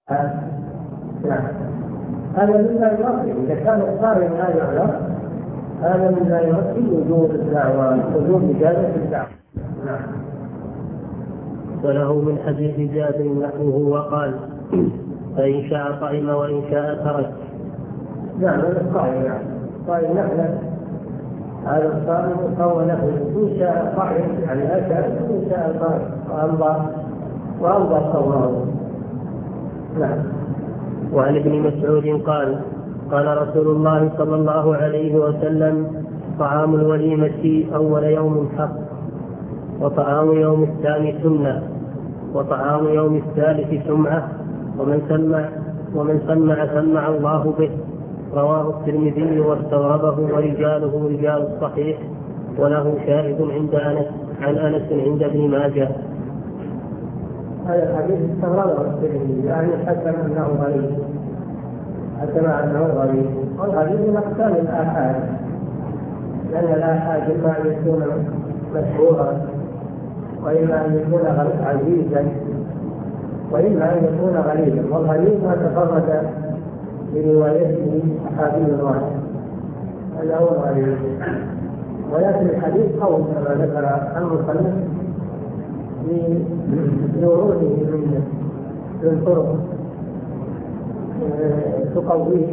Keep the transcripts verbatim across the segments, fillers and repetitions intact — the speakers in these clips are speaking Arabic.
نعم. هذا مما يؤكد إذا كان الصارم لا يعلم، هذا مما يؤكد وجوب الدعوة، وجوب إجابة الدعوة. نعم. وله من حديث جابر نحوه وقال: فإن شاء طعم وإن شاء ترك. نعم هذا الصائم، يعني الصائم نحن هذا الصائم فهو له إن شاء طعم يعني أكل، وإن شاء ترك وأمضى وأمضى صومه. نعم. وعن ابن مسعود قال: قال رسول الله صلى الله عليه وسلم: طعام الوليمة أول يوم حق، وطعام يوم الثاني سنة، وطعام يوم الثالث سمعة، ومن سمع ومن سمع سمع الله به. رواه الترمذي واستغربه ورجاله رجال الصحيح، وله شاهد عند أنس عن أنس عند ابن ماجه. هذا الحديث استغربه الترمذي، يعني حكم أنه غريب، حكم أنه غريب. والغريب من أقسام الآحاد، لأن الآحاد إما أن يكون مشهورا، وإما أن يكون عزيزا، وإما أن يكون غريبا. والغريب ما تفرد بروايته صحابي واحد، هذا هو الغريب. ولكن الحديث قول كما ذكر المصنف لوروده من طرق تقويه،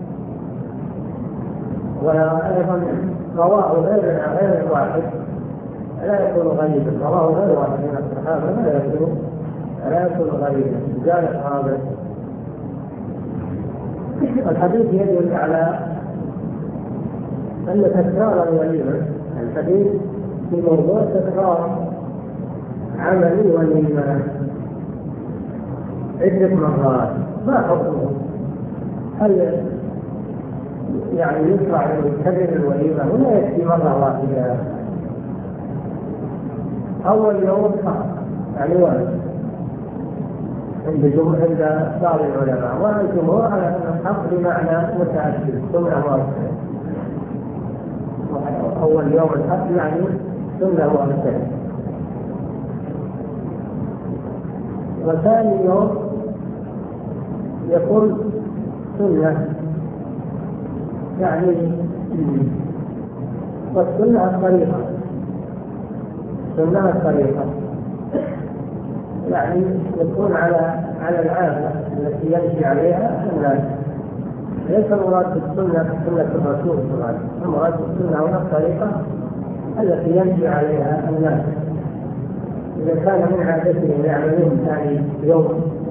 وأيضا رواه غير غير واحد لا يكون غريبا، رواه غير واحد من الصحابة لا يكون لا يكون غريبا. جاء هذا الحديث يدل على أن تكرار الوليمة، الحديث في موضوع تكرار عمل الوليمة عدة مرات. ما حكمه؟ هل يعني يشرع يكرر الوليمة ولا يكفي مرة واحدة؟ أول يوم حق يعني واحد عند جمهور عند بعض العلماء، والجمهور على أن الحق بمعنى متعدد سنة واحدة. أول يوم الحق يعني سنة واحدة. وثاني يوم يكون سنة، يعني والسنة الطريقة، سنة الطريقة يعني يكون على على العادة التي يمشي عليها الناس. ليس المراد بالسنة سنة الرسول صلى الله عليه وسلم، المراد بالسنة هنا الطريقة التي يمشي عليها الناس. إذا كان من عادتهم يعملون ثاني يوم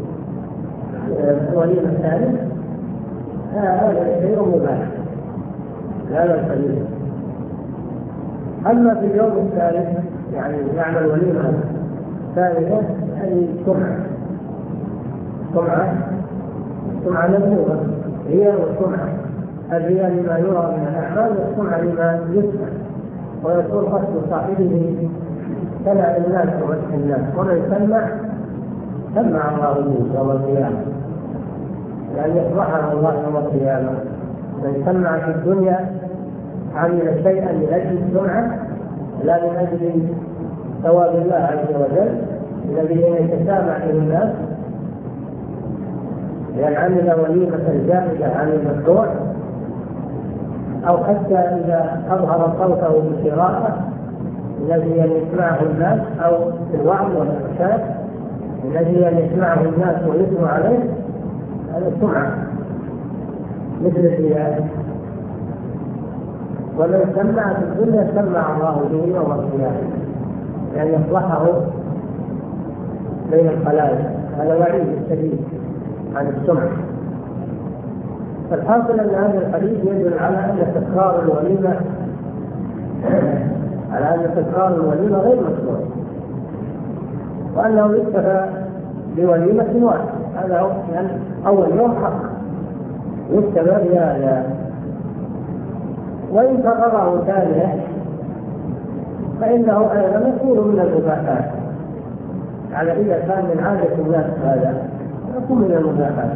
وليمة الثالث، هذا شيء مباح هذا القليل. أما في اليوم الثالث يعني يعمل وليمة ثالثة، هذه سمعة سمعة سمعة مذمومة، هي والسمعة. الرياء لما يرى من الأعمال، والسمعة لما يسمع، ويكون قصد صاحبه سمع الناس ومدح الناس. ومن سمع سمع الله به يوم القيامة، يعني يفرحه الله يوم القيامة. من سمع في الدنيا عمل شيئا لأجل السمعة لا من أجل ثواب الله عز وجل الذي يتسامع به الناس، لأن عمل وليمة زائدة عن المشروع، أو حتى إذا أظهر صوته بالقراءة الذي يسمعه الناس، أو الوعظ والإرشاد الذي يسمعه الناس ويثنوا عليه، هذا سمعة مثل الرياء. ومن سمع في الدنيا سمع الله به يوم القيامة، يعني يصلحه بين الخلائق. هذا وعيد شديد عن السمع. فالحاصل أن هذا الحديث يدل على أن تكرار الوليمة على أن تكرار الوليمة غير مشروع، وأنه يكتفى بوليمة واحدة. هذا هو يعني أول يوم حق يكتفى بهذا. وإن كرره ثانية فإنه أيضا يكون من المباحات، على إذا كان من عادة الناس هذا يكون من المباحات.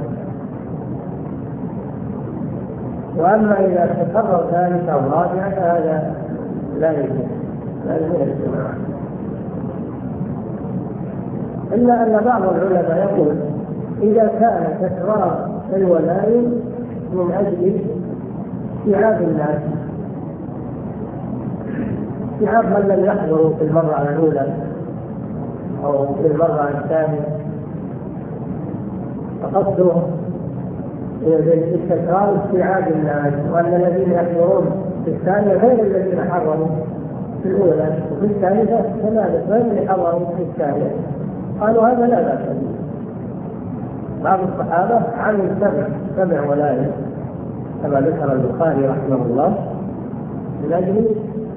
وأما إذا تكرر ثالث أو رابع فهذا لا يجوز، لا يجوز الاجتماع. إلا أن بعض العلماء يقول إذا كان تكرار الولائم من أجل استيعاب الناس، استيعاب من لم يحضروا في المرة الأولى أو في المرة الثانية، فقصده التكرار استيعاب الناس، وأن الذين يحضرون في الثانية غير الذين حضروا في الأولى، وفي الثالثة كذلك غير اللي حضروا في الثانية. قالوا هذا لا بأس به. بعض الصحابة عملوا سبع سبع ولائم كما ذكر البخاري رحمه الله من أجل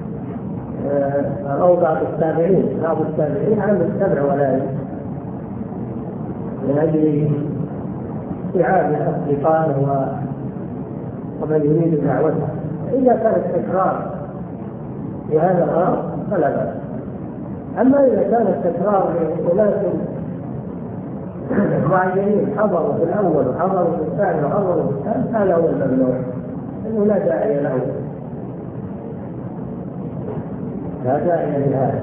أو بعض التابعين بعض التابعين عملوا سبع ولائم من أجل استيعاب أصدقائه ومن يريد دعوته. إذا كان التكرار بهذا الغرض فلا بأس. أما إذا كان التكرار لناس معينين حضروا في الأول وحضروا في الثاني وحضروا في الثالث، هذا هو الممنوع، إنه لا داعي له، لا داعي لهذا.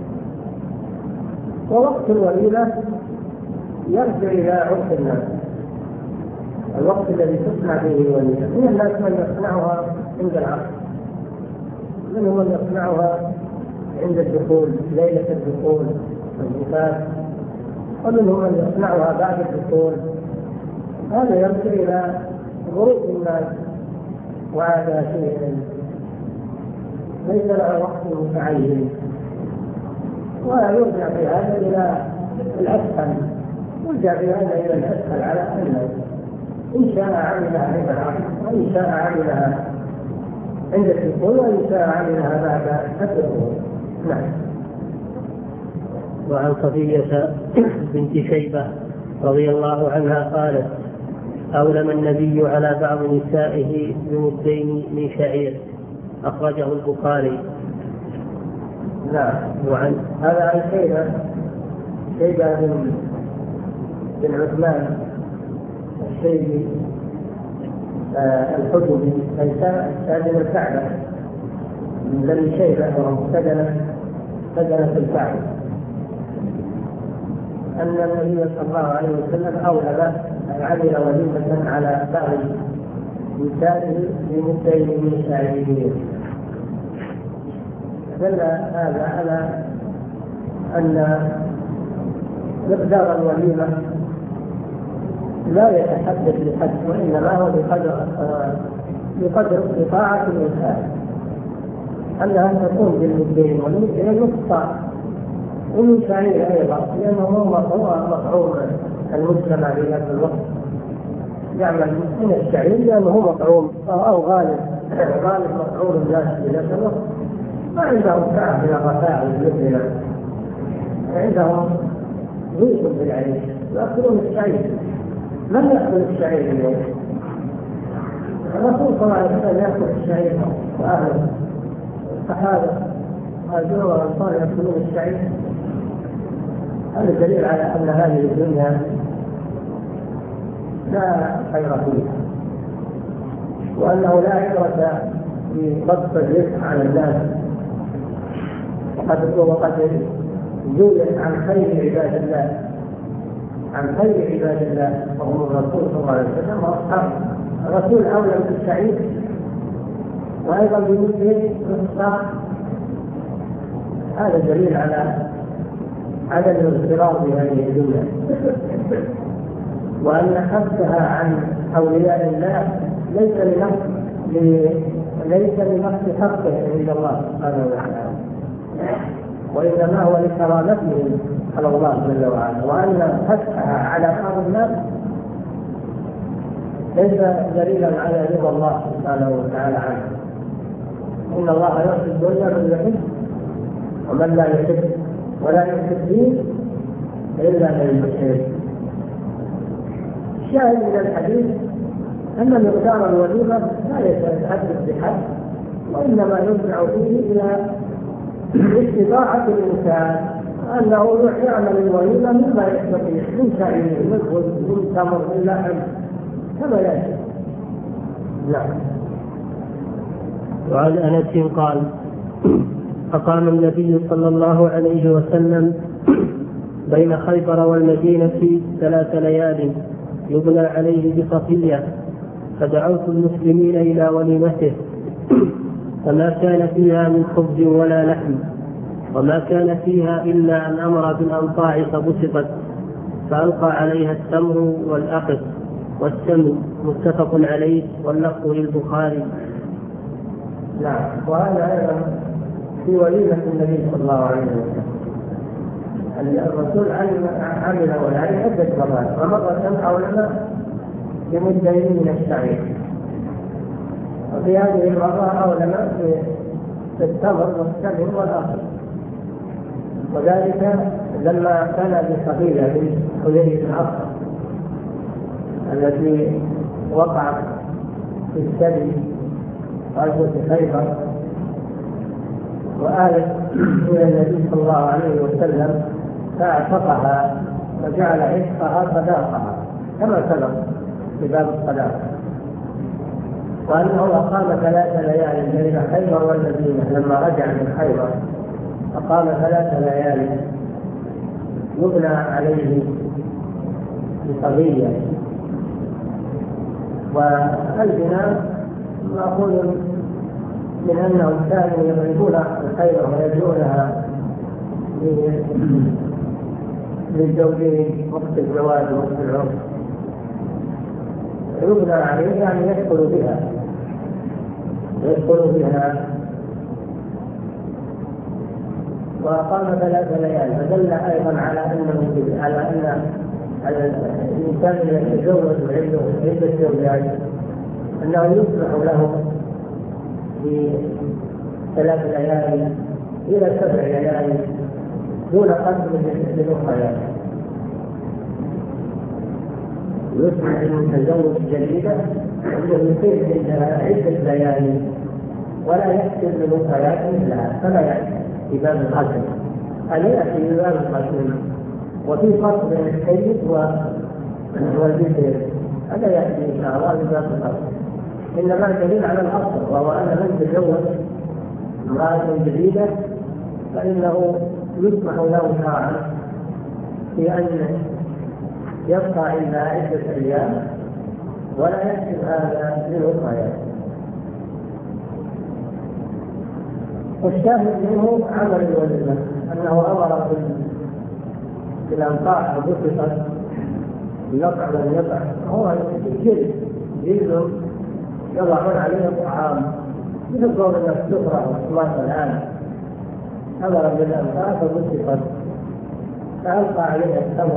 ووقت الوليمة يرجع إلى عرف الناس، الوقت الذي تصنع فيه الوليمة. من الناس من يصنعها عند العصر، منهم من يصنعها عند الدخول، ليلة الدخول والزفاف، ومنهم من يصنعها بعد الدخول. هذا يرجع إلى غروب الناس وعاداتهم، ليس لها وقت متعين، ويرجع في هذا إلى الأسهل، يرجع في هذا إلى الأسهل على الناس. إن شاء عملها عند العصر، وإن شاء عملها عند الدخول، وإن شاء عملها بعد الدخول. نعم. وعن صفية بنت شيبة رضي الله عنها قالت: أولم النبي على بعض نسائه بمدين من شعير، أخرجه البخاري. نعم. وعن هذا عن شيبة شيبة بن بن عثمان الشيبي آه الحجبي، سادن الكعبة من بني شيبة، وسجن سجن في الكعبة، أن النبي صلى الله عليه وسلم أوهب عمل وليمة على بعض نسائه بمدين من شعير. دل هذا على أن مقدار الوليمة لا يتحدد بحد، وإنما هو بقدر بقدر استطاعة الإنسان، أنها تكون بالمدين والمدين يقطع ومن شعير أيضا، لأنه هو مطعوم المجتمع في ذات الوقت، يعمل من الشعير لأنه هو مطعوم أو غالب غالب مطعوم الناس في ذات الوقت، ما عندهم سعة من الرفاع مثلنا، عندهم ضيق بالعيش يأكلون الشعير. من يأكل الشعير اليوم؟ الرسول صلى الله عليه وسلم يأكل الشعير وأهله، الصحابة هاجروا والأنصار يأكلون الشعير. هذا دليل على أن هذه الدنيا لا خير فيها، وأنه لا عبرة بضبط الرزق على الناس، وقد وقد جولت عن خير عباد الله عن خير عباد الله وهم الرسول صلى الله عليه وسلم واصحابه. الرسول اولى بالسعيد وايضا بمده الصح. هذا دليل على عدم الاغترار بهذه الدنيا، وان حثها عن اولياء الله ليس لنقص ليس لنقص حقه عند الله سبحانه وتعالى، وإنما هو لكرامتهم على الله جل وعلا، وأن فتحها على بعض الناس ليس دليلا على رضا الله سبحانه وتعالى عنه. إن الله يحب من يحب ومن لا يحب، ولا يحب دين إلا من يحب. الشاهد من الحديث أن مقدار الوليمة لا يتحدث بحد، وإنما يرجع فيه إلى استطاعة الإنسان أنه يعمل الوليمة مما يستطيع من شعير من خبز من تمر من لحم كما يأتي. نعم. وعن أنس قال: أقام النبي صلى الله عليه وسلم بين خيبر والمدينة ثلاث ليال يبنى عليه بصفية، فدعوت المسلمين إلى وليمته، فما كان فيها من خبز ولا لحم، وما كان فيها إلا أن أمر بالأنطاع فبسطت، فألقى عليها التمر والأقط والسمن، متفق عليه واللفظ للبخاري. نعم. وهذا أيضا في وليمة النبي صلى الله عليه وسلم، الرسول عمل ولاده عدة مرات، ومرة حولنا بمدين من الشعير، وفي هذه المرة حولنا في التمر والسمن والأقط، وذلك لما كان بقبيلة من حليل الأصفر التي وقعت في السبي غزوة خيبر، وآلت إلى النبي صلى الله عليه وسلم فاعتقها وجعل عتقها صداقها كما سبق في باب الصداقة، وأنه أقام ثلاث ليال بين خيبر والمدينة. لما رجع من خيبر أقام ثلاث ليال يبنى عليه بقضية، والبناء مأخوذ من أنهم كانوا يضربون الخيبر ويجعلونها للزوجين وقت الزواج ووقت العرس، يبنى عليه يعني يدخل بها يدخل بها وأقام ثلاث ليال، فدل أيضا على أنه على أن الإنسان يتزوج وعنده عدة زوجات أنه يصلح له في ثلاث ليالي إلى سبع ليالي دون قدر للأخرى، يصبح المتزوج جديدا أنه يصير عندها عدة ليالي ولا يحسن للأخريات مثلها، فلا يحسن في باب القتل، أن يأتي في باب القتل. وفي فرق بين السيد والبكر، هذا يأتي إن شاء الله في باب القتل، إنما الدليل على الأصل، وهو أن من تزوج امرأة جديدة فإنه يسمح له شرعا في أن يبقى عندها عدة أيام ولا يحسب هذا للأخرى. والشاهد منه عمل الوليمة أنه أمر بالأنطاع وبسطت يقع من يقع، هو جلد جلد يضعون عليه الطعام مثل قول السفرة والصلاة الآن، أمر بالأنطاع فبسطت فألقى عليها التمر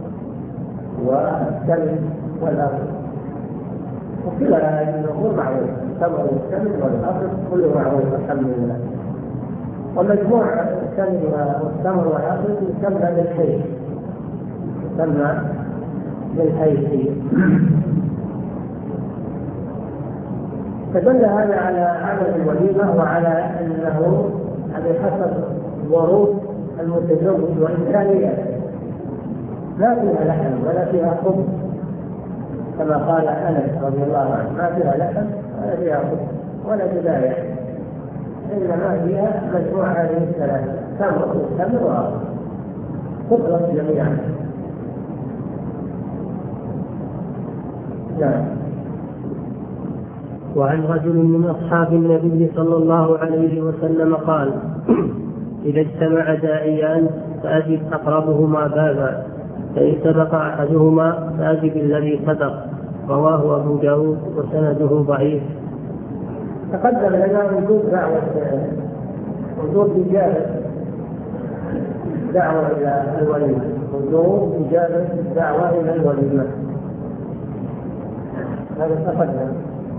والسمن والأرض، وكلا هذه الأمور معروفة، التمر والسمن والأرض كله معروف الحمد لله. ومجموع السمن والتمر والأرض يسمى بالحيث، يسمى بالحيث. فدل هذا على عمل الوليمة وعلى أنه بحسب ظروف المتزوج وإمكانياته، لا فيها لحم ولا فيها خبز كما قال أنس رضي الله عنه، ما فيها لحم ولا فيها خبز ولا بداية، إنما فيها مجموعة هذه الثلاثة، تمر وتمر وأرض تطلق جميعا. نعم. وعن رجل من أصحاب النبي صلى الله عليه وسلم قال: إذا اجتمع داعيان فأجب أقربهما بابا، فإن سبق أحدهما فأجب الذي سبق. رواه أبو داود وسنده ضعيف. تقدم لنا وجود دعوة وجود إجابة دعوة إلى الوليمة، وجود إجابة دعوة إلى الوليمة، هذا تقدم.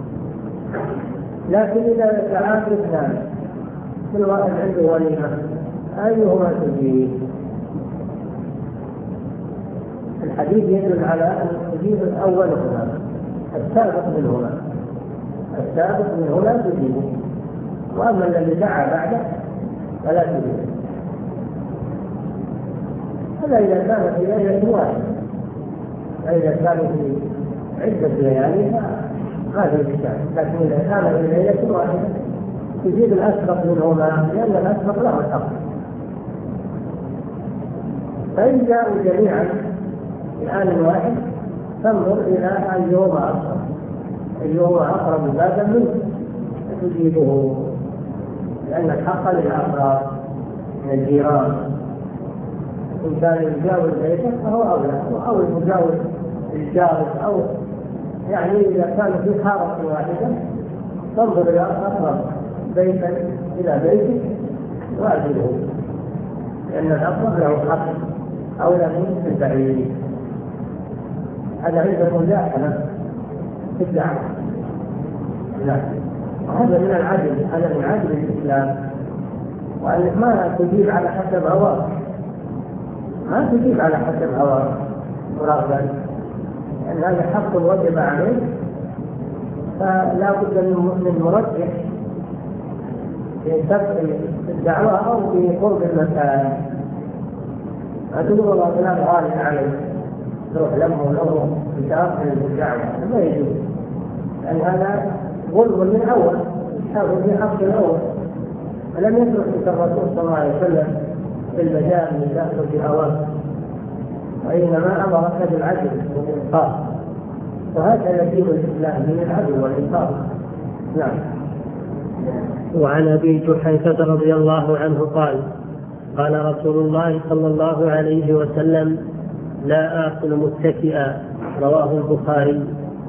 لكن إذا تعاقد اثنان كل واحد عنده وليمة أيهما تجيب؟ الحديث يدل على أن تجيب أولهما السابق منهما، السابق منهما تجيب، وأما الذي دعا بعده فلا تجيب. هذا إذا كان في ليلة واحدة، فإذا كان في عدة ليالي ما في إشكال، لكن إذا كان في ليلة واحدة تجيب الأسبق منهما، لأن الأسبق له الحق. فإن جاءوا جميعا في آن واحد تنظر إلى أيهما أقرب أيهما أقرب بابا منه تجيبه، لأن الحق للأقرب من الجيران. إن كان يجاوز بيتك فهو أولى، أو المجاور الجارس، أو يعني إذا كان في حارة واحدة تنظر إلى أقرب بيتا إلى بيتك واجبه، لأن الأقرب له حق أولى من البعيد. هذا عند مجاهدة في الدعوة. لا، هذا من العدل، هذا من عدل الإسلام، وأنك ما تجيب على حسب هواك، ما تجيب على حسب هواك ورغبا، لأن هذا حق وجب عليك، فلا بد من مرجح في سبب الدعوة أو في قرب المكان. أقول والله فلان غالي عليك تروح لمه له بتأخر الدعوة، ما يجوز، لأن هذا ظلم من أول، هذا في حق الأول. فلم يترك الرسول صلى الله عليه وسلم في المجال من داخل في هواه، وإنما أمرك بالعدل والإنصاف، وهذا دين الإسلام من العدل والإنصاف. نعم. وعن أبي جحيفة رضي الله عنه قال قال رسول الله صلى الله عليه وسلم: لا آكل متكئا، رواه البخاري.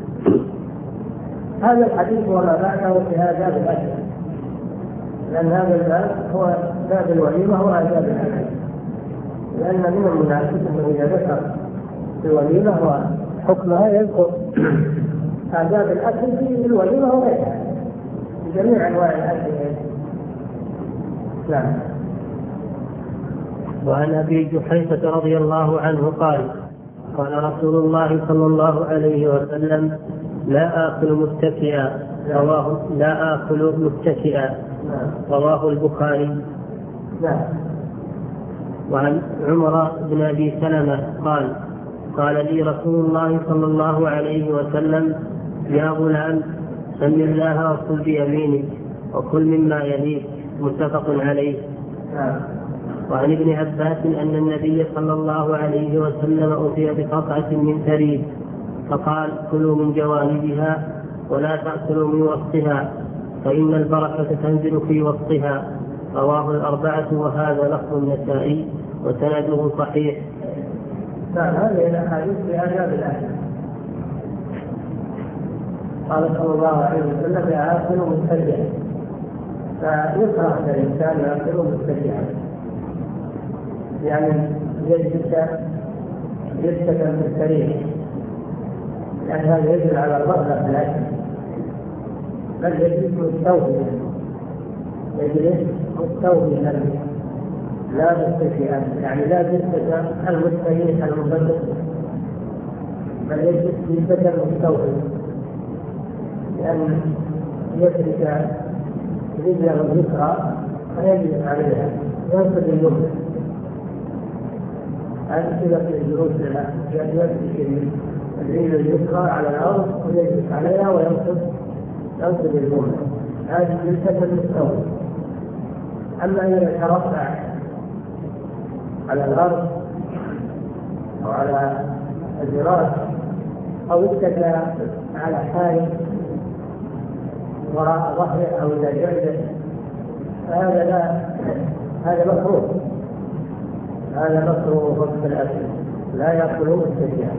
هذا الحديث وما بعده في هذا الأكل، لأن هذا الباب هو باب الوليمة وآداب الأكل، لأن من المناسب أنه إذا ذكر في الوليمة هو حكمها يذكر آداب الأكل في الوليمة وغيرها، في جميع أنواع الأكل. نعم. وعن أبي جحيفة رضي الله عنه قال قال رسول الله صلى الله عليه وسلم: لا آكل متكئا، رواه لا آكل متكئا، رواه البخاري. نعم. وعن عمر بن أبي سلمة قال قال لي رسول الله صلى الله عليه وسلم: يا غلام، سم الله وكل بيمينك وكل مما يليك، متفق عليه. نعم. وعن ابن عباس أن النبي صلى الله عليه وسلم أتي بقطعة من ثريد فقال: كلوا من جوانبها ولا تأكلوا من وسطها، فإن البركة تنزل في وسطها، رواه الأربعة، وهذا لفظ النسائي وسنده صحيح. نعم. هذه الأحاديث في آداب الأكل. قال صلى الله عليه وسلم: يأكل متكئا، فيكره الإنسان يأكل متكئا، يعني يجلس جلسة في السرير، يعني هذا يدل على الرغبة في الأكل، بل يجلس مستوفيا، يجلس مستوفيا لا متكئا، يعني لا جلسة المستريح المبدل، بل يجلس جلسة مستوفيا، لأن يترك رجله اليسرى فيجلس عليها ينصب اليمنى. هذه صفة الجلوس لها، يمسك الرجل اليسرى على الأرض ويجلس عليها وينصب ينصب اليمنى، هذه جلسة المستوى. أما إذا ترفع على الأرض أو على الفراش أو اتكى على حال وراء ظهره أو إلى جنبه، فهذا لا هذا مكروه، هذا مكروه وقت الأكل، لا يأكلون الشجاع،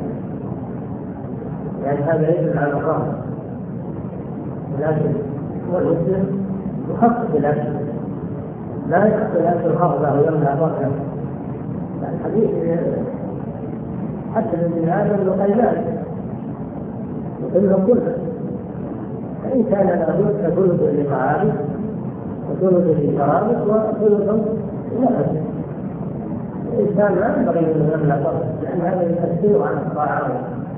يعني هذا يدل على الرغبة. لكن والمسلم يخفف الأكل، لا يأكل الأكل رغبة ويمنع بطنه. الحديث حتى من هذا الغيبان يقول كله، فإن كان لابد ثلث لطعامك وثلث لشرابك وثلث لنفسك. الإنسان لا ينبغي أن يمنع بطنه، لأن هذا يكثره عن الطاعة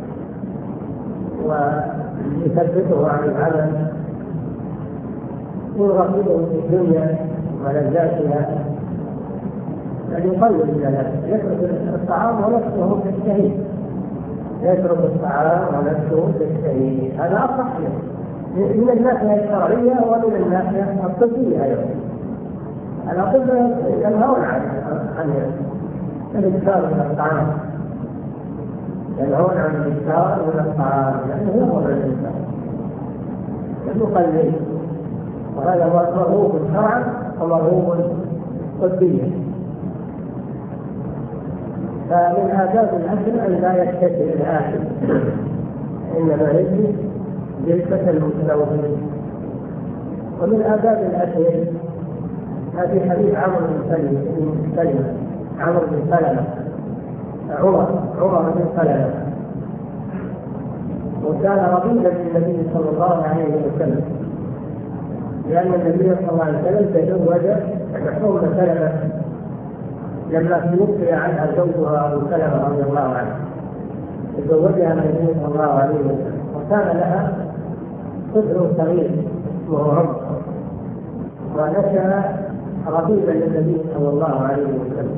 ويثبته عن العمل ويرغبه في الدنيا ولذاتها، أن يقلل من ذلك، يترك الطعام ونفسه تشتهي، يترك الطعام ونفسه تشتهي، هذا أصح من الناحية الشرعية ومن الناحية الطبية أيضا. الأطباء ينهون عن عن الاكثار من الطعام، ينهون عن الإكثار من الطعام لأنه يضر الإنسان المقلل، وهذا مرغوب شرعا ومرغوب طبيا. فمن آداب الأكل أن لا يكتفي الآكل، إنما يجب جلسة المتناولين. ومن آداب الأكل هذه حديث عمرو بن سلمة عمرو بن سلمة عمر عمر بن سلمة، وكان رضيا للنبي صلى الله عليه وسلم، لأن النبي صلى الله عليه وسلم تزوج أم سلمة لما توفي عنها زوجها أبو سلمة رضي الله عنه، تزوجها النبي صلى الله عليه وسلم، وكان لها طفل صغير وهو عمر، ونشأ رقيبا للنبي صلى الله عليه وسلم.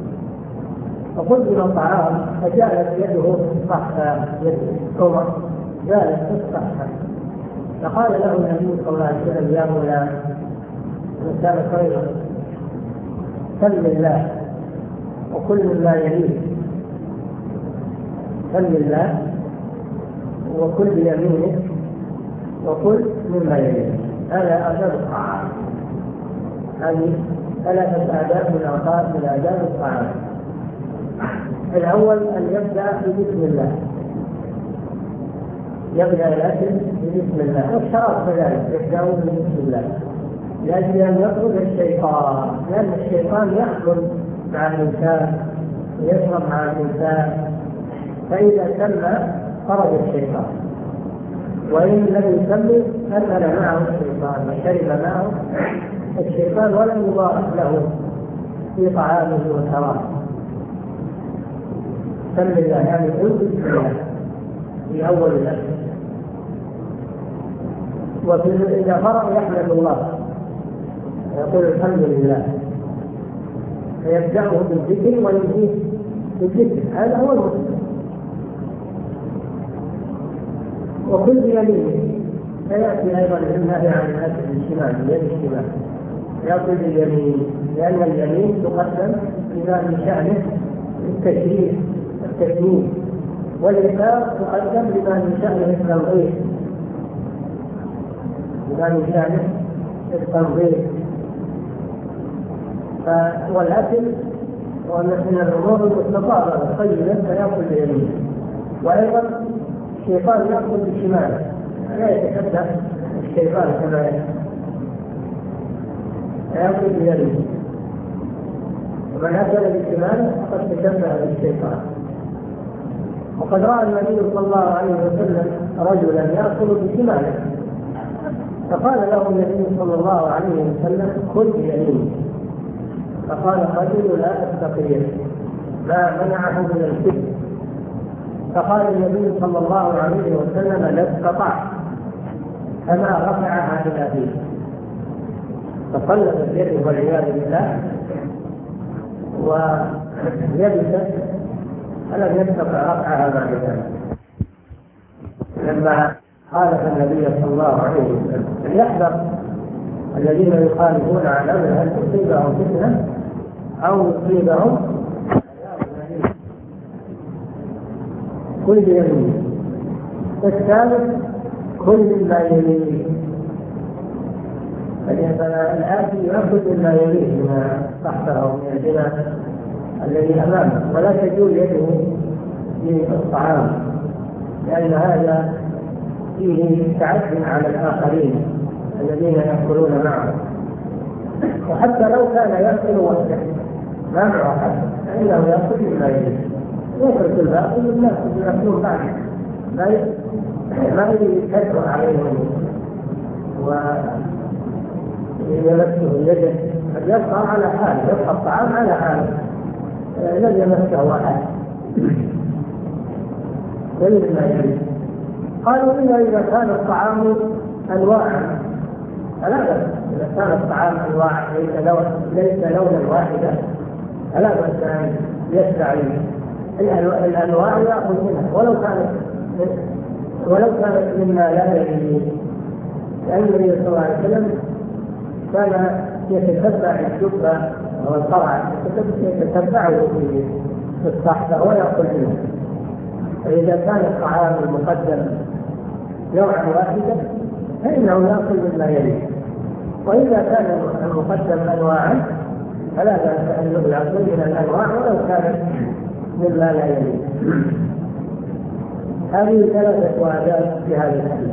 فقدم الطعام فجعلت يده تحت يد عمر، جالت تفتح، فقال له النبي صلى الله عليه وسلم: يا غلام، كان خيرا، سل الله وكل مما يليك، سل الله وكل بيمينك وكل مما يليك. هذا آداب الطعام، هذه ثلاثة آداب من آداب من آداب الطعام. الأول أن يبدأ بسم الله، يبدأ الأكل بسم الله، والشراب كذلك يبدأ بسم الله، لأجل أن يخرج الشيطان، لأن الشيطان يأكل مع الإنسان ويشرب مع الإنسان، فإذا سمى خرج الشيطان، وإن لم يسمي أكل معه الشيطان وشرب معه الشيطان ولم يضاعف له في طعامه وشرابه. سم الله يعني قل بسم الله في أول الأكل، وفي إذا فرغ يحمد الله يقول الحمد لله، فيبدأه بالذكر وينهيه بالذكر، هذا هو المسلم. وكل بيمينه، فيأتي أيضا النهي عن الأكل بالشمال بيد الشمال، يأكل باليمين، لأن اليمين تقدم بما من شأنه التشريف التسميم، واليسار تقدم بما من شأنه التنظيف، بما من شأنه التنظيف. والأكل ومن الأمور المستطابة الطيبة فيأكل باليمين، وأيضا الشيطان يأكل بالشمال، لا يتشبه الشيطان كما يأكل باليمين، ومن أكل بالشمال فقد تشبه بالشيطان. وقد رأى النبي صلى الله عليه وسلم رجلا يأكل بشماله، فقال له النبي صلى الله عليه وسلم: كل بيمينك. فقال الرجل: لا أستطيع، ما منعه من الكذب. فقال النبي صلى الله عليه وسلم: لا استطعت، فما رفعها إلى فيه، فقلبت يده والعياذ بالله ويبست، فلم يستطع رفعها بعد ذلك. لما خالف النبي صلى الله عليه وسلم. فليحذر الذين يخالفون عن امره ان تصيبهم فتنه او يصيبهم كل بيمينه. الثالث كل ما يليه، فالآتي يأخذ مما يليه من تحته من البناء الذي أمامه، ولا تجول يده في الطعام، لأن هذا فيه تعدي على الآخرين الذين يأكلون معه. وحتى لو كان يأكل وحده ما معه أحد فإنه يأكل مما يليه، يترك الباقي للناس يأكلون بعد، ما يكثر عليهم ويمسه يده، قد يبقى على حاله، يبقى الطعام على حاله لم يمسه أحد غير ما يليه. قالوا إلا إذا كان الطعام أنواعا، فلا بأس إذا كان الطعام أنواعا ليس لون ليس لونا واحدا فلا بأس أن يشرع الأنواع يأخذ منها ولو كانت ولو كانت مما لا يليه، لأن النبي صلى الله عليه وسلم كان يتتبع الجبة والقرع، يتتبعه في الصحفة ويأكل منه، فإذا كان الطعام المقدم نوعا واحدا فإنه يأكل مما يليه، وإذا كان المقدم أنواعا فلا بأس أن يأكل من الأنواع ولو كانت مما لا يليه. هذه ثلاثة آداب في هذا الحديث.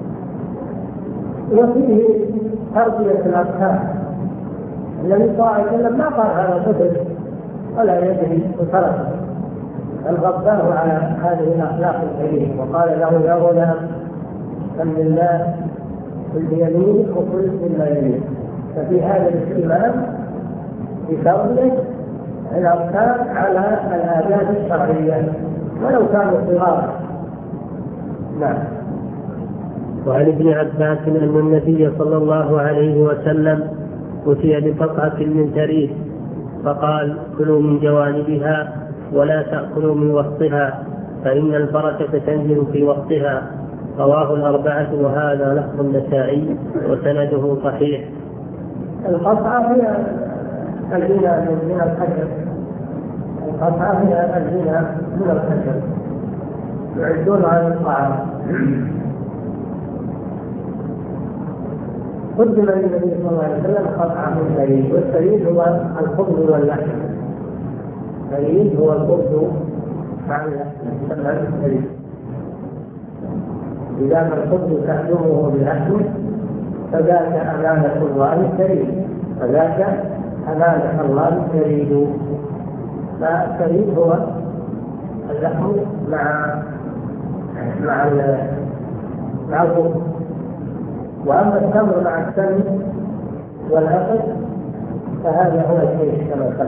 وفيه تربية الأطفال. النبي صلى الله عليه وسلم ما قال هذا طفل ولا يدري وتركه، بل غضبه على هذه الأخلاق الكريمة وقال له يا غلام سم الله كل بيمينك وكل مما يليك. ففي هذا الاهتمام بتربية الأطفال على الآداب الشرعية ولو كانوا صغارا. نعم. وعن ابن عباس أن النبي صلى الله عليه وسلم أتي بقطعة من ثريد فقال كلوا من جوانبها ولا تأكلوا من وسطها فإن البركة تنزل في وسطها. رواه الأربعة وهذا لفظ النسائي وسنده صحيح. القطعة هي الزنا من الحجر. القطعة هي الزنا من الحجر يعدون عن الطعام. قدم للنبي صلى الله عليه وسلم قطعة من ثريد، والثريد هو الخبز واللحم. الثريد هو الخبز مع اللحم يسمى الثريد. إذا ما الخبز تأكله بلحمه فذاك أمانة الله الثريد، فذاك أمانة الله الثريد. فالثريد هو اللحم مع مع مع الخبز. وأما التمر مع السمن والعسل فهذا هو الشيء كما قال.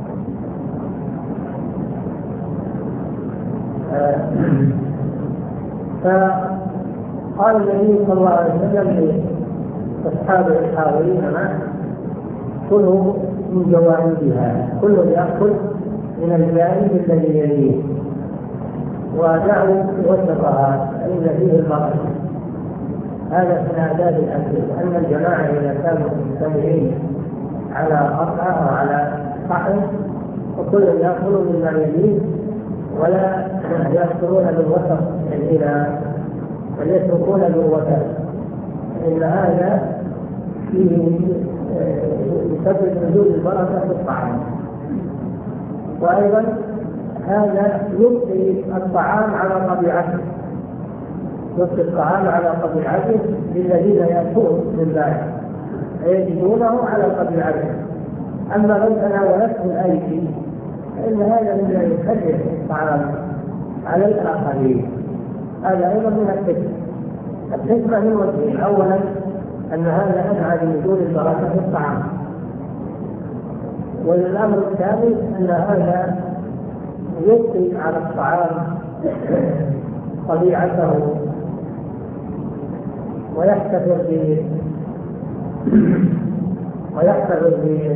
فقال النبي صلى الله عليه وسلم لأصحابه الحاضرين معه كلوا من جوانبها، كل يأكل من الجانب الذي يليه ودعوا وسطها فإن فيه البركة. هذا من آداب الأكل، أن الجماعة إذا كانوا مجتمعين على قطعة أو على طعم وكل يأكل مما يليه ولا يأكلون من وسط الإناء بل يتركون من وسط، إن هذا فيه يسبب نزول البركة في الطعام. وأيضا هذا يبقي الطعام على طبيعته، يبقي الطعام على طبيعته للذين يأكلون من بعد فيجدونه على طبيعته. أما لو تناولته الأيدي فإن هذا مما يكرر الطعام على الآخرين. هذا أيضا من الحكمة. الحكمة من وجهين: أولا أن هذا أدعى لنزول البركة في الطعام، والأمر الثاني أن هذا يبقي على الطعام طبيعته ويحتفظ ب ويحتفظ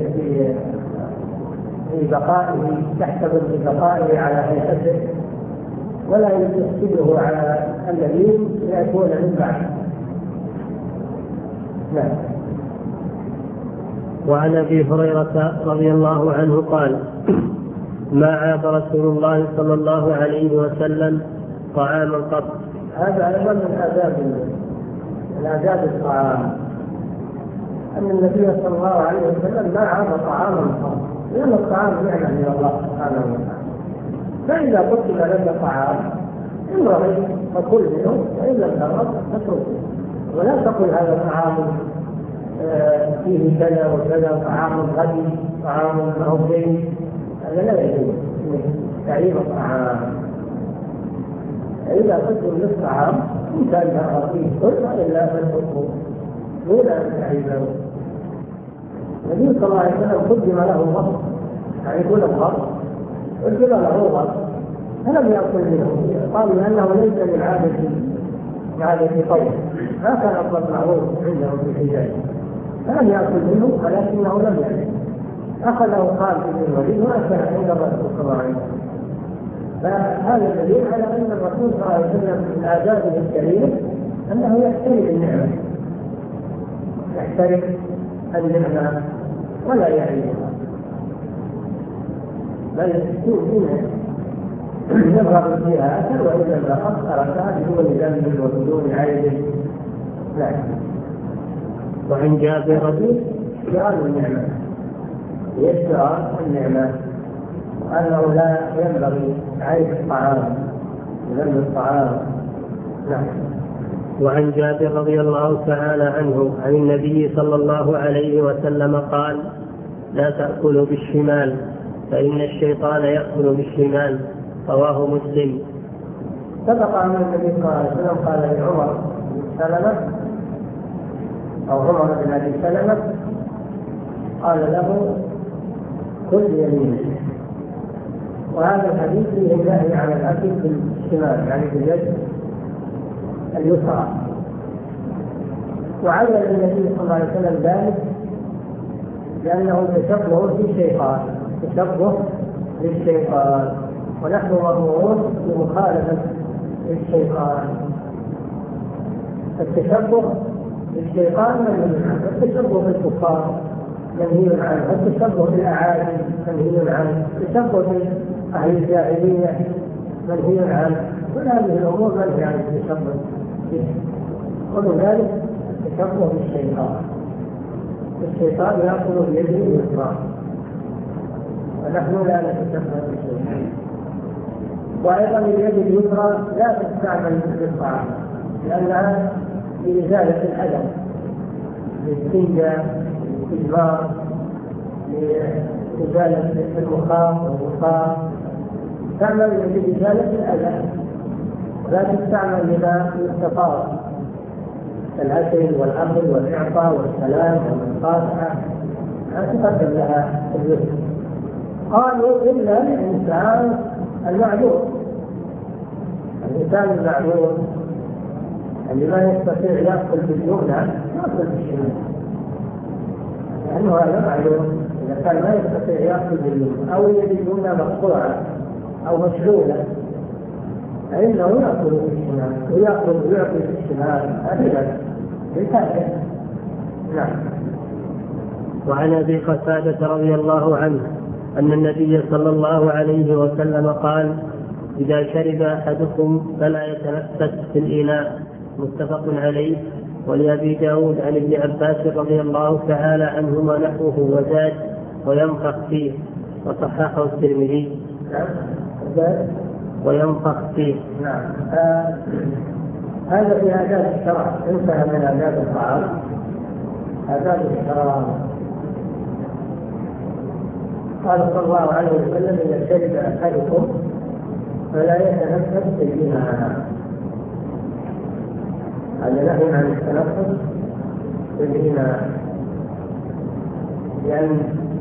ببقائه يحتفظ ببقائه على هيئته ولا يفسده على الذين يأتون من بعد. نعم. وعن أبي هريرة رضي الله عنه قال: ما عاب رسول الله صلى الله عليه وسلم طعاما قط. هذا أيضا من آداب الآداب الطعام، أن النبي صلى الله عليه وسلم ما عاب طعاما قط، لأن الطعام نعمة من الله سبحانه وتعالى. فإذا قدم لك طعام إن رغبت فكل منه وإن لم ترغب فاتركه، ولا تقل هذا طعام فيه كذا وكذا، طعام غني، طعام موضعي، هذا لا يجوز تعيب الطعام. إذا قدم للطعام إن كان ترغب فيه كل إلا فاتركه دون أن تعيبه. النبي صلى الله عليه وسلم قدم له غصب، يعني يقول الغصب قدم له غصب فلم يأكل منه، قالوا لأنه ليس من عادة عادة قوم، ما كان أطلق معروف عندهم في الحجاز، فلم يأكل منه ولكنه لم يأكل، أخذه خالد بن الوليد وأكل عند الرسول صلى الله عليه وسلم. فهذا دليل على أن الرسول صلى الله عليه وسلم من آدابه الكريمة أنه يحترم النعمة، يحترم النعمة ولا يعيبها، بل يكون يرغب فيها أكل، وإن لم يرغب تركها بدون ذنب وبدون عيب. لا. وعن جابر رضي اشتغال النعمة، اشتغال النعمة، أنه لا ينبغي عيب الطعام ذنب الطعام. نعم. وعن جابر رضي الله تعالى عنه عن النبي صلى الله عليه وسلم قال: لا تأكلوا بالشمال فإن الشيطان يأكل بالشمال. رواه مسلم. سبق أن النبي صلى الله عليه وسلم قال لعمر بن سلمة أو عمر بن أبي سلمة، قال له: كل يمينك. وهذا الحديث فيه النهي عن الأكل بالشمال، يعني باليد اليسرى. وعلل النبي صلى الله عليه وسلم ذلك لأنه تشبه بالشيطان، تشبه بالشيطان، ونحن مأمورون بمخالفة الشيطان. التشبه بالشيطان منهي عنه، التشبه بالكفار منهي عنه، التشبه بالأعاجم منهي عنه، التشبه بأهل الجاهلية منهي عنه. كل هذه الأمور منهي عن التشبه به، ومن ذلك التشبه بالشيطان. الشيطان يأكل بيده اليسرى، ونحن لا نتشبه بالشيطان. وأيضا اليد اليسرى لا تستعمل للطعام، لأنها لإزالة الأذى، للاستنجاء، للإجمار، لإزالة المخاط والوقار، تعمل لإزالة الأذى، لا تستعمل لما يستطاع الأكل والأخذ والإعطاء والسلام والمقاطعة، لا تقدم لها اليسر. قالوا إلا الإنسان المعذور، الإنسان المعذور اللي ما يستطيع يأكل باليمنى يأكل بالشمال، لأنه هذا معذور. إذا كان ما يستطيع يأكل باليمنى أو يد اليمنى مقطوعة أو مشلولة فإنه يأكل بالشمال، ويأكل ويعطي بالشمال أبدا بالكامل. نعم. وعن أبي قتادة رضي الله عنه أن النبي صلى الله عليه وسلم قال: إذا شرب أحدكم فلا يتنفس في الإناء. متفق عليه. ولأبي داود عن ابن عباس رضي الله تعالى عنهما نحوه وزاد: وينفخ فيه. وصححه الترمذي. وينفخ فيه. نعم. آه هذا في آداب الشرع، انتهى من آداب الطعام آداب الشرع. قال صلى الله عليه وسلم: إذا شرب أحدكم فلا يتنفس في الإناء. هذا نهي عن التنفس في الإناء، لأن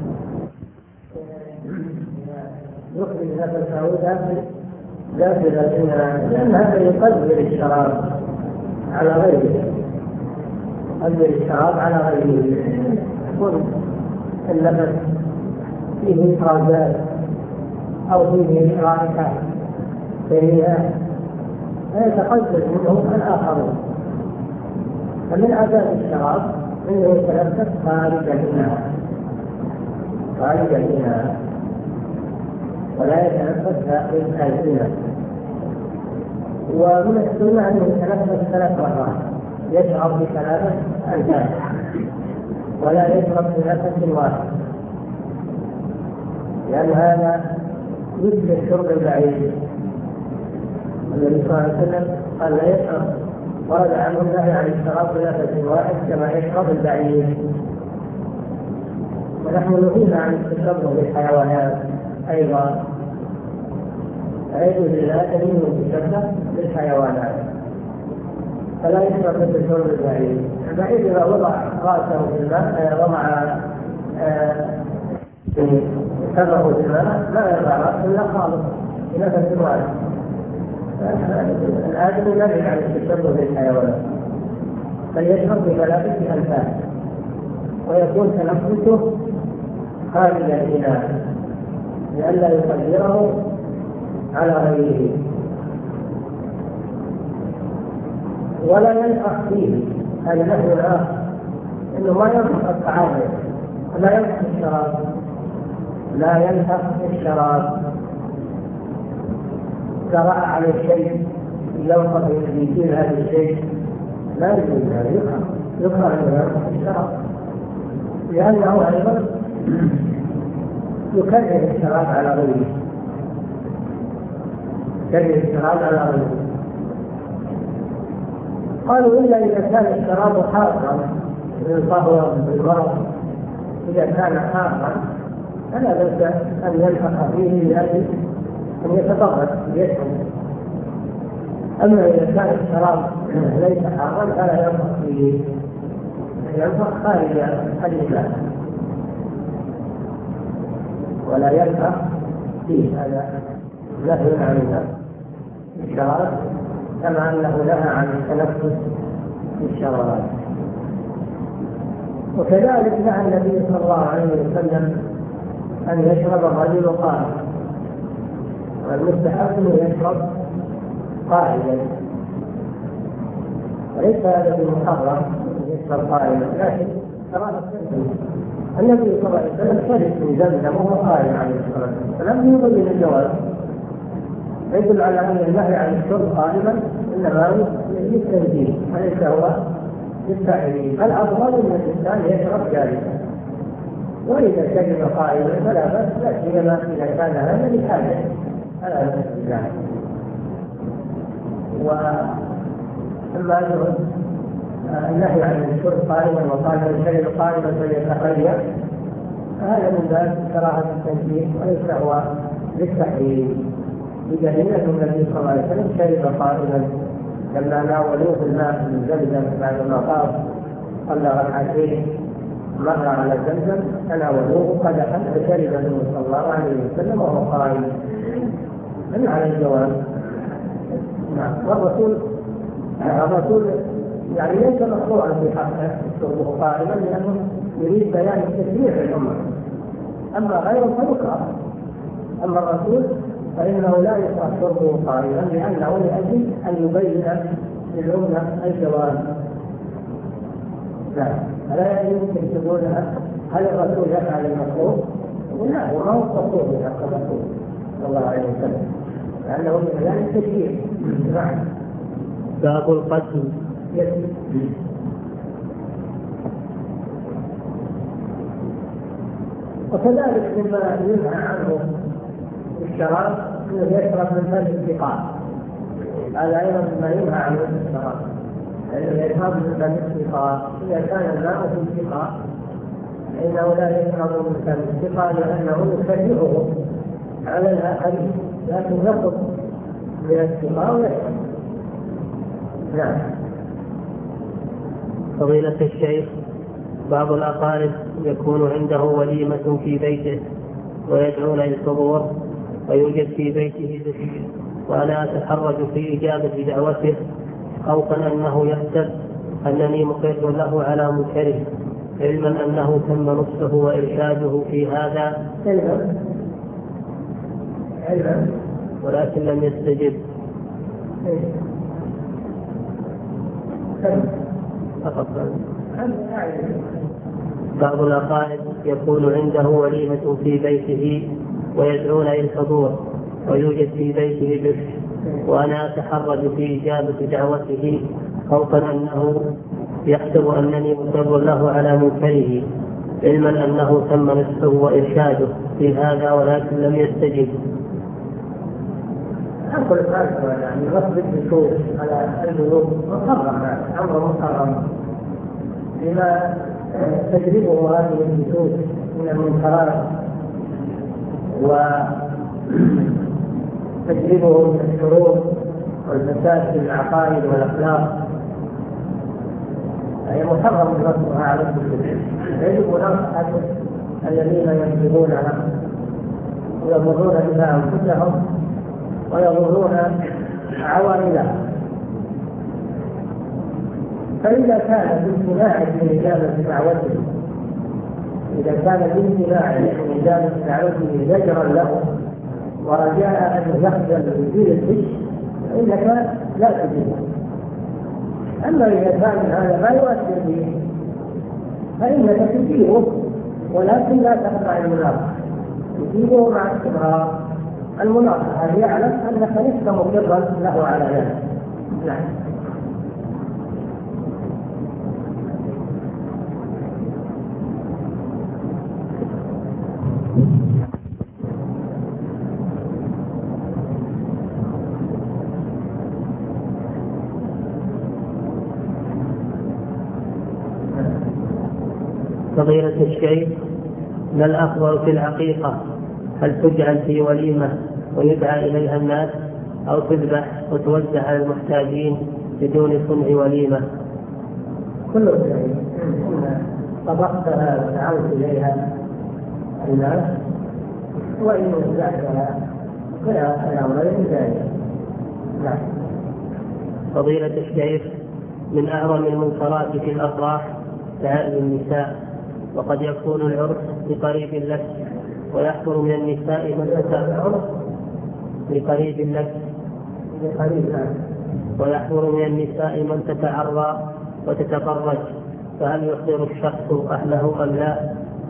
يخرج نفسه داخل داخل الإناء، لأن هذا يقدر الشراب على غيره، يقدر الشراب على غيره، يكون النفس فيه إفرازات أو فيه رائحة سيئة فيتقدر منه الآخرون. فمن آداب الشراب أنه يتنفس خارج الإناء، خارج الإناء، ولا يتنفس داخل الإناء. ومن السنة أنه يتنفس ثلاث مرات، يشعر بثلاثة أنفاس ولا يشرب بنفس واحد، لأن هذا مثل الشرب البعيد. النبي صلى الله عليه وسلم قال: لا يشرب، ورد عنه النهي عن الشراب بنفس واحد كما يشرب البعيد. ونحن نهينا عن التشبه بالحيوانات أيضا، فيجوز للآدمي التشبه بالحيوانات، فلا يشرب مثل شرب البعيد. البعيد إذا وضع رأسه في الماء، وضع كبه في الماء، لا يضع رأسه إلا خالص بنفس واحد. الآدمي لا يجوز عن التشبه بالحيوانات، فليشرب بثلاثة أنفاس، ويكون تنفسه خارج الإناء لئلا يقدره على غيره. ولا ينفخ فيه، هذا نحو آخر، إنه ما ينفخ الطعام، لا ينفخ الشراب، لا ينفخ الشراب. قرأ على الشيء ينفق يزيد هذا الشيء لا يجوز هذا، يكره يكره أن ينفق الشراب، لأنه أيضا يكره الشراب على غيره، يكره الشراب على غيره. قالوا إلا إذا كان الشراب حارا من صهوة بالمرض، إذا كان حارا فلا بأس أن ينفق فيه لأجل أن يتضرر بيده. أما إذا كان الشراب ليس حارا فلا ينفق فيه، ينفق خارج الإباحة ولا ينفق فيه. هذا نهي عن الشراب كما أنه نهى عن التنفس في الشرابات. وكذلك نهى النبي صلى الله عليه وسلم أن يشرب الرجل قائما، والمستحب أنه يشرب قائلا، وليس هذا بالمحرم يشرب قائلا، لكن كراهة النبي صلى الله عليه وسلم شرب من زمزم وهو قائم عليه الصلاة والسلام يبين الجواز، يدل على أن النهي عن الشرب قائما إنما هو للتنزيه وليس هو للتحريم. الأفضل أن الإنسان يشرب جالسا، وإذا شرب قائما فلا بأس، لا سيما إذا كان هذا لحاجة فلا بأس بذلك. وأما النهي عن الشرب قائما وقال من شرب قائما فليتخير، فهذا من باب كراهة التنزيه وليس هو للتحريم، بدليل أن النبي صلى الله عليه وسلم شرب قائما لما ناولوه الماء من زمزم بعد ما طاف صلى ركعتين مر على زمزم تناولوه قدحا فشرب منه صلى الله عليه وسلم وهو قائم، من على الجواز. والرسول الرسول يعني ليس مشروعا في حقه شربه قائما لأنه يريد بيان التشريع في الأمة، أما غيره فيكره. أما الرسول فإنه لا يكره شربه قائما لأنه لأجل أن يبين للأمة الجواز. لا فلا يمكن تقولها هل الرسول يفعل المطلوب؟ لا، وما هو المطلوب من حق الرسول صلى الله عليه وسلم، لأنه من بيان التشريع. نعم. باب القتل. وكذلك مما ينهى عنه الشراب انه يشرب من فم السقاء، هذا ايضا مما ينهى عنه الشراب، لانه يشرب من فم السقاء. اذا كان الماء في السقاء فانه لا يشرب من فم السقاء لانه يكرهه على الاخرين، لكن يخرج من السقاء ويشرب. نعم. فضيلة الشيخ، بعض الأقارب يكون عنده وليمة في بيته ويدعون للحضور ويوجد في بيته ذكر، وأنا أتحرج في إجابة دعوته خوفا أنه يحسب أنني مقر له على منكره، علما أنه تم نصحه وإرشاده في هذا ولكن لم يستجب. بعض الأقارب يكون عنده وليمة في بيته ويدعون للحضور ويوجد في بيته بشر، وأنا أتحرج في إجابة دعوته خوفا أنه يحسب أنني مصر له على منكره، علما أنه تم نصحه وإرشاده في هذا ولكن لم يستجب. أقول هذا يعني غصب الدخول على البيوت محرم، أمر محرم لما تجربه هذه البيوت من المنكرات وتجربه من الشرور والفساد في العقائد والأخلاق، هي محرم غصبها على البيوت. يجب نصح الذين يجربونها ويضرون بها أنفسهم ويضرون عوائلهم. فإذا كان بامتناع من إجابة دعوته إذا كان بامتناع من إجابة دعوته زجرا له ورجاء أن يخجل ويزيل الفش فإنك لا تجيبه. أما إذا كان هذا ما يؤثر به فإنك تجيبه، ولكن لا تقطع المناقشة، تجيبه مع استمرار المناصحة يعلم أنك لست مقرا له على ذلك. نعم. فضيلة الشيخ، ما الأفضل في العقيقة؟ هل تجعل في وليمة ويدعى إليها الناس، أو تذبح وتوزع على المحتاجين بدون صنع وليمة؟ كل شيء طبقتها ودعوت إليها الناس وإن وزعتها فلا الأمرين ذلك. نعم. فضيلة الشيخ، من أعظم المنكرات في الأفراح تعالي النساء، وقد يكون العرس بقريب لك، ويحضر من النساء من تتعرض بقريب لك ويحضر من النساء من تتعرى وتتفرج، فهل يحضر الشخص أهله أم لا؟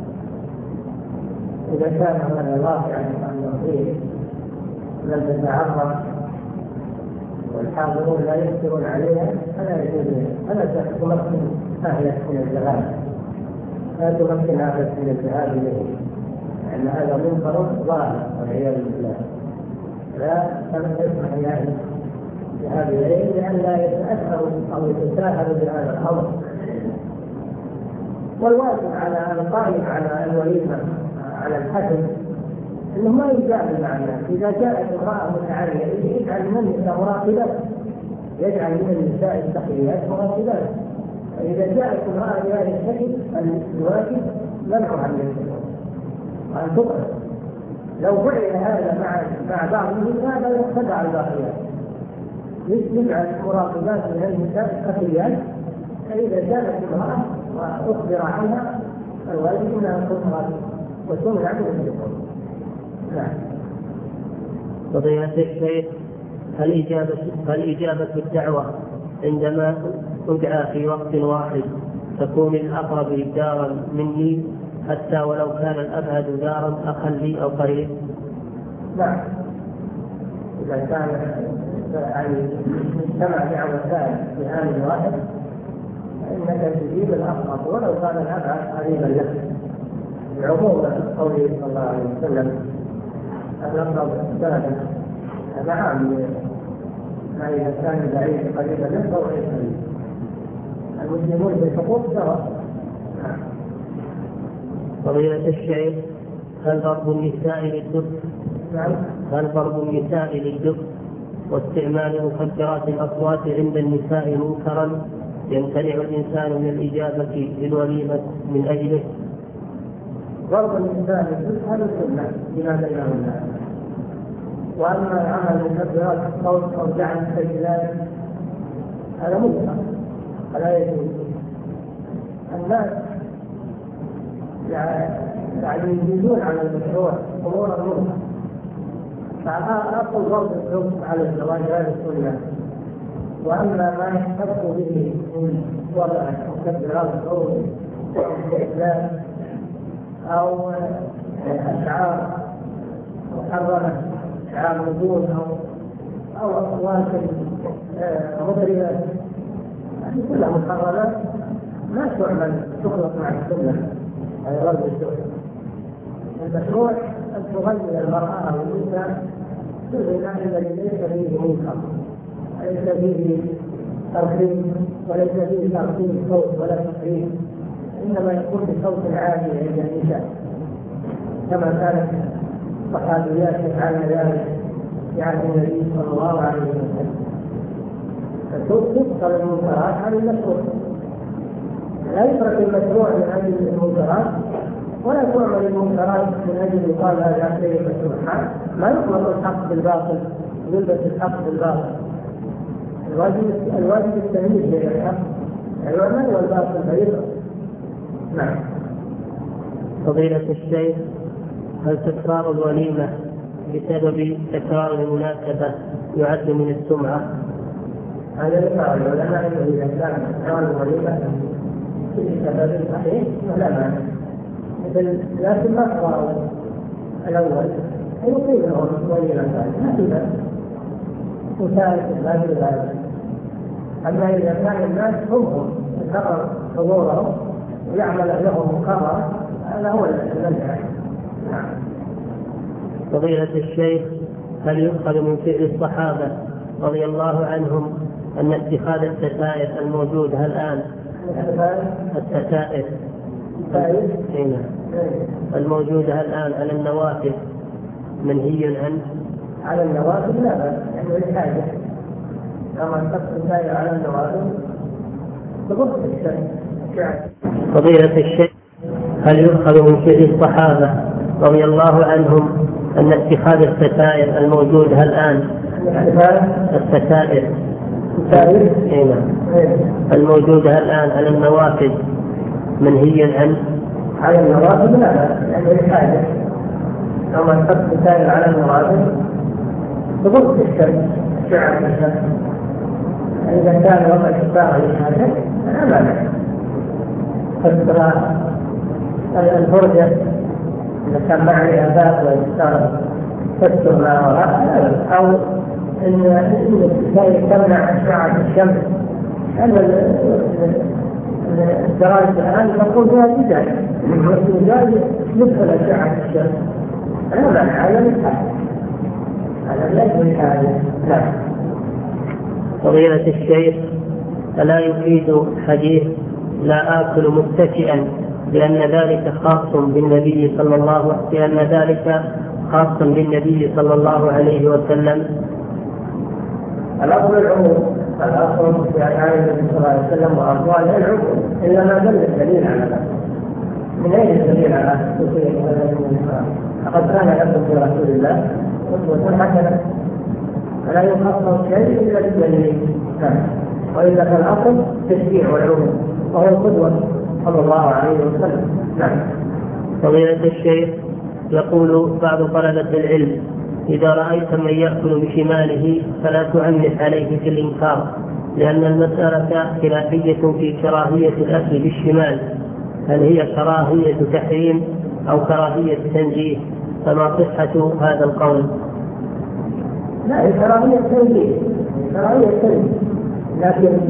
إذا كان هذا الواقع أن فيه من تتعرى والحاضرون لا يقدرون عليها فلا يجوز، فلا تمكن أهلك من الذهاب، لا تمكن أهلك من الذهاب إليه، لأن هذا منكر ظاهر والعياذ بالله. لا تسمح لأهلك الذهاب إليه لأن لا يتأثروا أو يتساهلوا بهذا الأمر. والواجب على القائم على الوليمة على الحسن انه ما يجامل مع الناس. اذا جاءت امراه متعاليه يجعل من النساء مراقبات، يجعل من النساء التقيات مراقبات. فاذا جاءت امراه بهذا الشكل الواجب منعها من الشكل وان تقعد. لو فعل هذا مع مع بعض النساء فيتبع الباقيات، يجعل مراقبات من النساء التقيات. فاذا جاءت امراه واخبر عنها الواجب انها تقعد وتمنع من الشكل. نعم. فضيلة الشيخ، هل إجابة هل إجابة الدعوة عندما أدعى في وقت واحد تكون الأقرب دارا مني حتى ولو كان الأبعد دارا أخا لي أو قريب؟ نعم. إذا كان يعني اجتمع دعوتان في آن واحد فإنك تجيب الأقرب ولو كان الأبعد قريبا لك، بعموم قوله صلى الله عليه وسلم الأقرب سلفا. هذا عام، ما إذا كان بعيد قريبا له فهو قريب. المسلمون في الحقوق سواء. فضيلة الشيخ، هل ضرب النساء للدف نعم. هل ضرب النساء للدف واستعمال مخدرات الأصوات عند النساء منكرا يمتنع الإنسان من الإجابة للوليمة من أجله؟ ضرب النساء للدف هذا سنة بما بينهم الناس. واما عمل مخدرات الصوت او جعل التسجيلات هذا منكر فلا يجوز. الناس يعني يزيدون على المشروع امور المنكر، فاقل ضرب الحكم على الزواج هذا السنه. واما ما يحتفظ به من وضع مخدرات الصوت او التسجيلات او اشعار محرمه، شعار نجوم او او اصوات مطربه، هذه كلها محرمات ما تعمل تخلط مع السنه. هذا غرض السنه. المشروع ان تغير المراه او الانثى بالغناء الذي ليس فيه منكر، ليس فيه ترخيم وليس فيه ترخيم صوت ولا تحريم، انما يكون بصوت عالي عند النساء كما كانت صحابيات يفعلن ذلك في عهد النبي صلى الله عليه وسلم. فتفصل المنكرات عن المشروع، لا يترك المشروع من اجل المنكرات ولا تعمل المنكرات من اجل يقال هذا شيء مشروع. ما يطلق الحق بالباطل ويلبس الحق بالباطل. الواجب الواجب التمييز بين الحق العمل والباطل فريضه. نعم. فضيلة الشيخ، هل تكرار الوليمة بسبب تكرار المناسبة يعد من السمعة؟ هذا ذكر العلماء انه اذا كان تكرار الوليمة بسبب صحيح فلا مانع، لكن ما تكرار الاول يقيم له وليمة ما في بأس وشارك ما في ذلك. أما إذا كان الناس هم هم ذكر حضورهم ويعمل لهم مقررة هذا هو الذي. نعم. فضيلة الشيخ، هل يؤخذ من فعل الصحابة رضي الله عنهم أن اتخاذ الستائر الموجودة الآن الستائر الموجودة الآن على النوافذ منهي عنه؟ على النوافذ لا بأس يعني الحاجة كما تقصد الستائر على النوافذ تضبط الشيء. فضيلة الشيخ، هل يؤخذ من فعل الصحابة رضي الله عنهم أن اتخاذ الستائر الموجودة الآن الستائر الموجودة الآن على النوافذ منهي عنه؟ على النوافذ لا بأس يعني الحاجة كما تقصد الستائر على النوافذ تضبط الشيء. إذا كان وضع الشفاء للحاجة لا مانع. فالصلاة الفرجة إذا كان معي آباء ويستار تستر ما وراء أو إن الشيء تمنع أشعة الشمس. أما الدراسة الآن تقول فيها زجاج والزجاج يدخل أشعة الشمس لا مانع. هذا بالحاجة هذا ليس بالحاجة. لا. فضيلة الشيخ، فلا يفيد حديث لا آكل متكئا لأن ذلك خاص بالنبي صلى الله لأن ذلك خاص بالنبي صلى الله عليه وسلم؟ الأصل العموم، الأصل في أفعال النبي صلى الله عليه وسلم وأقواله العموم إلا ما دل الدليل على ذلك. من أين الدليل على خصوصية هذا النبي؟ لقد كان لكم في رسول الله أسوة حسنة فلا يخصص شيء إلا بالدليل. وإلا فالأصل تشريع والعموم وهو القدوة صلى الله عليه وسلم. نعم. فضيلة الشيخ، يقول بعض طلبة العلم إذا رأيت من يأكل بشماله فلا تعنف عليه في الإنكار لأن المسألة خلافية في كراهية الأكل بالشمال، هل هي كراهية تحريم أو كراهية تنزيه؟ فما صحة هذا القول؟ لا، هي كراهية تنزيه، كراهية تنزيه، لكن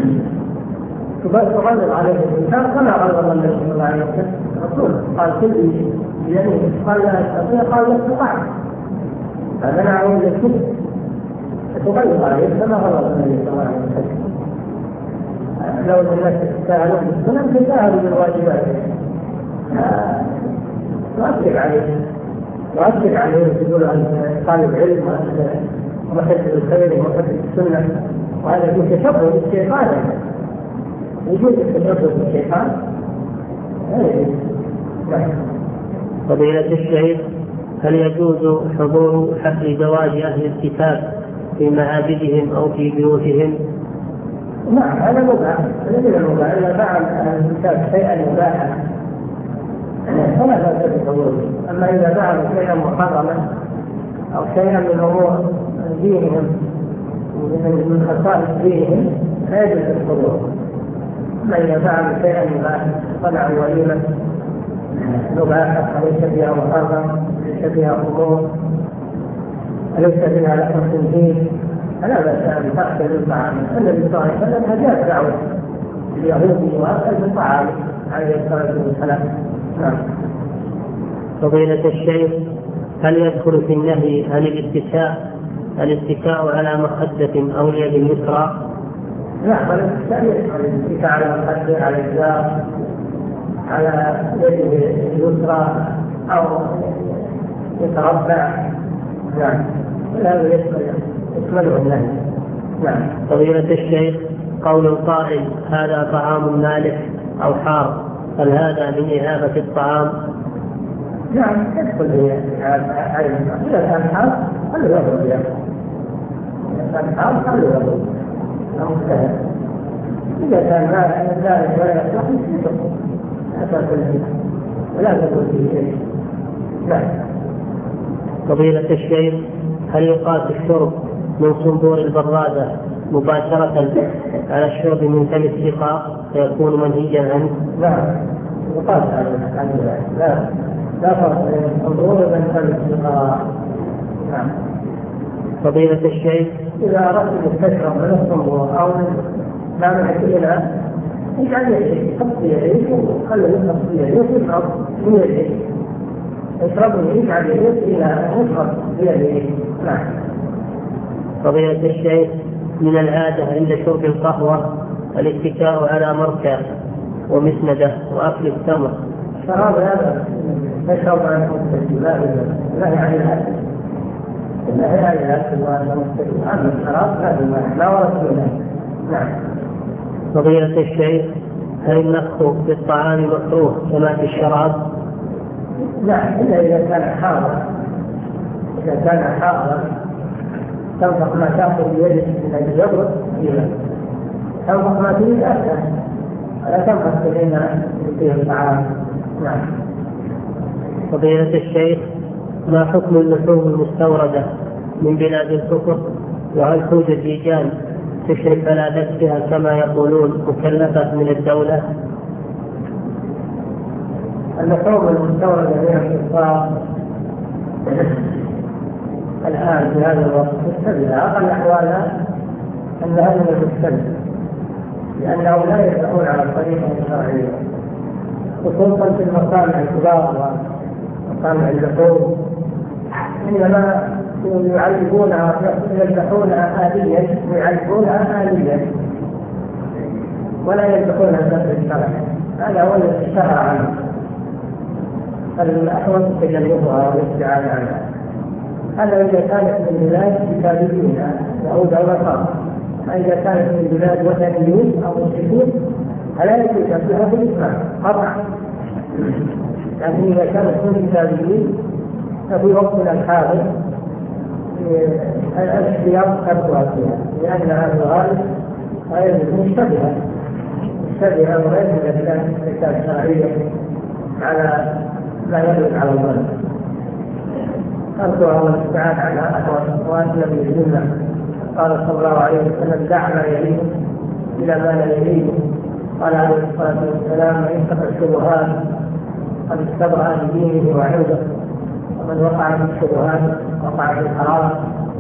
تغلظ عليه الإنسان كما غلظ النبي صلى الله عليه وسلم. الرسول قال كل يعني قال لا استطيع قال لا استطاع، فمنعه من الكفر فتغلظ عليه كما غلظ النبي صلى الله عليه وسلم. لو الناس تتساهلون بالسنن تتساهلوا بالواجبات. تؤثر عليه تؤثر عليه تقول عن طالب علم ومحب الخير ومحب السنة، وهذا يكون تشبه بالشيطان. وجود التشبه بالشيطان. فضيلة الشيخ، هل يجوز حضور حفل زواج أهل الكتاب في معابدهم أو في بيوتهم؟ نعم، هذا مباح، ليس مباح إلا بعد أهل الكتاب شيئا مباحا فلا بأس بحضوره. أما إذا فعلوا شيئا محرما أو شيئا من أمور دينهم من خصائص دينهم لا يجوز الحضور. أما إذا فعلوا شيئا مباحا صنعوا وليمة مباحة ليس فيها محرم ليس فيها أمور ليس فيها لحم خنزير فلا بأس أن تأكل الطعام. النبي صلى الله عليه وسلم أجاب دعوة اليهود وأكل الطعام عليه الصلاة والسلام. فضيلة الشيخ، هل يدخل في النهي عن الاتكاء الاتكاء على مخدة أو اليد اليسرى؟ نعم، الاتكاء يدخل الاتكاء على مخدة على الجار على يد اليسرى أو يتربع. نعم، هذا يشمله النهي. نعم. فضيلة الشيخ، قول القائل هذا طعام مالح أو حار، هل هذا من إهابة الطعام؟ نعم، يدخل في هذا. إذا كان حار خلوا يضرب إذا كان حار خلوا يضرب أو مجتهد. إذا كان ذلك ولا يصلح يشرب لا تأكل فيه ولا تأكل فيه شيء. نعم. فضيلة الشيخ، هل يقاس الشرب من صنبور البرادة مباشرة على الشرب من فم السقاء فيكون منهيا عنه؟ نعم، يقاس على ذلك. لا لا فرق بين الصنبور وبين فم السقاء. نعم. فضيلة الشيخ إذا أردت أن تشرب من الصنبور أو ما معك إلى اجعل يديك حط يديك وخلي يحط يديك ويشرب من يديك اشرب اجعل يديك إلى يشرب بيديك. نعم. فضيلة الشيخ من العادة عند شرب القهوة الاتكاء على مركب ومسندة وأكل التمر. شراب هذا تشرب عن المستشفى لا لا يعني الأكل لا يعني الأكل وأنا مستشفى أما الشراب هذا لا ورد له. نعم. فضيلة الشيخ هل النفخ في الطعام مكروه كما في الشراب؟ نعم إلا إذا كان حارا إذا كان حارا تنفخ ما تأخذ بيدك من أجل يبرد تنفخ ما تريد أسهل ولا تنفخ بين فيه الطعام. نعم. فضيلة الشيخ ما حكم اللحوم المستوردة من بلاد الكفر وهل توجد لجان تشرف على نفسها كما يقولون مكلفة من الدولة؟ اللحوم المستوردة من الكفار الآن في هذا الوقت مستبدة أقل أحوالها أنها من المستبدة لأنهم لا يدعون على الطريقة الشرعية خصوصا في المصانع الكبار ومصانع اللحوم إنما يعلقونها يذبحونها آليا ويعلقونها آليا ولا يذبحونها بنفس الشرع. هذا هو الذي شرع عنه الأحوط تجنبها والابتعاد عنها. هذا إذا كانت من بلاد كتابيين أو دولة خاصة. إذا كانت من بلاد وثنيين أو مشركين فلا يجوز فيها بالإسلام قطعا. لكن إذا كانت من كتابيين ففي وقتنا الحاضر الاحتياط تركها فيها لأن هذا الغالب غير مشتبهة مشتبهة وغير من الأحكام الشرعية على ما يدل على الظلم. تركها والابتعاد عنها أحوط وأسلم للذمة. قال صلى الله عليه وسلم دع ما يليه إلى ما لا يليه. قال عليه الصلاة والسلام من اتقى الشبهات قد استبرأ لدينه وعرضه ومن وقع في الشبهات وقع في الحرام.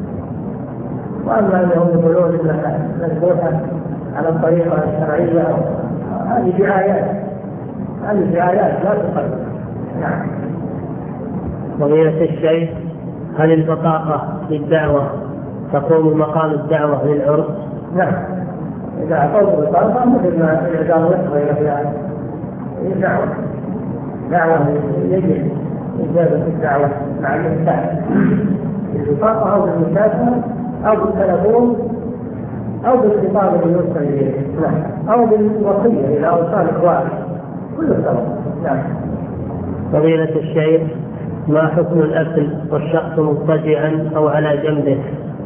وأما أنهم يقولون إنها مذبوحة على الطريقة الشرعية هذه دعايات هذه دعايات لا تقدم. نعم. فضيلة الشيخ هل البطاقة للدعوة تقوم مقام الدعوة للعرس؟ نعم. إذا أعطوك بطاقة مثل ما إذا قالوا لك غير ذلك هي دعوة دعوة يجب إجابة الدعوة مع الإنسان بالبطاقة أو بالمشافهة أو بالتلفون أو بالخطاب اللي يوصل إليه أو بالوصية إلى أوصال إخوانه كل سبب. نعم. فضيلة الشيخ ما حكم الأكل والشخص مضطجعا أو على جنبه؟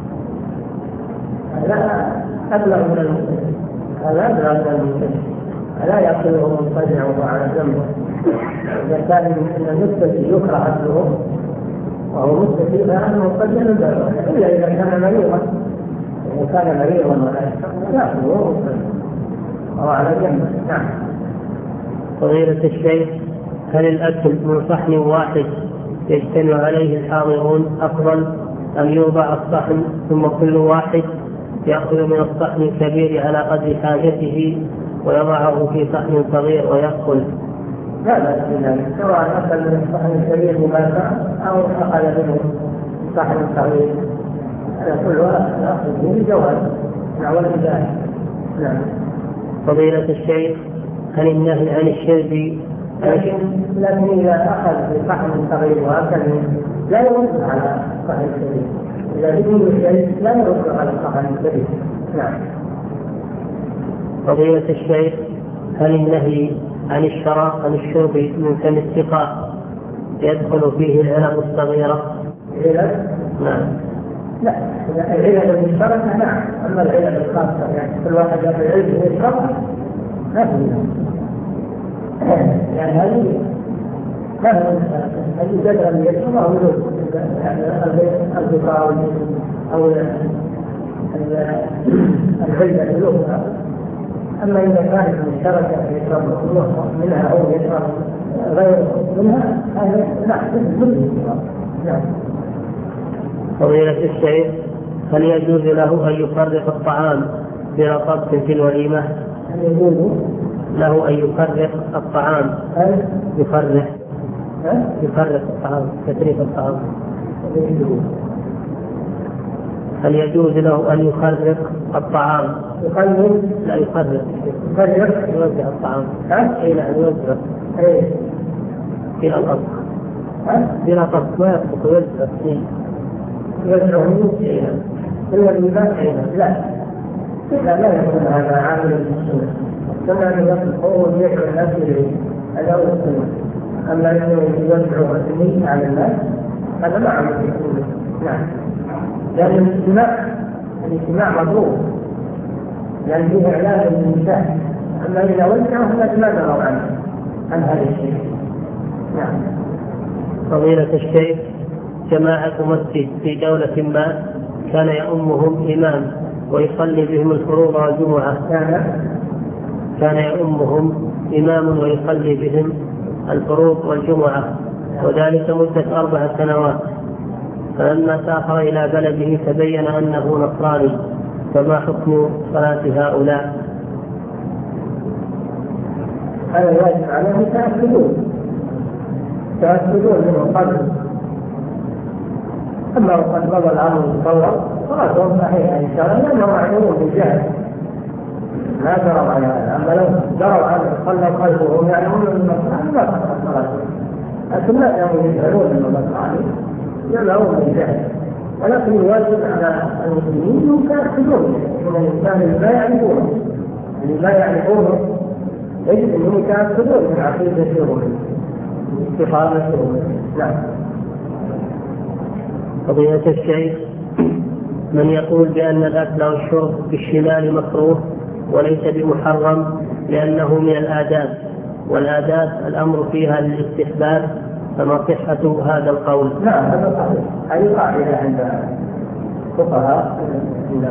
لا أبلغ من المسلم هذا أبلغ من المسلم لا يأكله مضطجع وعلى جنبه. إذا كان من المستفي يكره أكله وهو مستفي فأنه مضطجع إلا إذا كان مريضا. إذا كان مريضا ولا يأكله وهو على جنبه. نعم. فضيلة الشيخ هل الأكل من صحن واحد يجتمع عليه الحاضرون أفضل أم يوضع الصحن ثم كل واحد يأخذ من الصحن الكبير على قدر حاجته ويضعه في صحن صغير ويأكل؟ لا لا لا سواء أكل من الصحن الكبير مباشرة أو أخذ منه صحن صغير على كل واحد يأخذ منه جواز مع والإجازة. نعم. فضيلة الشيخ هل النهي عن الشرب لكن لكن إذا أخذ بصحن صغير وأكل لا يرد على الصحن الكبير. إذا بدون شيء لا يرد على الصحن الكبير. نعم. فضيلة الشيخ هل النهي عن الشراب عن الشرب من فم السقاء يدخل فيه العلب الصغيرة؟ علب؟ نعم. لا العلب المشتركة نعم. أما العلب الخاصة يعني كل واحد يأخذ علبه ويشربها ما في. يعني هذه هذه الجدرة اللي يشربها ولود البقاء أو العلبة الأخرى. أما إذا كانت مشتركة يشرب منها أو يشرب غير منها هذا لا. نعم. فضيلة الشيخ هل يجوز له أن يفرق الطعام بلا طبخ في الوليمة؟ هل يجوز له أن يفرق الطعام هل يفرق هل يفرق الطعام تفريق الطعام هل يجوز له أن يفرق الطعام؟ يقلل لا يفرق يفرق يوزع الطعام ها أي نعم يوزع ايه بلا طبخ ها بلا طبخ ما يطبخ يوزع يدعو أي نعم الوليمة لا لا لا يكون هذا عامل السنة كما أن يطبخه ويدعو الناس إليه هذا هو السنة أما أنه يوزع السنين على الناس هذا ما عمل السنة نعم لأن الاجتماع الاجتماع مطلوب لأن فيه إعلان للنساء أما إذا وزعه فلا ما دروا عنه عن هذا الشيء نعم. فضيلة الشيخ جماعة مسجد في دولة ما كان يؤمهم إمام ويصلي بهم الفروض والجمعة كان كان يؤمهم إمام ويصلي بهم الفروض والجمعة وذلك مدة أربع سنوات فلما سافر إلى بلده تبين أنه نصراني فما حكم صلاة هؤلاء؟ هذا الواجب عليهم تأكدون تأكدون منه قبل أما وقد مضى الأمر المصور صلاتهم صحيحة إن شاء الله لأنهم معلومون بالجهل ما دروا على هذا أما لو دروا عنه صلوا خلفه وهم يعلمون أن النصراني ما تحصل صلاتهم لكن لا كانوا يجهلون أن النصراني يعلمون بالجهل ولكن الواجب على المسلمين أنهم يتأكدون من الإنسان اللي لا يعرفونه اللي لا يعرفونه يجب أنهم يتأكدون من عقيدتهم من استقامتهم نعم. فضيلة الشيخ من يقول بأن الأكل والشرب بالشمال مكروه وليس بمحرم لأنه من الآداب والآداب الأمر فيها للاستحباب فما صحة هذا القول؟ نعم هذا صحيح. هذه قاعدة عند الفقهاء أن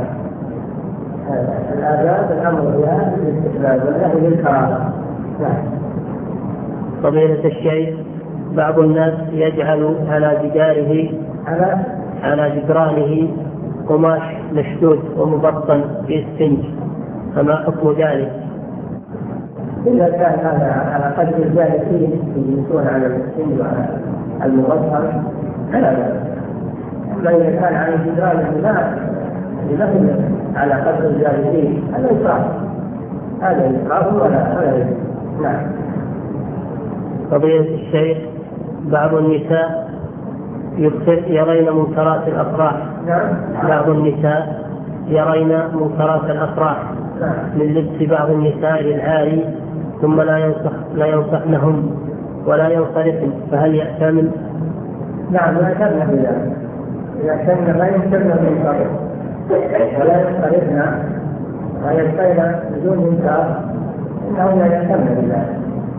الآداب الأمر فيها للاستحباب والنهي للكراهة. نعم. فضيلة الشيخ بعض الناس يجعل على جداره على على جدرانه قماش مشدود ومبطن في السنج فما حكم ذلك؟ إذا كان هذا على قدر الجالسين يجلسون على السنج وعلى المبطن فلا بأس. أما إذا كان على جدران لا لنفل على قدر الجالسين هذا إسراف هذا إسراف ولا ولا يجوز. نعم. فضيلة الشيخ بعض النساء يرين منكرات الأفراح نعم. بعض النساء يرين منكرات الأفراح نعم. من لبس بعض النساء للعاري ثم لا ينصح لا ينصحنهم ولا ينصرفن فهل يأتمن؟ نعم يأتمن بذلك إذا كان لا يمكن من طريق ولا ينصرفن ويبقين بدون منكر إنهم لا يأتمن بذلك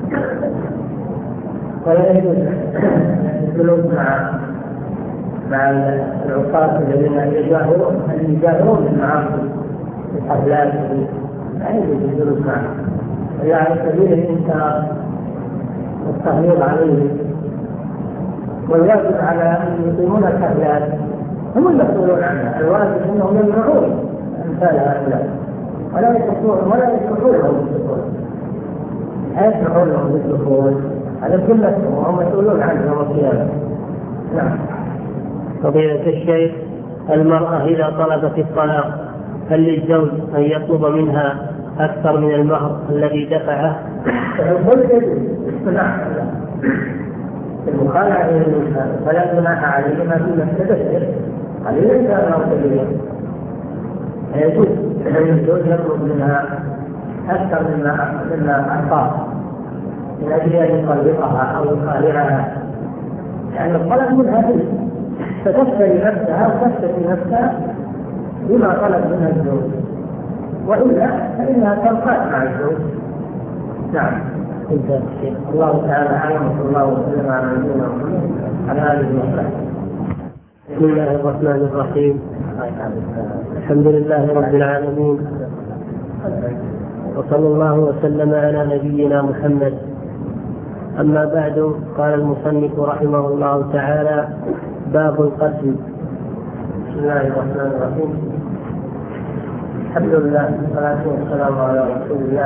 ولا يجوز الجلوس مع مع العصاة الذين يجاهرون يجاهرون بالمعاصي الحفلات لا يجوز الجلوس معهم إلا على سبيل الإنكار والتغليظ عليهم والواجب على أن يقيمون الحفلات هم المسؤولون عنها الواجب أنهم يمنعون أمثال هؤلاء ولا يسمحون ولا يسمحون لهم بالدخول لا يسمحون لهم بالدخول هذا كله وهم مسؤولون عنه يوم القيامة. نعم. فضيلة الشيخ المرأة إذا طلبت الطلاق هل للزوج أن يطلب منها أكثر من المهر الذي دفعه؟ المخالعة فلا جناح عليهما فيما افتدت عليه ليس أمر كبير يجوز أن الزوج يطلب منها أكثر مما مما أعطاه من أجل أن يطلقها أو يخالعها لأن الطلب منها فيه فتشتري نفسها وتشتري نفسها بما طلب منها الزوج وإلا فإنها تنقاد مع الزوج. نعم. الله تعالى أعلم وصلى الله وسلم على نبينا محمد على آله وصحبه. بسم الله الرحمن الرحيم. الحمد لله رب العالمين وصلى الله وسلم على نبينا محمد. أما بعد قال المصنف رحمه الله تعالى باب القتل. بسم الله الرحمن الرحيم. الحمد لله والصلاة والسلام على رسول الله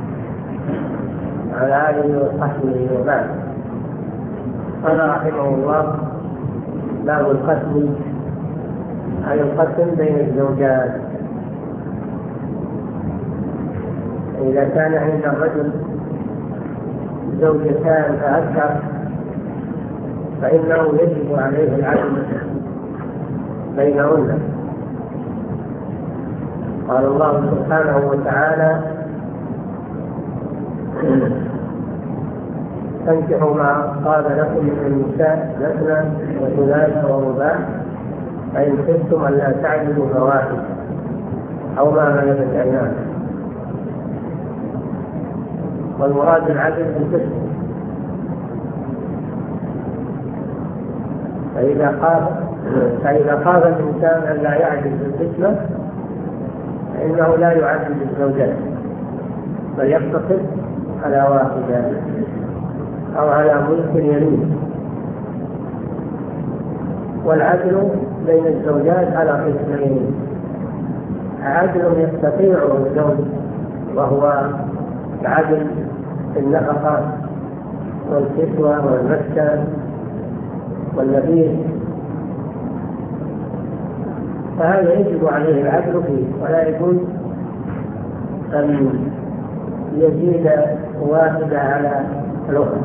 وعلى آله وصحبه وبعد. قال رحمه الله: باب القسم، أي القسم بين الزوجات. إذا كان عند الرجل زوجتان فأكثر فإنه يجب عليه العدل بينهن. قال الله سبحانه وتعالى: فانكحوا ما طاب لكم من النساء مثنى وثلاث ورباع فإن خفتم ألا تعدلوا فواحد أو ما ملكت أيمانكم. والمراد العدل بالقسم. فإذا خاف فإذا خاف الإنسان أن لا يعدل بالقسمة فإنه لا يعدل بالزوجات بل يقتصر على واحدة أو على ملك يمين. والعدل بين الزوجات على قسمين: عدل يستطيعه الزوج وهو العدل في النفقة والكسوة والمسكن واللبيس، فهذا يجب عليه العدل فيه، ولا يجوز أن يزيد واحدة على الأخرى.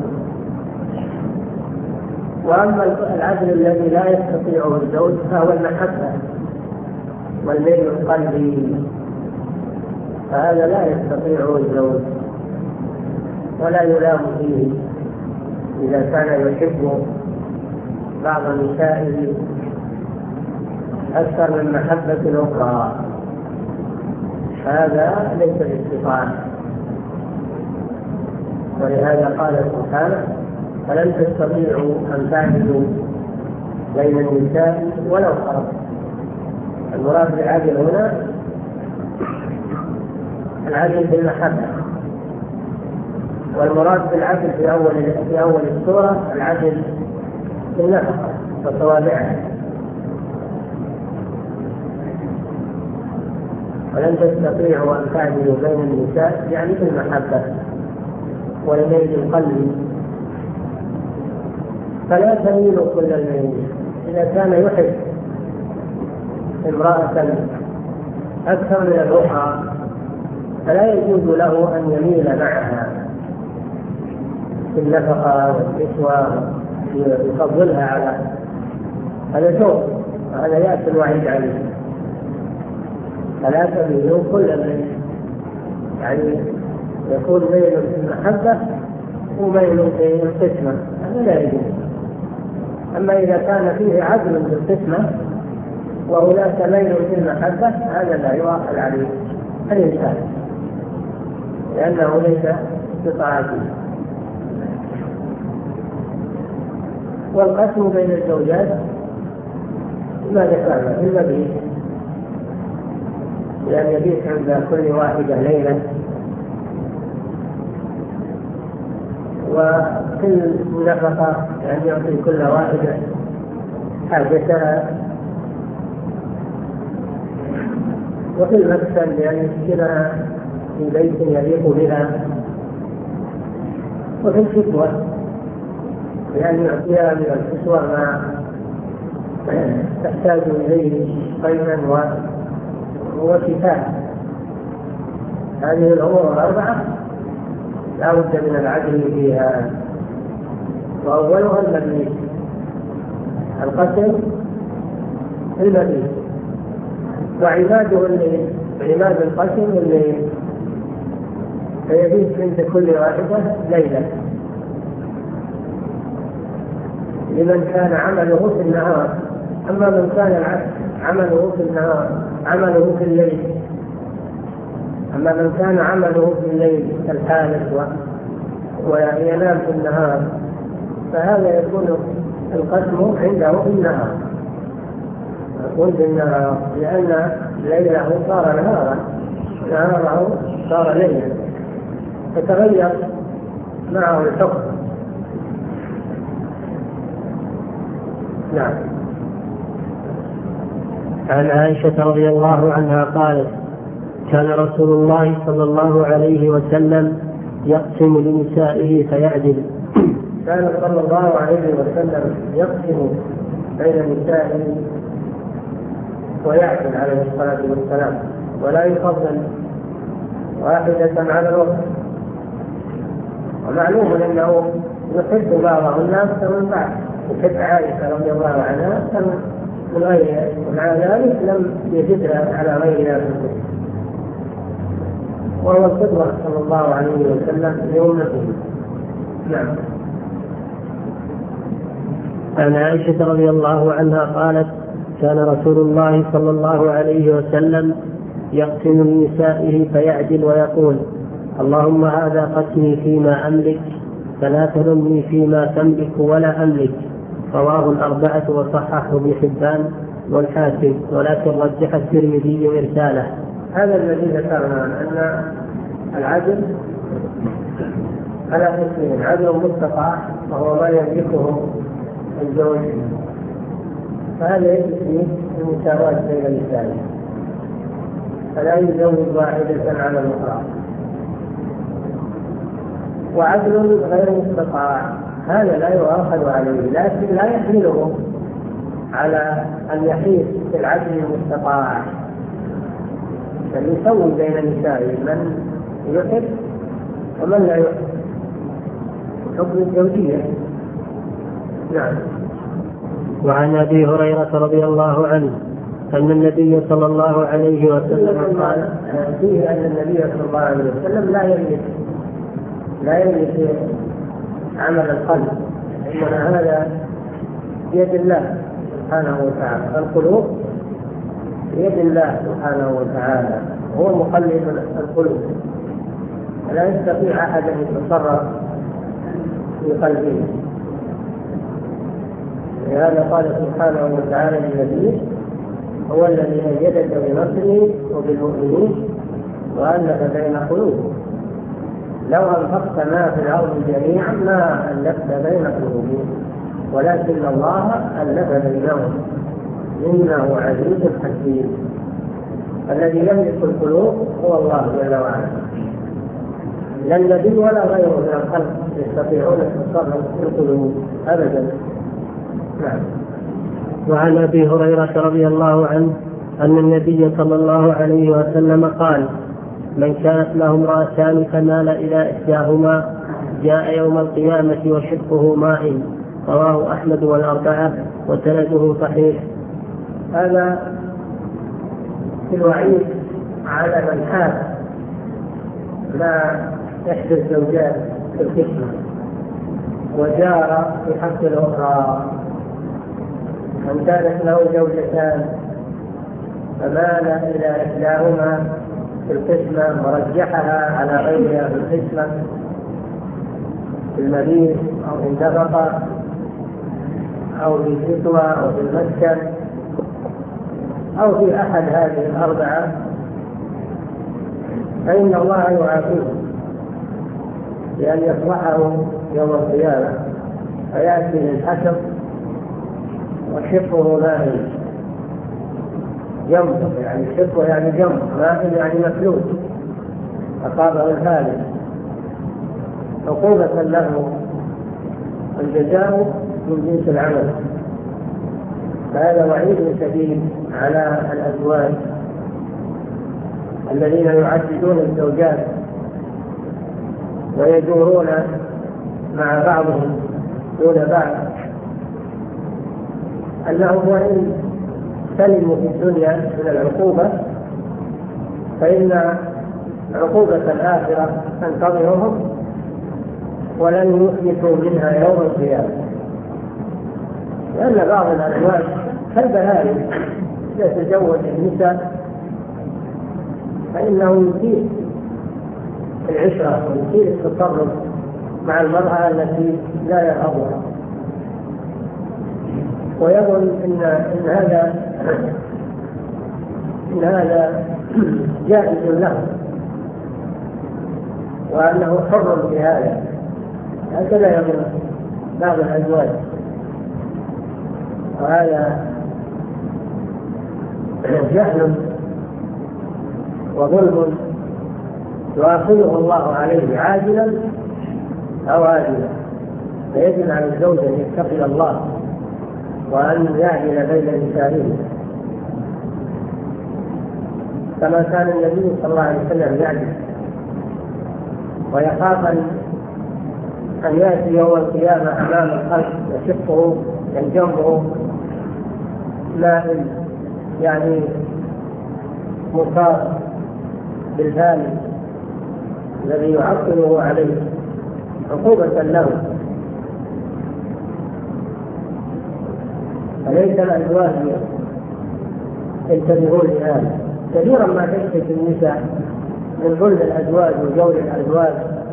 وأما العدل الذي لا يستطيعه الزوج فهو المحبة والميل القلبي، فهذا لا يستطيعه الزوج ولا يلام فيه إذا كان يحب بعض النساء أكثر من محبة الأخرى، هذا ليس باستطاعة. ولهذا قال سبحانه: فلن تستطيعوا أن تعدلوا بين النساء ولو حرصتم. المراد بالعدل هنا العدل بالمحبة، والمراد بالعدل في أول في أول السورة العدل بالنفقة وتوابعها. ولن تستطيعوا أن تعدلوا بين النساء يعني بالمحبة والميل القلبي، فلا تميلوا كل الميل. إذا كان يحب امرأة أكثر من الأخرى فلا يجوز له أن يميل معها في النفقة والكسوة، يفضلها على هذا شوق، هذا يأتي الوعيد عليه. فلا تميلوا كل الميل، يعني يكون ميل في المحبة وميل في القسمة، هذا لا يجوز. أما إذا كان فيه عدل بالقسمة وهناك ميل في المحبة هذا لا يؤاخذ عليه الإنسان لأنه ليس بطاعته. والقسم بين الزوجات ما ذكرنا في المبيت، لأن يبيت عند كل واحدة ليلة، وكل نفقة يعني يعطي كل واحدة حاجتها، وفي المسكن لأن يسكنها في بيت يليق بها، وفي الكسوة لأن يعطيها من الكسوة ما تحتاج إليه قيما وكفاية. هذه الأمور الأربعة لا بد من العدل فيها، وأولها المبيت، القسم في المبيت، وعباده الليل، عباد القسم الليل، فيبيت عند كل واحدة ليلة لمن كان عمله في النهار. أما من كان العكس عمله في النهار عمله في الليل أما من كان عمله في الليل كالحالة وينام في النهار فهذا يكون القسم عنده في النهار، يكون في النهار لأن ليله صار نهارا، نهاره صار ليلا، فتغير معه الحكم. نعم. عن عائشة رضي الله عنها قالت: كان رسول الله صلى الله عليه وسلم يقسم لنسائه فيعدل. كان صلى الله عليه وسلم يقسم بين نسائه ويعدل عليه الصلاة والسلام، ولا يفضل واحدة على الأخرى. ومعلوم أنه يحب بعضهن أكثر من بعض، يحب عائشة رضي الله عنها أكثر من غيرها، ومع ذلك لم يجدها على غيرها في الكتب، وهو القدوة صلى الله عليه وسلم لأمته. نعم. عن عائشة رضي الله عنها قالت: كان رسول الله صلى الله عليه وسلم يقسم لنسائه فيعدل ويقول: اللهم هذا قسمي فيما أملك فلا تلمني فيما تملك ولا أملك. رواه الأربعة وصححه ابن حبان والحاكم، ولكن رجح الترمذي إرساله. هذا الذي ذكرنا أن العدل على قسمين: عدل مستطاع وهو ما يملكه الزوج، فهذا يجري المساواة بين النساء، فلا يزوج واحدة على الأخرى. وعدل غير مستطاع هذا لا يؤاخذ عليه، لكن لا يحمله على أن يحيث في العدل المستطاع، بل يسوي بين النساء من يحب ومن لا يحب، حكم الزوجية. نعم. وعن أبي هريرة رضي الله عنه أن النبي صلى الله عليه وسلم قال: فيه أن النبي صلى الله عليه وسلم لا يملك لا يملك عمل القلب، إنما هذا بيد الله سبحانه وتعالى. القلوب بيد الله سبحانه وتعالى، هو مقلب القلوب، لا يستطيع أحد أن يتصرف في قلبه. لهذا قال سبحانه وتعالى للنبي: هو الذي أيدك بنصره وبالمؤمنين وألف بين قلوبهم لو أنفقت ما في الأرض جميعا ما ألفت بين قلوبهم ولكن الله ألف بينهم إنه عزيز حكيم. الذي يملك القلوب هو الله جل وعلا، لا النبي ولا غيره من الخلق يستطيعون التصرف في القلوب أبدا. نعم. وعن أبي هريرة رضي الله عنه أن النبي صلى الله عليه وسلم قال: من كانت له امرأتان فمال إلى إحداهما جاء يوم القيامة وشقه مائل. رواه أحمد والأربعة وسنده صحيح. هذا في الوعيد على من حاب لا إحدى الزوجات في القسمة وجار في حق الأخرى. من كانت له زوجتان فمال إلى إحداهما في القسمة ورجحها على غيرها في القسمة، في المبيت أو في النفقة أو في الكسوة أو في المسكن أو في أحد هذه الأربعة، فإن الله يعافيه بأن يصلحه يوم القيامة فيأتي للحشر وشقه مائل. جنب يعني شقه يعني جنب، مائل يعني مفلوج، أصابه الهالك، عقوبة له الجزاء من جنس العمل. فهذا وعيد شديد على الأزواج الذين يعددون الزوجات ويدورون مع بعضهم دون بعض، أنهم وإن سلموا في الدنيا من العقوبة فإن عقوبة الآخرة تنتظرهم ولن يثبتوا منها يوم القيامة. لأن بعض الأزواج كالبهائم يتزوج النساء فإنه يثير العشرة ويثير التصرف مع المرأة التي لا يرغبها، ويظن إن إن هذا إن هذا جائز له وأنه حر في هذا. هكذا يظن بعض الأزواج، وهذا جهل وظلم يؤاخذه الله عليه عاجلا أو آجلا، فيجب على الزوج أن يتقي الله وأن يعدل بين نسائه، كما كان النبي صلى الله عليه وسلم يعدل، ويخاف أن يأتي يوم القيامة أمام الخلق يشقه ينجمه مائل، يعني مصاب بالفعل الذي يعطله عليه عقوبة له. فليس الأزواج ينتبهون لهذا. كثيرا ما تشتكي النساء من ظلم الأزواج وجور الأزواج،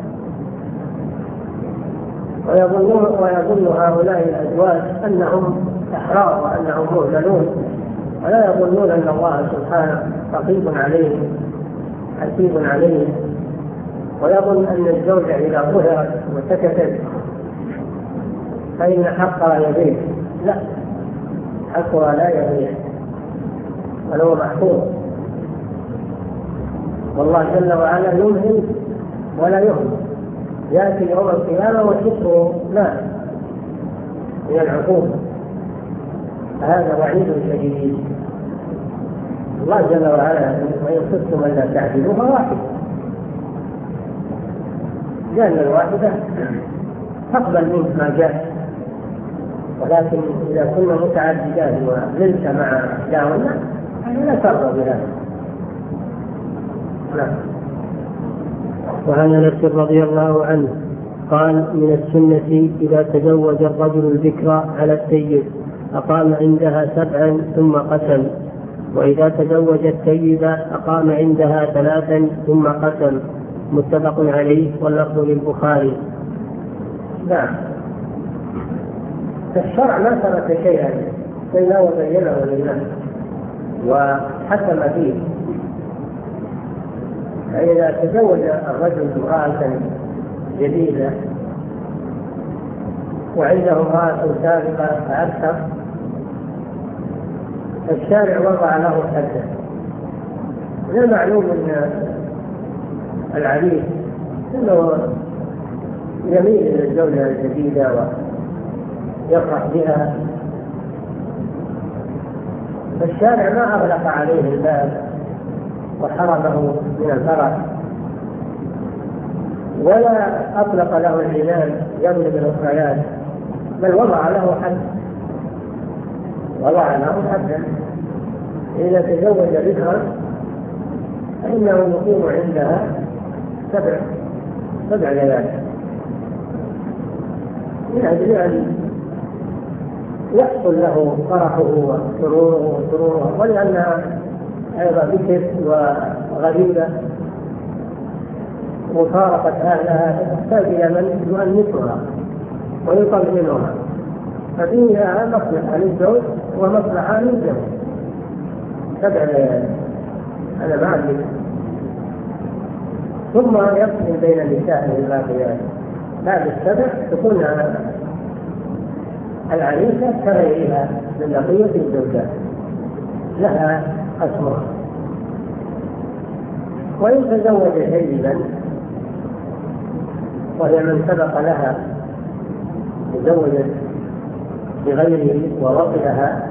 ويظنون ويظن هؤلاء الأزواج أنهم أحرار وأنهم مهملون، ولا يظنون أن الله سبحانه رقيب عليهم حسيب عليهم، ويظن أن الزوجة إذا ظهرت وسكتت فإن حقها يضيع. لا، حقها لا يضيع ولو محفوظ، والله جل وعلا يمهل ولا يهمل، يأتي يوم القيامة وشكره لا من العقوبة. هذا وعيد شديد. الله جل وعلا وإن خفتم ألا تعدلوا فواحد، لأن الواحدة تقبل منك ما جاء، ولكن إذا كنا متعددات وزلت مع إحداهن لا ترضى بهذا. نعم. وعن انس رضي الله عنه قال: من السنة إذا تزوج الرجل البكر على السيد أقام عندها سبعا ثم قسم، وإذا تزوج السيد أقام عندها ثلاثا ثم قسم. متفق عليه واللفظ للبخاري. نعم. الشرع ما ترك شيئا إلا وبينه لله وحكم فيه. فإذا تزوج الرجل امرأة جديدة وعنده امرأة سابقة فأكثر، الشارع وضع له حدا. من المعلوم أن العريس أنه يميل إلى الزوجة الجديدة ويفرح بها، فالشارع ما أغلق عليه الباب وحرمه من الفرح ولا أطلق له العنان يضرب الأخريات، بل وضع له حد وضع له حدا. إذا تزوج بكرا فإنه يقيم عندها سبع سبع ليالي من أجل أن يحصل له فرحه وسروره وسروره، ولأنها أيضا بكر وغريبة وفارقت أهلها تحتاج إلى من يؤنسها ويطمئنها، ففيها مصلحة للزوج ومصلحة للزوج. سبع ليالي هذا بعد، ثم يقسم بين النساء الباقيات. بعد السبع تكون العريسة كغيرها من بقية الزوجات لها قسمها. وإن تزوج سيدا وهي من سبق لها تزوجت بغيره ووطئها،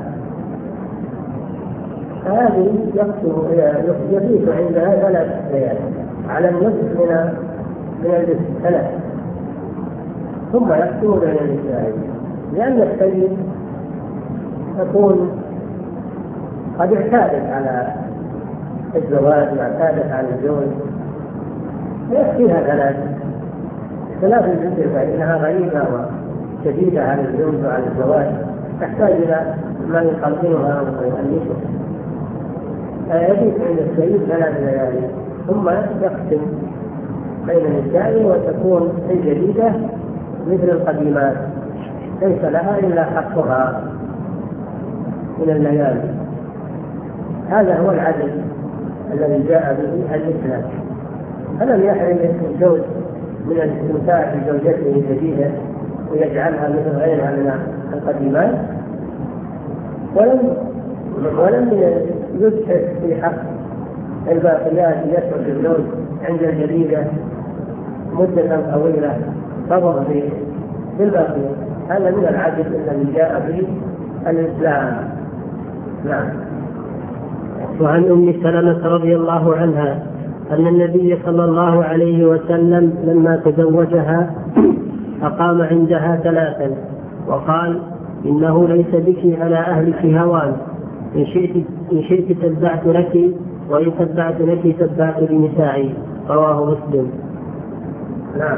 فهذه يبيت عندها ثلاث ليالي على النصف من من الثلاث، ثم يقسم بين النساء، لأن السيد تكون قد اعتادت على الزواج واعتادت على الزوج، فيكفيها ثلاث ثلاث الجزء، فإنها غريبة وشديدة على الزوج وعلى الزواج، تحتاج إلى ما يقلقلها ويؤنسها. يبيت عند السيد ثلاث ليالي ثم يقسم بين النساء، وتكون الجديدة مثل القديمات ليس لها إلا حقها من الليالي. هذا هو العدل الذي جاء به الإسلام. فلم يحرم الزوج من الاستمتاع بزوجته الجديدة ويجعلها مثل غيرها من القديمات، ولم ولم يسحب في حق الباقيات يسعد اللون عند الجديدة مدة طويلة صبر بالباقيات، هذا من العدل الذي جاء به الإسلام. نعم. وعن أم سلمة رضي الله عنها أن النبي صلى الله عليه وسلم لما تزوجها أقام عندها ثلاثا وقال: إنه ليس بك على أهلك هوان، إن شئت, إن شئت تبعت لك، وإن تبعت لك تبعت لنسائي. رواه مسلم. نعم.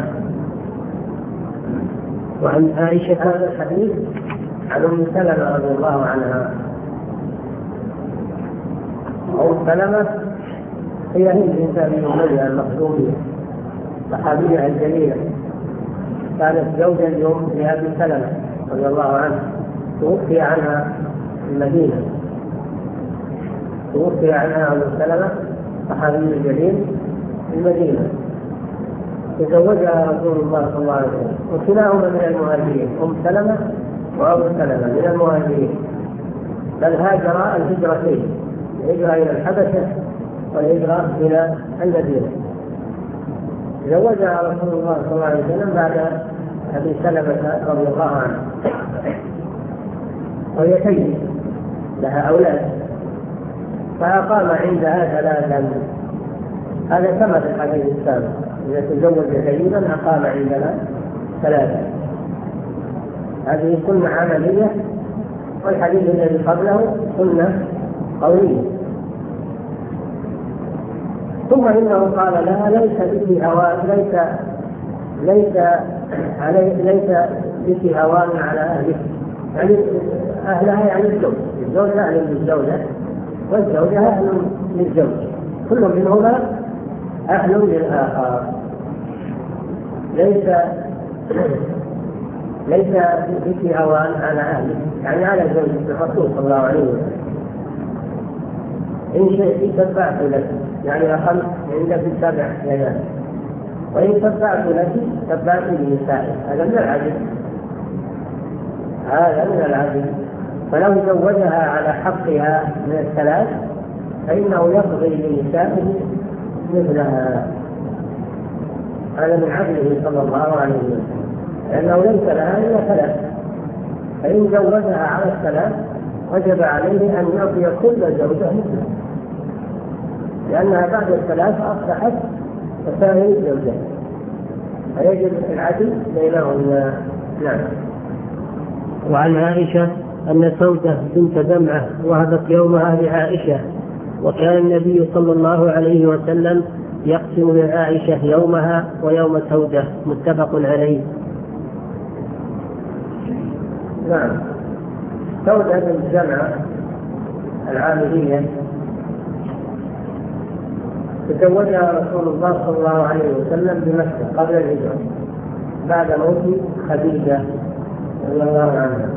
وعن عائشة هذا الحديث عن أم سلمة رضي الله عنها. أم سلمة هي هند بنت أبي أمية المخزومية، صحابية الجليلة، كانت زوجا لأبي سلمة رضي الله عنه، توفي عنها في المدينة، توفي عنها أم سلمة صحابي الجليل في المدينة، تزوجها رسول الله صلى الله عليه وسلم، وكلاهما من المهاجرين، أم سلمة وأبو سلمة من المهاجرين، بل هاجر الهجرتين، الهجرة إلى الحبشة والهجرة إلى المدينة. تزوجها رسول الله صلى الله عليه وسلم بعد أبي سلمة رضي الله عنه، وهي سيد لها أولاد، فأقام عندها ثلاثا. هذا كما في الحديث السابق، إذا تزوج سيدا أقام عندنا ثلاثا. هذه سنة عملية، والحديث الذي قبله سنة قولية. ثم إنه قال لها: ليس بك هوان، ليس ليس علي ليس بك هوان على أهلك، يعني أهلها يعني الزوج، الزوج أهل للزوجة والزوجة أهل للزوج، كل منهما أهل للآخر. ليس ليس بك هوان على أهلك، يعني على زوجك الرسول صلى الله عليه وسلم. إن شئت تبعت لك، يعني أقل عندك سبع ليال، وإن تبعت لك تبعت لنسائك. هذا من العدل، هذا من العدل. فلو زوجها على حقها من الثلاث فإنه يقضي لنسائه مثلها. هذا من عدله صلى الله عليه وسلم، لأنه ليس لها إلا ثلاث، فإن زوجها على الثلاث وجب عليه أن يعطي كل زوجة مثلها، لأنها بعد الثلاث أصبحت تساوي الزوجات، فيجب العدل بينهن. نعم. وعن عائشة أن سودة بنت دمعة وهبت يومها لعائشة، وكان النبي صلى الله عليه وسلم يقسم لعائشة يومها ويوم سودة. متفق عليه. نعم. سودة بنت دمعة العاملية تزوجها رسول الله صلى الله عليه وسلم بمكة قبل الهجرة بعد موت خديجة رضي الله عنها،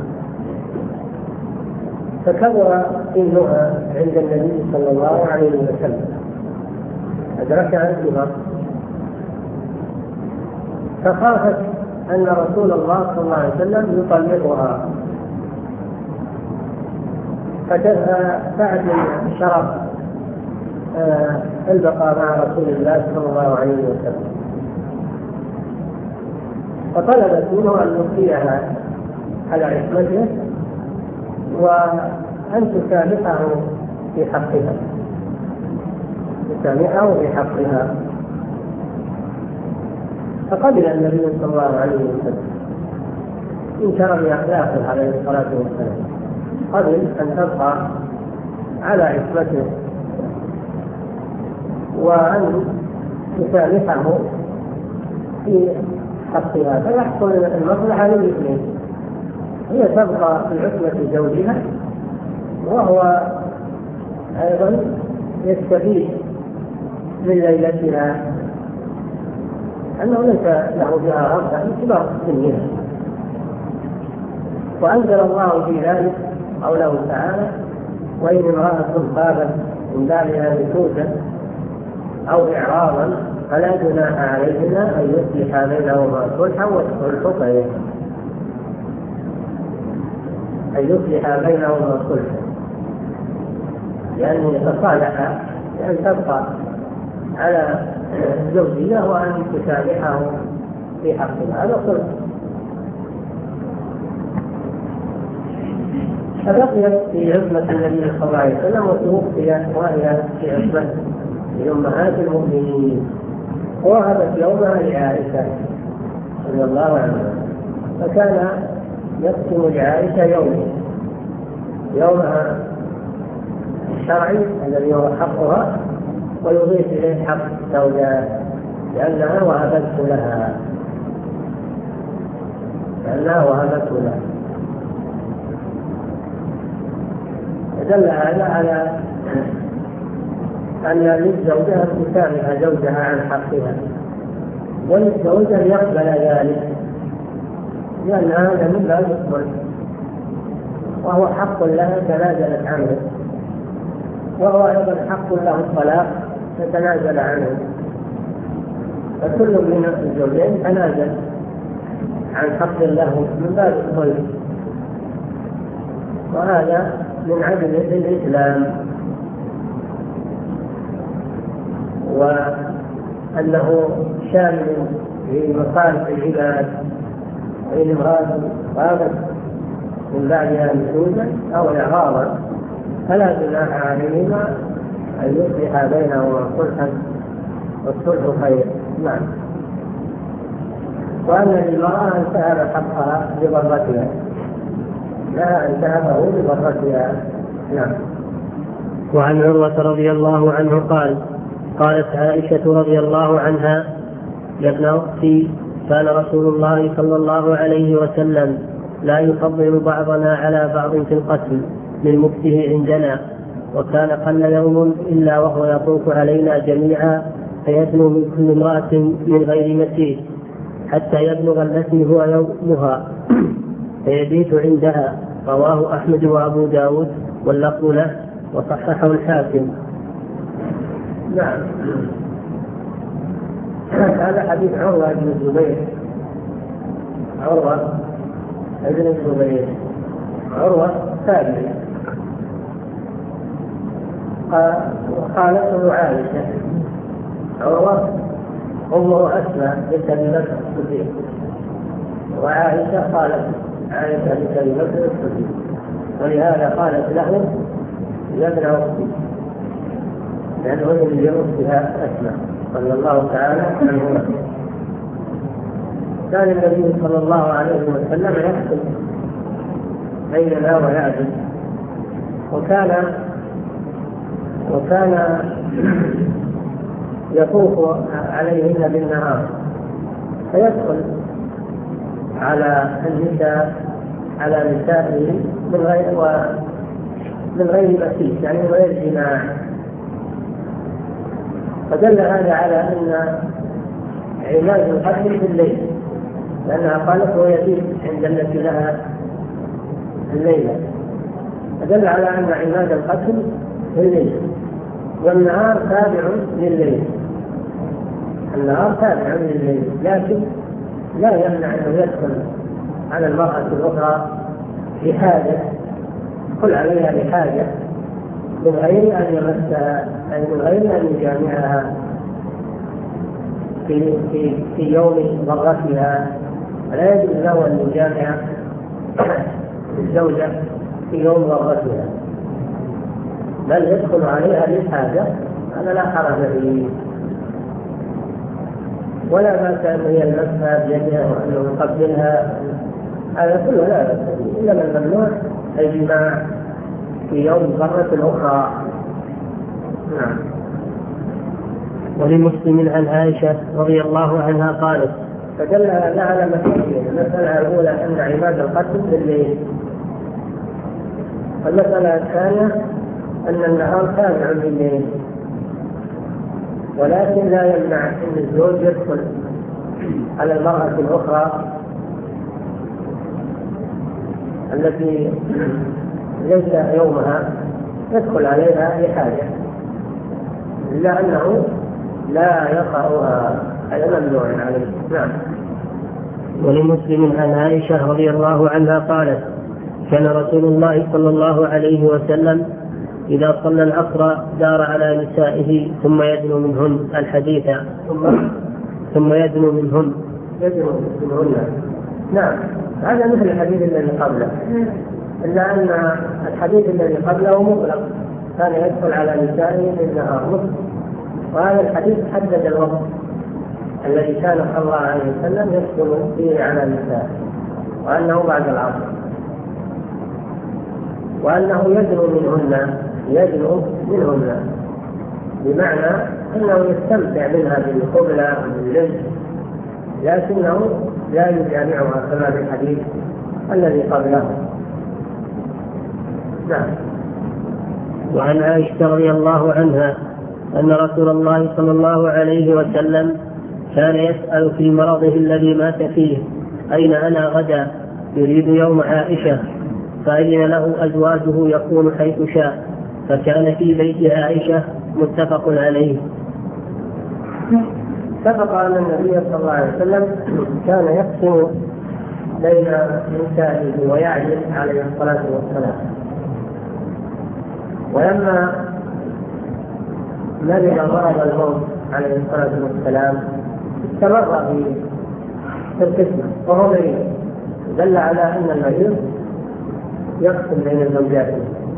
فكبر سنها عند النبي صلى الله عليه وسلم، أدركها الكبر، فخافت أن رسول الله صلى الله عليه وسلم يطلقها، فتعد شرف آه البقاء مع رسول الله صلى الله عليه وسلم، فطلبت منه أن يبقيها على عصمته وأن تسامحه في حقها، تسامحه في حقها. فقبل النبي صلى الله عليه وسلم من كرم أخلاقه عليه الصلاة والسلام، قبل أن تبقى على عصمته وأن تسامحه في حقها، فيحصل المصلحة للاثنين، هي تبقى في عصمة زوجها وهو أيضا يستفيد من ليلتها، أنه ليس له بها رغبة في كبار سنها. وأنزل الله في ذلك قوله تعالى: وإن امرأة خافت من بعدها نشوزا أو إعراضا فلا جناح عليهما أن يصلحا بينهما صلحا، والصلح خير، أن يصلحا بينهما صلحا. لأنه تصالح أن تبقى على الزوجية وأن تسامحه في حقها، هذا صلح. فبقيت في عصمة النبي صلى الله عليه وسلم وتوفي وهي في عصمة أمهات المؤمنين، ووهبت يومها لعائشة رضي الله عنها، فكان يقسم لعائشة يوم يومها الشرعي الذي هو حقها، ويضيف إليه حق الزوجات لأنها وهبته لها لأنها وهبته لها دل هذا على أن للزوجة أن تسامح زوجها عن حقها، وللزوج أن يقبل ذلك، لأن هذا من باب الصلح، وهو حق لها تنازلت عنه، وهو أيضا حق له الطلاق تتنازل عنه، فكل من الزوجين تنازل عن حق له من باب الصلح، وهذا من عدل الإسلام، وأنه شامل لمصالح العباد. وإن امرأة غابت من بعدها نشوزا أو إعراضا فلا جناح عليهما أن يصلح بينهما صلحا، والصلح خير. نعم. وأن للمرأة أن تهب حقها لضرتها، لا أن تهبه لضرتها. نعم. وعن عروة رضي الله عنه قال: قالت عائشة رضي الله عنها: يا ابن أختي، كان رسول الله صلى الله عليه وسلم لا يفضل بعضنا على بعض في القتل من مكته عندنا، وكان قل يوم إلا وهو يطوف علينا جميعا فيدنو من كل امرأة من غير مسيس حتى يبلغ التي هو يومها فيبيت عندها. رواه أحمد وأبو داود واللفظ له وصححه الحاكم. نعم. هذا حديث عروة بن الزبير. عروة بن الزبير عروة ثابت قالته عائشة. عروة أمه أسمى بنت أبي بكر الصديق، وعائشة قالت عائشة بنت أبي بكر الصديق، ولهذا قالت له: يا ابن أختي، لأنه من لأختها أسمى صلى الله تعالى عنه. كان النبي صلى الله عليه وسلم يحكم بيننا ويعدل، وكان وكان يطوف عليهن بالنهار فيدخل على النساء على نسائه من غير من غير مسيس، يعني من غير جماع. فدل هذا على أن علاج القتل في الليل، لأنها قالت ويبيت عند التي لها الليلة، فدل على أن علاج القتل في الليل، والنهار تابع لليل. النهار تابع لليل، لكن لا يمنع أنه يدخل على المرأة الأخرى بحاجة، كل عليها بحاجة، من غير أن يمسها، أي من غير أن يجامعها في في في يوم ضرتها. لا يجوز له أن يجامع الزوجة في يوم ضرتها، بل يدخل عليها للحاجة، هذا لا حرج فيه، ولا بأس أن يلمسها بيدها وأنه يقبلها، هذا كله لا بأس به، إنما الممنوع الجماع في يوم ضرة الأخرى. نعم. ولمسلم عن عائشة رضي الله عنها قالت: فدل هذا على مسألتين: المسألة الأولى أن عباد القتل بالليل، المسألة الثانية أن النهار تابع لليل، ولكن لا يمنع أن الزوج يدخل على المرأة الأخرى التي ليس يومها، يدخل عليها لحاجة، إلا أنه لا يقرأها، هذا ممنوع عليه. نعم. ولمسلم عن عائشة رضي الله عنها قالت: كان رسول الله صلى الله عليه وسلم إذا صلى العصر دار على نسائه ثم يدنو منهن الحديث ثم ثم يدنو منهن يدنو منهن. نعم، هذا مثل الحديث الذي قبله، إلا أن الحديث الذي قبله مطلق، كان يدخل على نسائه في النهار، وهذا الحديث حدد الوقت الذي كان صلى الله عليه وسلم يدخل فيه على نسائه، وأنه بعد العصر، وأنه يدنو منهن يدنو منهن بمعنى أنه يستمتع منها بالقبلة وباللمس، لكنه لا يجامعها كما في الحديث الذي قبله. نعم. وعن عائشة رضي الله عنها أن رسول الله صلى الله عليه وسلم كان يسأل في مرضه الذي مات فيه أين أنا غدا، يريد يوم عائشة، فأذن له أزواجه يكون حيث شاء، فكان في بيت عائشة. متفق عليه. اتفق أن النبي صلى الله عليه وسلم كان يقسم بين نسائه ويعدل عليه الصلاة والسلام، ولما مرض مرض الموت عليه الصلاة والسلام استمر في القسمة، وهو مريض، دل على أن المريض يقسم بين الزوجات،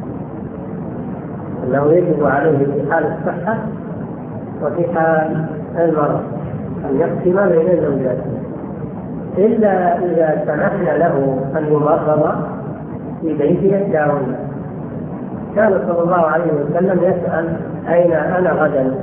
أنه يجب عليه في حال الصحة وفي حال المرض أن يقسم بين الزوجات، إلا إذا سمحنا له أن يمرض في بيته إحداهن. كان صلى الله عليه وسلم يسأل أين أنا غدا،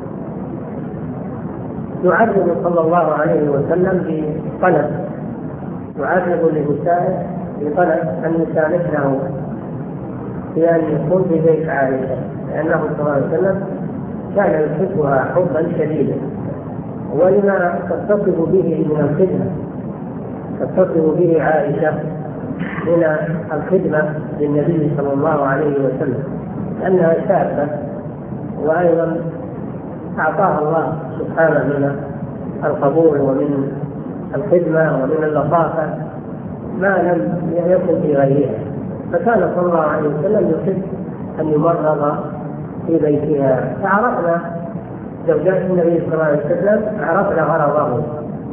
يعرض صلى الله عليه وسلم بطلب، يعرض لنسائه بطلب أن يسامحنه في أن يكون في بيت عائشة، لأنه صلى الله عليه وسلم كان يحبها حبا شديدا، ولما تتصف به من الخدمة تتصف به عائشة من الخدمة للنبي صلى الله عليه وسلم، لأنها شابة، وأيضا أعطاها الله سبحانه من القبول ومن الخدمة ومن اللطافة ما لم يكن في غيرها، فكان صلى الله عليه وسلم يحب أن يمرض في بيتها. فعرفنا زوجات النبي صلى الله عليه وسلم، عرفنا غرضه،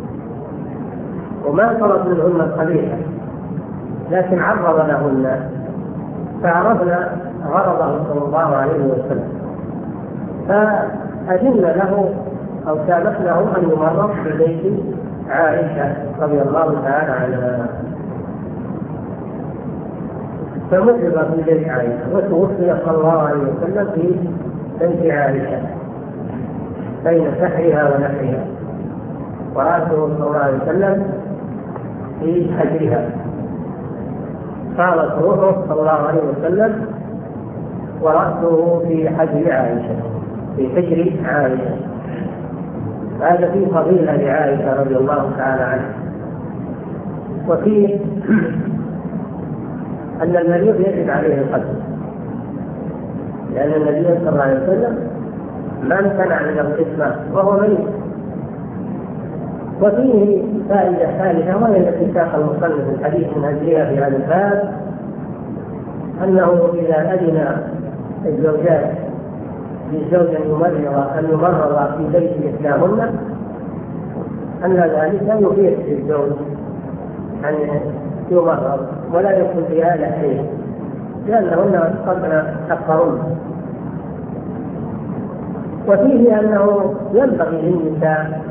وما طلب منهن القبيحة، لكن عرض لهن، فعرفنا غرضه صلى الله عليه وسلم، فأذن له أو سامحناه أن يمرض في بيت عائشة رضي الله تعالى عنها، فمرض في بيت عائشة، وتوفي صلى الله عليه وسلم في بيت عائشة بين سحرها ونحرها، ورأسه صلى الله عليه وسلم في حجرها، صارت روحه صلى الله عليه وسلم ورأسه في حجر عائشة في حجر عائشة. هذا فيه فضيلة لعائشة رضي الله تعالى عنها. وفيه أن المريض يجب عليه القتل، لأن النبي صلى الله عليه وسلم ما امتنع من القسمة وهو مريض. وفيه فائدة ثالثة وهي التي ساق المصنف الحديث من أجلها في هذا الباب، أنه إذا أذن الزوجات للزوج أن يمرض أن يمرض في بيت إحداهن أن ذلك يفيد الزوج أن يمرض ولا يكون في هذا حين، لأنهن قد تكفرن. وفيه أنه ينبغي للنساء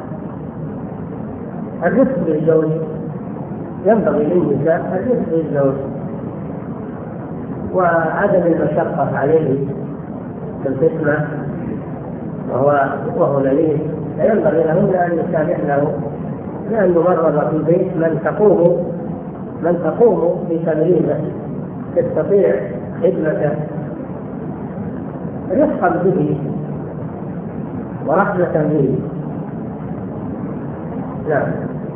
الرفق بالزوج، ينبغي للنساء الرفق بالزوج وعدم المشقة عليه في القسمة، وهو وهو مريض، فينبغي لهن أن يسامحنه لأن يمرض في البيت من تقوم من تقوم بتمريضه تستطيع خدمته رفقا به ورحمة به. نعم.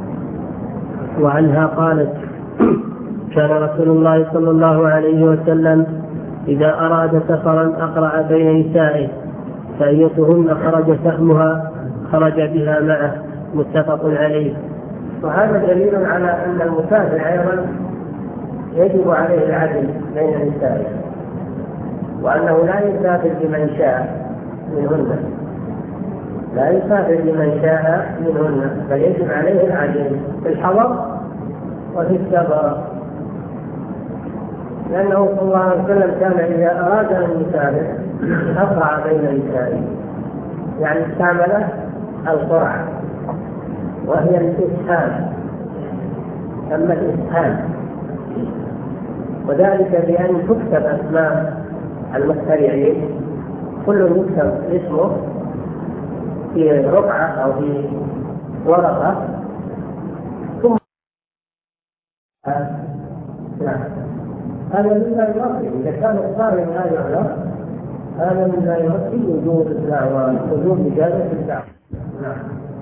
وعنها قالت: كان رسول الله صلى الله عليه وسلم إذا أراد سفرا أقرع بين نسائه، فأيتهن خرج سهمها خرج بها معه. متفق عليه. وهذا دليل على أن المسافر أيضا يجب عليه العدل بين نسائه، وأنه لا يسافر لمن شاء منهن، لا يسافر لمن شاء منهن، بل يجب عليه العدل في الحضر وفي السفر، لأنه صلى الله عليه وسلم كان إذا أراد أن يسافر أقرع بين نسائه، يعني استعمل القرعة وهي الإسهام، أما الإسهام، وذلك بأن تكتب أسماء المخترعين، كل يكتب اسمه في رقعة أو في ورقة، ثم هذا مما يؤكد إذا كان الصارم لا يعلم، هذا مما يؤكد وجوب الدعوة، وجوب إجابة الدعوة. نعم.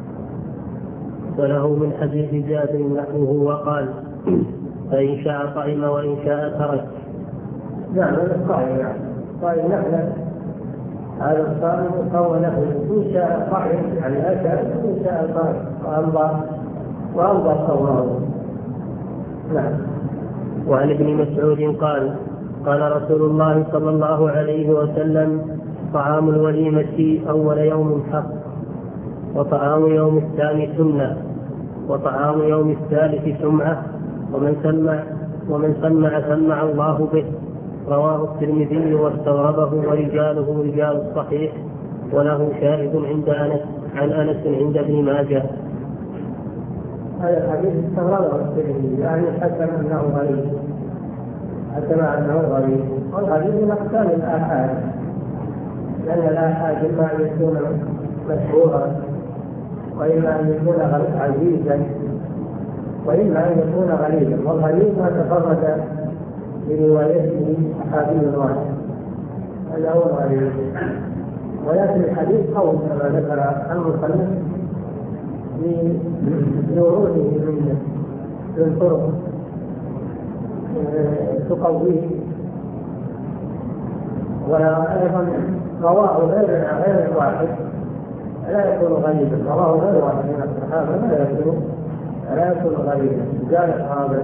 وله من حديث جابر نحوه وقال: فإن شاء طعم وإن شاء ترك. نعم هذا الصائم، يعني الصائم نحن هذا الصائم قول له إن شاء طعم يعني أكل، إن شاء ترك وأمضى وأمضى صومه. نعم. وعن ابن مسعود قال: قال رسول الله صلى الله عليه وسلم: طعام الوليمة أول يوم حق، وطعام يوم الثاني سنة، وطعام يوم الثالث سمعة، ومن سمع ومن سمع سمع الله به. رواه الترمذي واستغربه ورجاله رجال الصحيح، وله شاهد عند أنس عن أنس عند ابن ماجه. هذا الحديث استغربه الترمذي، يعني حسن أنه غريب، حسن أنه غريب، والحديث من أقسام الآحاد، لأن الآحاد إما أن يكون مشهورا، وإما أن يكون عزيزا، وإما أن يكون غريبا، والغريب ما تفرد بروايته صحابي واحد، هذا هو الغريب. ولكن الحديث قول كما ذكر المصنف لوروده من طرق تقويه، وأيضا رواه غير غير واحد لا يكون غريبا، رواه غير واحد من الصحابة لا يكون لا يكون غريبا. جاء هذا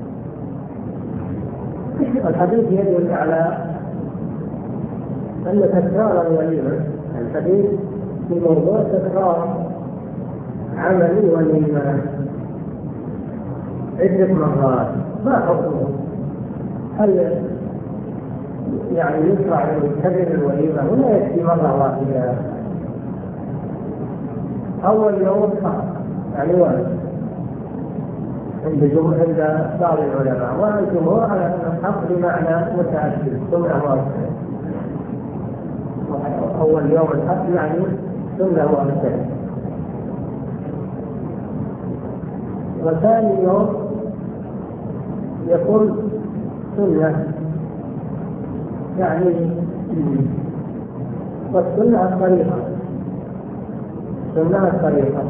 الحديث يدل على أن تكرار الوليمة، الحديث في موضوع تكرار عمل الوليمة عدة مرات، ما حكمه؟ هل يعني يشرع أن يكرر الوليمة ولا يكفي مرة واحدة؟ أول يوم حق يعني واحد عند جمهور عند بعض العلماء، والجمهور على أن الحق بمعنى متعدد سنة واحدة. أول يوم الحق يعني سنة واحدة، وثاني يوم يكون سنة، يعني والسنة الطريقة، سنة الطريقة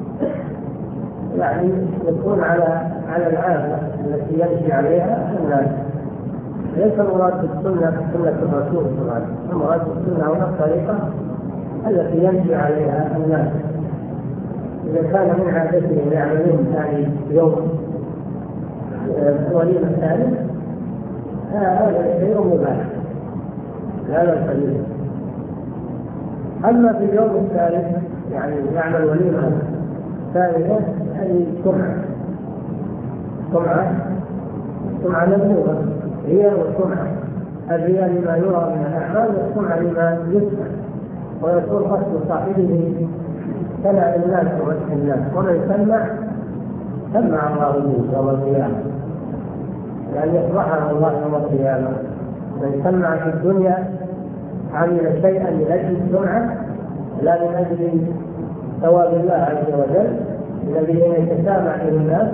يعني يكون على على العادة التي يمشي عليها الناس، ليس المراد بالسنة سنة الرسول صلى الله عليه وسلم، المراد بالسنة هنا الطريقة التي يمشي عليها الناس. إذا كان من عادتهم يعملون ثاني يوم وليمة ثالث، هذا شيء مباح لا القليل. أما في اليوم الثالث يعني يعمل وليمة ثالثة، هذه سمعة سمعة سمعة مذمومة، هي والسمعة، الرياء لما يرى من الأعمال والسمعة لما يسمع، ويكون قصد صاحبه سمع الناس ومدح الناس، ومن سمع سمع الله به يوم القيامة، يعني يفرحه الله يوم القيامة. من سمع في الدنيا عمل شيئا لأجل السمعة لا من أجل ثواب الله عز وجل الذي يتسامع به الناس،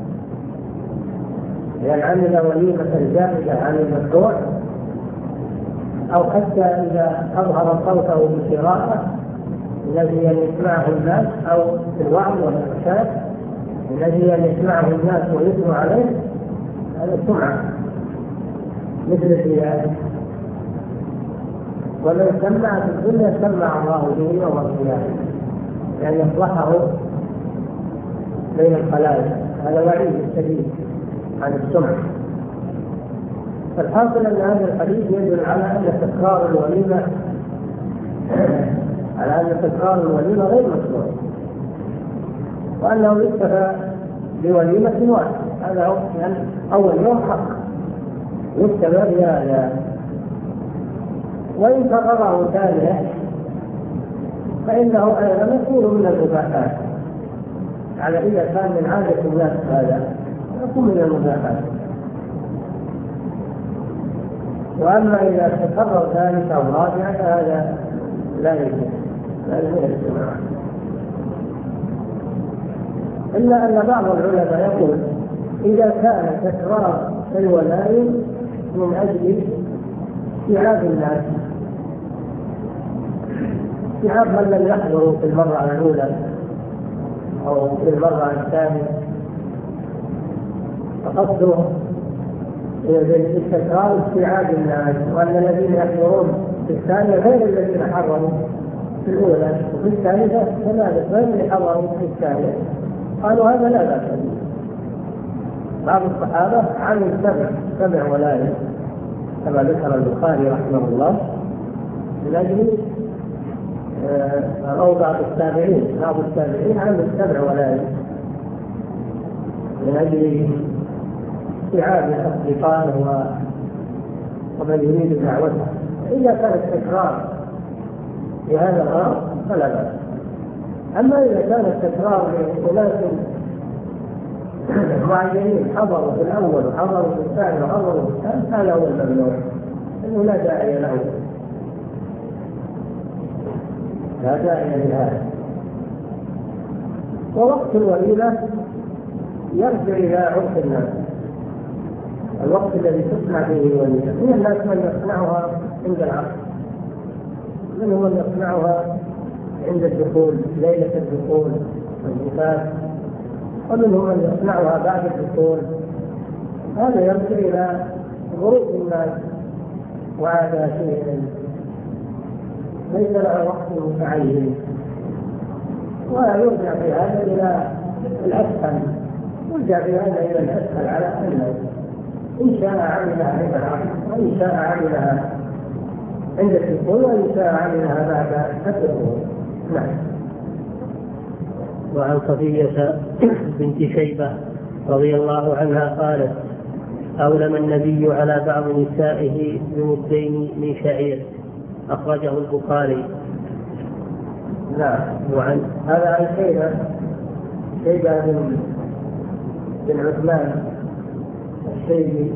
لأن عمل وليمة جائزة عن المشروع، أو حتى إذا أظهر صوته بالقراءة الذي يسمعه الناس، أو في الوعظ والإرشاد الذي يسمعه الناس ويثنوا عليه، هذا سمعة مثل الرياء. ومن سمع في الدنيا سمع الله به يوم القيامة، يعني يصلحه بين الخلائق، هذا وعيد شديد عن السمع. فالحاصل أن هذا الحديث يدل على أن تكرار الوليمة على أن تكرار الوليمة غير مشروع، وأنه يكتفى بوليمة واحدة. هذا هو يعني أول يوم حق يكتفى بهذا، وإن كرره ثانية فإنه أيضا يكون من المباحات، على إذا كان من عادة الناس هذا يكون من المباحات. وأما إذا تكرر ثالث أو رابع فهذا لا يجوز، لا يجوز إلا أن بعض العلماء يقول إذا كان تكرار الولائم من أجل استيعاب الناس، استيعاب من لم يحضروا في المرة الأولى أو في المرة الثانية، فقصده بالتكرار استيعاب الناس، وأن الذين يحضرون في الثانية غير الذين حضروا في الأولى، وفي الثالثة كذلك غير الذين حضروا في الثانية. قالوا هذا لا بأس به. بعض الصحابة عملوا سبع سبع ولاية كما ذكر البخاري رحمه الله، من أجل أو بعض التابعين بعض التابعين عملوا سبع ولاية من أجل استيعاب الأصدقاء ومن يريد دعوته. إذا كان التكرار بهذا الغرض فلا بأس. أما إذا كان التكرار لأناس معينين حضروا في الأول وحضروا في الثاني وحضروا في الثالث، هذا هو الممنوع، إنه لا داعي له، لا داعي لهذا. ووقت الوليمة يرجع إلى عرف الناس، الوقت الذي تصنع فيه الوليمة. من الناس من يصنعها عند العصر، منهم من يصنعها عند الدخول، ليلة الدخول والزفاف، ومنهم من يصنعها بعد الدخول. هذا يرجع إلى غروب الناس وعاداتهم، ليس له وقت متعين. ويرجع في هذا إلى الأسهل، يرجع في هذا إلى الأسهل على أنه إن شاء عملها عند العصر، وإن شاء عملها عند الدخول، وإن شاء عملها بعد الدخول. نعم. وعن صفية بنت شيبة رضي الله عنها قالت: أولم النبي على بعض نسائه بمدين من شعير، أخرجه البخاري. نعم. وعن هذا عن شيبة شيبة بن بن عثمان الشيبي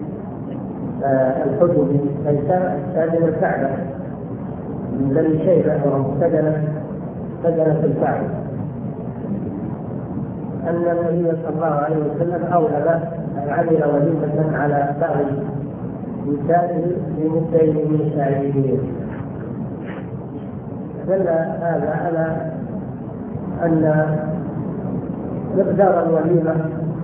الحجبي، سادن الكعبة من بني شيبة، وهو سجن سجن في الكعبة، أن النبي صلى الله عليه وسلم أولى أن عمل وليمة على بعض نسائه بمدين من شعير. دل هذا على أن مقدار الوليمة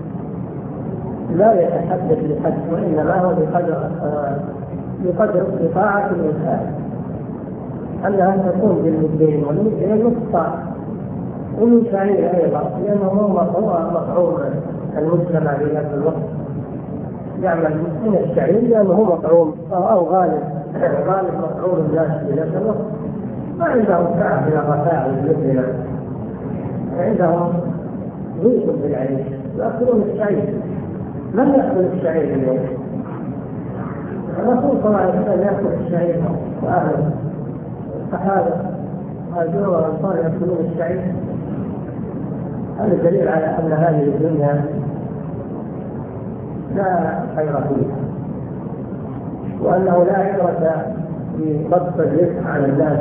لا يتحدد بحد، وإنما هو بقدر بقدر استطاعة الإنسان، أنها تكون بالمدين والمدين نصف ومن شعير أيضا، لأنه هو مطعوم المجتمع في ذاك الوقت، يعمل من الشعير لأنه هو مطعوم أو غالب غالب مطعوم الناس في ذاك الوقت. ما عندهم ساعة من الرفاع مثلنا، عندهم ضيق بالعيش، يأكلون الشعير. من يأكل الشعير اليوم؟ الرسول صلى الله عليه وسلم يأكل الشعير وأهله، الصحابة هاجروا والأنصار يأكلون الشعير. هذا دليل على أن هذه الدنيا لا خير فيها، وأنه لا عبرة بضبط الرزق على الناس،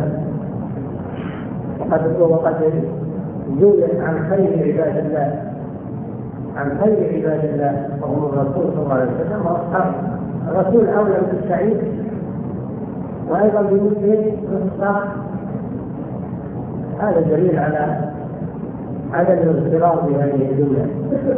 وقد وقد جوزت عن خير عباد الله عن خير عباد الله وهم الرسول صلى الله عليه وسلم واصحابه. الرسول اولى بالسعيد وايضا بمثل الصح. هذا دليل على عدم الاغترار بهذه الدنيا،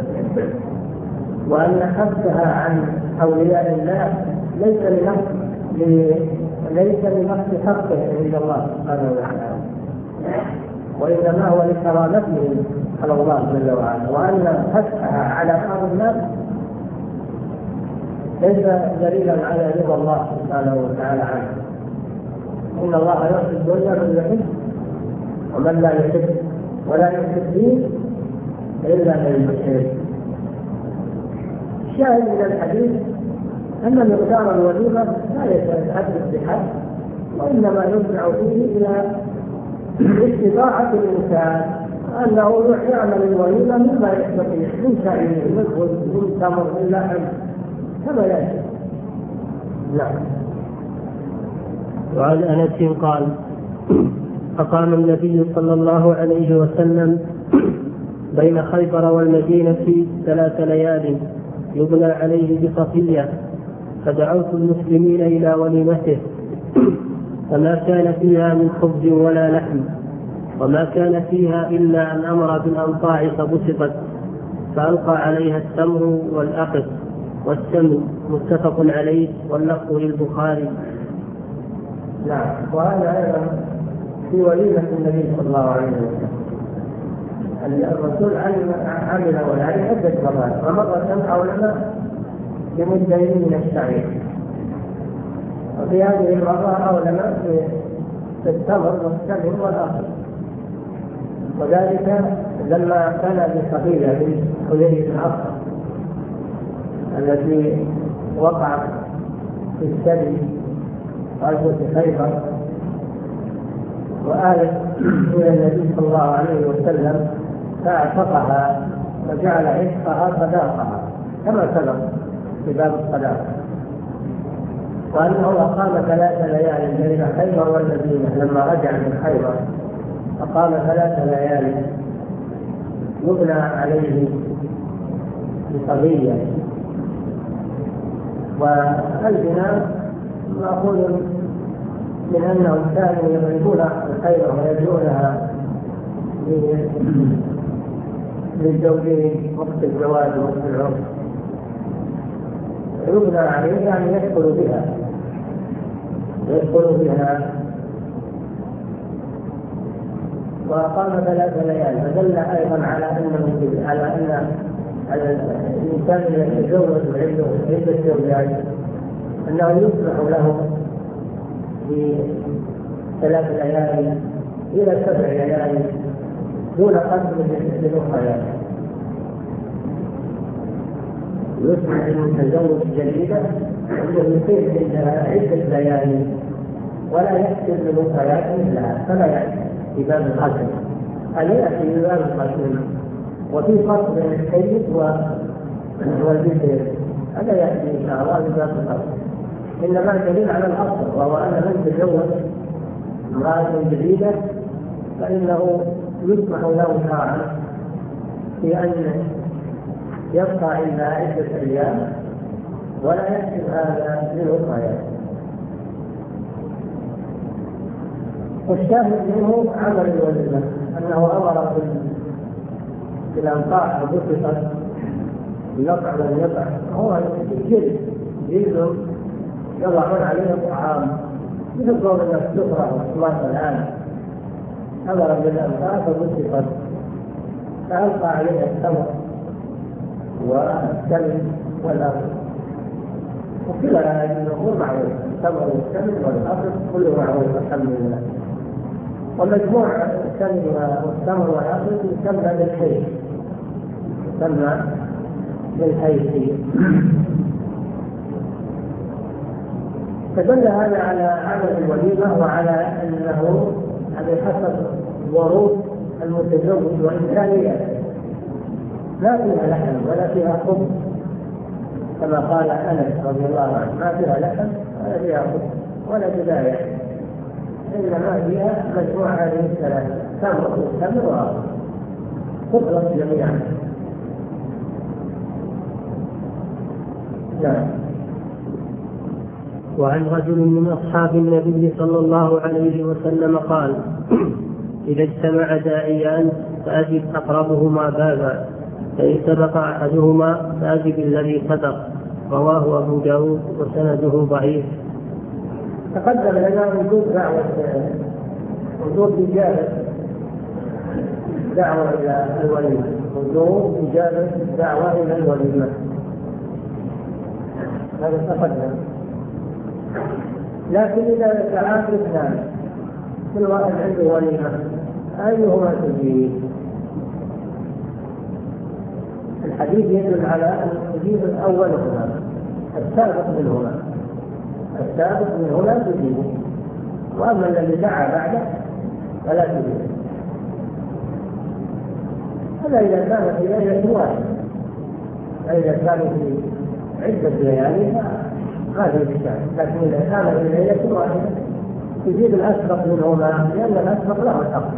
وان حثها عن اولياء الله ليس لنقص ليس لنقص حقه عند الله سبحانه وتعالى، وإنما هو لكرامتهم على الله جل وعلا، وأن فتحها على بعض الناس ليس دليلا على رضا الله سبحانه وتعالى عنه. إن الله يحب من يحب ومن لا يحب ولا يحب فيه إلا من يحب. الشاهد من الحديث أن مقدار الوليمة لا يتحدث بحد، وإنما يرجع فيه إلى استطاعة الإنسان أنه يعمل الوليمة مما يستطيع من شعير من خبز من تمر من لحم كما يأتي. نعم. وعن أنس قال: أقام النبي صلى الله عليه وسلم بين خيبر والمدينة ثلاث ليال يبنى عليه بصفية، فدعوت المسلمين إلى وليمته، فما كان فيها من خبز ولا لحم، وما كان فيها إلا أن أمر بالأنطاع فبسطت، فألقى عليها التمر والأقط والسمن، متفق عليه واللفظ للبخاري. نعم. وهذا أيضا في وليمة النبي صلى الله عليه وسلم. الرسول عمل ولعلي عدة مرات، ومرة حولنا بمدين من الشعير، وفي هذه المرة حولنا في التمر والسمن والأقط. وذلك لما كان بصفية من حديث العصر التي وقعت في السبي غزوة خيبر، وآلت إلى النبي صلى الله عليه وسلم فاعتقها وجعل عتقها صداقها كما سبق في باب الصداقة، وأنه أقام ثلاث ليال بين خيبر والمدينة. لما رجع من خيبر أقام ثلاث ليال يبنى عليه بصبية. والبناء مأخوذ من أنهم كانوا يضربون الخيبر ويدعونها للزوجين وقت الزواج وقت العرس، يبنى عليه يعني يدخل بها يدخل بها وأقام ثلاث ليال. فدل أيضا على أنه على أن الإنسان يتزوج وعنده عدة زوجات أنه يصلح له في ثلاث ليالي إلى سبع ليالي دون قدر للأخرى. يصبح المتزوج جديدا أنه يقيم عندها عدة ليالي ولا يحسب للأخريات مثلها، فلا يأتي في باب القتل، هل يأتي في باب القتل. وفي فرق بين السيد والبكر، هذا يأتي إن شاء الله في باب القتل. إنما الدليل على الأصل، وهو أن من تزوج امرأة جديدة فإنه يسمح له شرعا في أن يبقى عندها عدة أيام ولا يحسب هذا للأخرى. والشاهد منه عمل الوليمة أنه أمر بالأنقاع وبسطت يقع واليقع، هو جلد جلد يضعون عليه الطعام مثل قول الناس سفرة والصلاة الآن. أمر بالأنقاع فبسطت فألقى عليها التمر والسمن والأرض، وكلا هذه الأمور معروفة، التمر والسمن والأرض كله معروف الحمد لله. ومجموع السمن والتمر والأرض يسمى بالحيث، يسمى بالحيث. فدل هذا على عمل الوليمة وعلى أنه بحسب ظروف المتزوج وإمكانياته، لا فيها لحم ولا فيها خبز كما قال أنس رضي الله عنه، ما فيها لحم ولا فيها خبز ولا بداية، إنما فيها مجموعة هذه الثلاثة: تمر وتمر وأرض تطلق جميعا. نعم. وعن رجل من أصحاب النبي صلى الله عليه وسلم قال: إذا اجتمع داعيان فأجب أقربهما بابا، فإن سبق أحدهما فأجب الذي سبق. رواه أبو داود وسنده ضعيف. تقدم لنا وجود دعوة وجود إجابة دعوة إلى الوليمة، وجود إجابة دعوة إلى الوليمة. هذا تقدم. لكن إذا تعاقد اثنان كل واحد عنده وليمة أيهما تجيب؟ الحديث يدل على أن تجيب أولهما السابق منهما، السابق منهما تجيبه، وأما الذي دعا بعده فلا تجيبه. هذا إذا كان في ليلة واحدة، فإذا كان في عدة ليالي هذا الإشكال، لكن إذا كان في ليلة واحدة تجيب الأسبق منهما لأن الأسبق له الحق.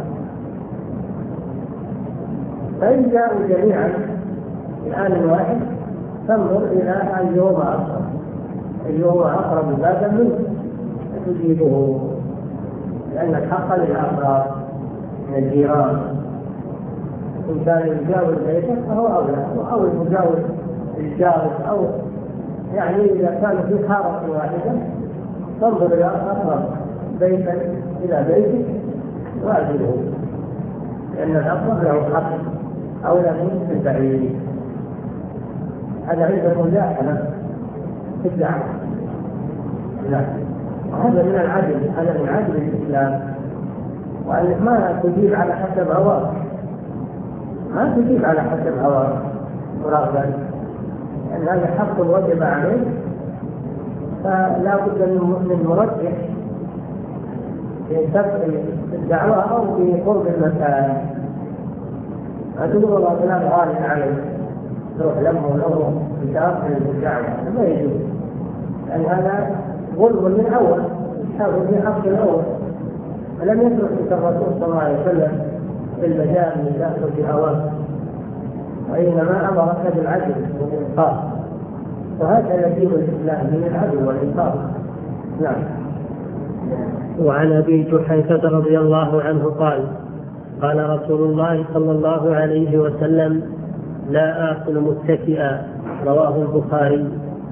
فإن جاءوا جميعا في آن واحد تنظر إلى أيهما أقرب، أيهما أقرب بابا منه تجيبه، لأن الحق للأقرب من الجيران. إن كان يجاوز بيته فهو أولى، أو المجاوز الجارس، أو يعني إذا كان في حارة واحدة تنظر إلى أقرب بيتا إلى بيتك واجبه، لأن الأقرب له حق أولى من البعيد. هذا عند المزاحمة في الدعوة. لا، هذا من العدل، هذا من عدل الإسلام، وأنك ما تجيب على حسب هواك، ما تجيب على حسب هواك ورغبا، لأن هذا حق وجب عليك، فلا بد من مرجح في سبب الدعوة أو في قرب المكان. أقول والله فلان غالي عليك تروح لمه ولو بتأخر الدعوة، ما يجوز، لأن هذا ظلم من أول، حاول في حق الأول. فلم يترك الرسول صلى الله عليه وسلم في المجال من داخل في هواه، وإنما أمرك بالعدل والإنصاف، وهذا دين الإسلام من العدل والإنصاف. نعم. وعن أبي جحيفة رضي الله عنه قال قال رسول الله صلى الله عليه وسلم: لا آكل متكئا، رواه البخاري.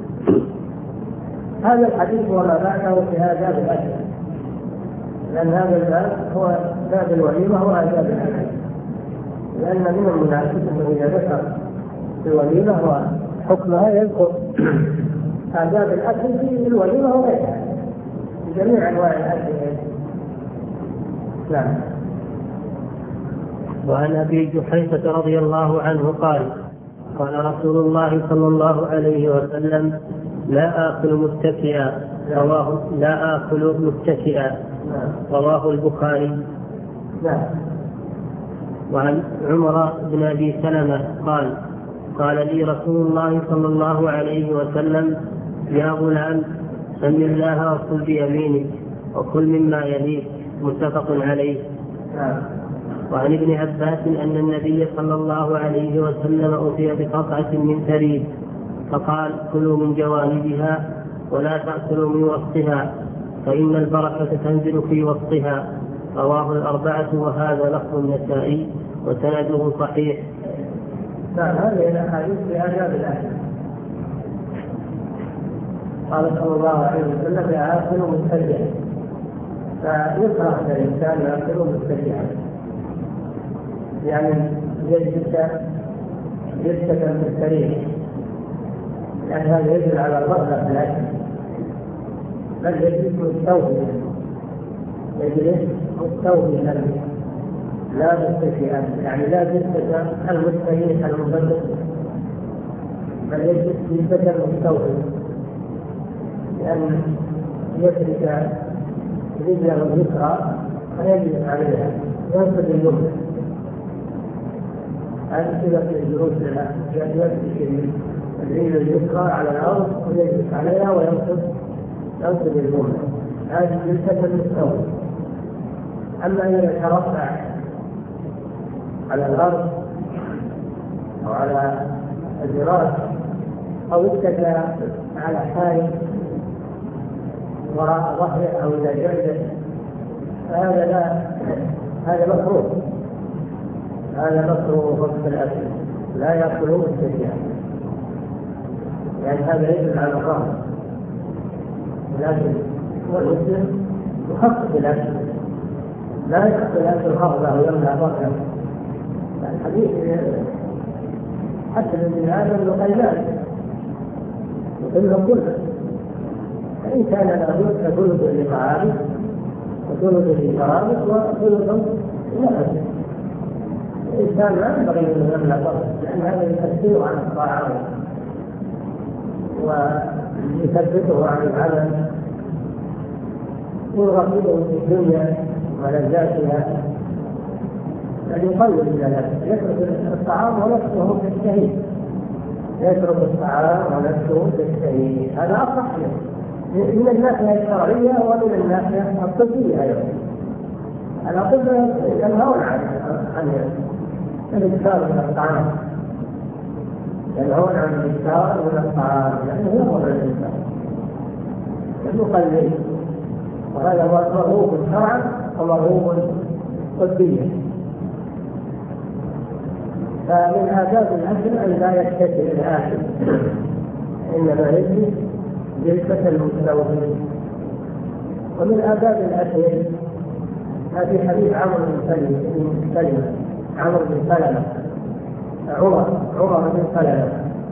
هذا الحديث وما بعده في هذا الأكل، لأن هذا الباب هو باب الوليمة وآداب الأكل، لأن من المناسب أنه إذا ذكر في الوليمة هو حكمها يذكر آداب الأكل في الوليمة وغيرها في جميع أنواع الأكل. نعم. وعن أبي جحيفة رضي الله عنه قال قال رسول الله صلى الله عليه وسلم: لا آكل متكئا، رواه لا آكل متكئا، رواه البخاري. نعم. وعن عمر بن أبي سلمة قال قال لي رسول الله صلى الله عليه وسلم: يا غلام، سم الله وكل بيمينك وكل مما يليك، متفق عليه. نعم. وعن ابن عباس أن النبي صلى الله عليه وسلم أتي بقطعة من ثريد فقال: كلوا من جوانبها ولا تأكلوا من وسطها، فإن البركة تنزل في وسطها، رواه الأربعة، وهذا لفظ النسائي وسنده صحيح. نعم. هذه الأحاديث في آداب الأكل. قال صلى الله عليه وسلم: لا آكل متكئا، فيكره الإنسان يأكل متكئا، يعني يجلس جلسة مستريحة، يعني هذا يدل على الرغبة في الأكل، بل يجلس مستوفيا، يجلس مستوفيا لا متكئا، يعني لا جلسة المستريح المبدل، بل يجلس جلسة مستوفيا، لأن يترك رجله اليسرى فيجلس عليها ينصب اليمنى. هذه صفة الجلوس لها، يمسك الرجل اليسرى على الأرض ويجلس عليها وينصب ينصب اليمنى، هذه جلسة المستوى. أما إذا ترفع على الأرض أو على الفراش أو اتكى على حال وراء ظهره أو إلى جلده، فهذا لا هذا مكروه، هذا مكروه وقت الأكل، لا يأكلون متكئا، يعني هذا يدل على الرغبة. لكن والمسلم يخفف الأكل، لا يخفف الأكل رغبة ويمنع بطنه. الحديث حتى من هذا ابن قيلان يقتله كله. فإن كان له فثلث لطعامه وثلث لشرابه وثلث لنفسه. الإنسان لا ينبغي أن يمنع فضله، لأن هذا يكثره عن الطاعة ويثبته عن العمل ويرغبه في الدنيا ولذاتها، يعني يقلل من ذلك، يترك الطعام ونفسه تشتهي، يترك الطعام ونفسه تشتهي. هذا أصح من الناحية الشرعية ومن الناحية الطبية أيضا. الأطباء ينهون عن عن الإكثار من الطعام، ينهون عن الإكثار من الطعام لأنه يضر الإنسان يقلل، وهذا هو مرغوب شرعا ومرغوب طبيا. فمن آداب الأكل أن لا يكتسب الآكل، إنما يجلس جلسة المستوفي. ومن آداب الأكل هذه حديث عمرو بن سلمة عمرو بن سلمة عمر عمر بن سلمة،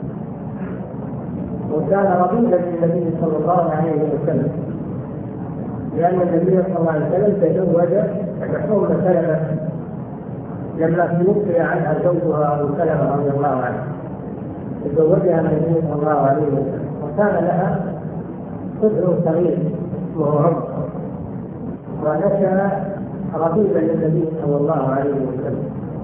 وكان ربيبا للنبي صلى الله عليه وسلم، لأن النبي صلى الله عليه وسلم تزوج أم سلمة لما توفي عنها زوجها أبو سلمة رضي الله عنه، تزوجها النبي صلى الله عليه وسلم، وكان لها طفل صغير وهو عمر، ونشأ ربيبا للنبي صلى الله عليه وسلم.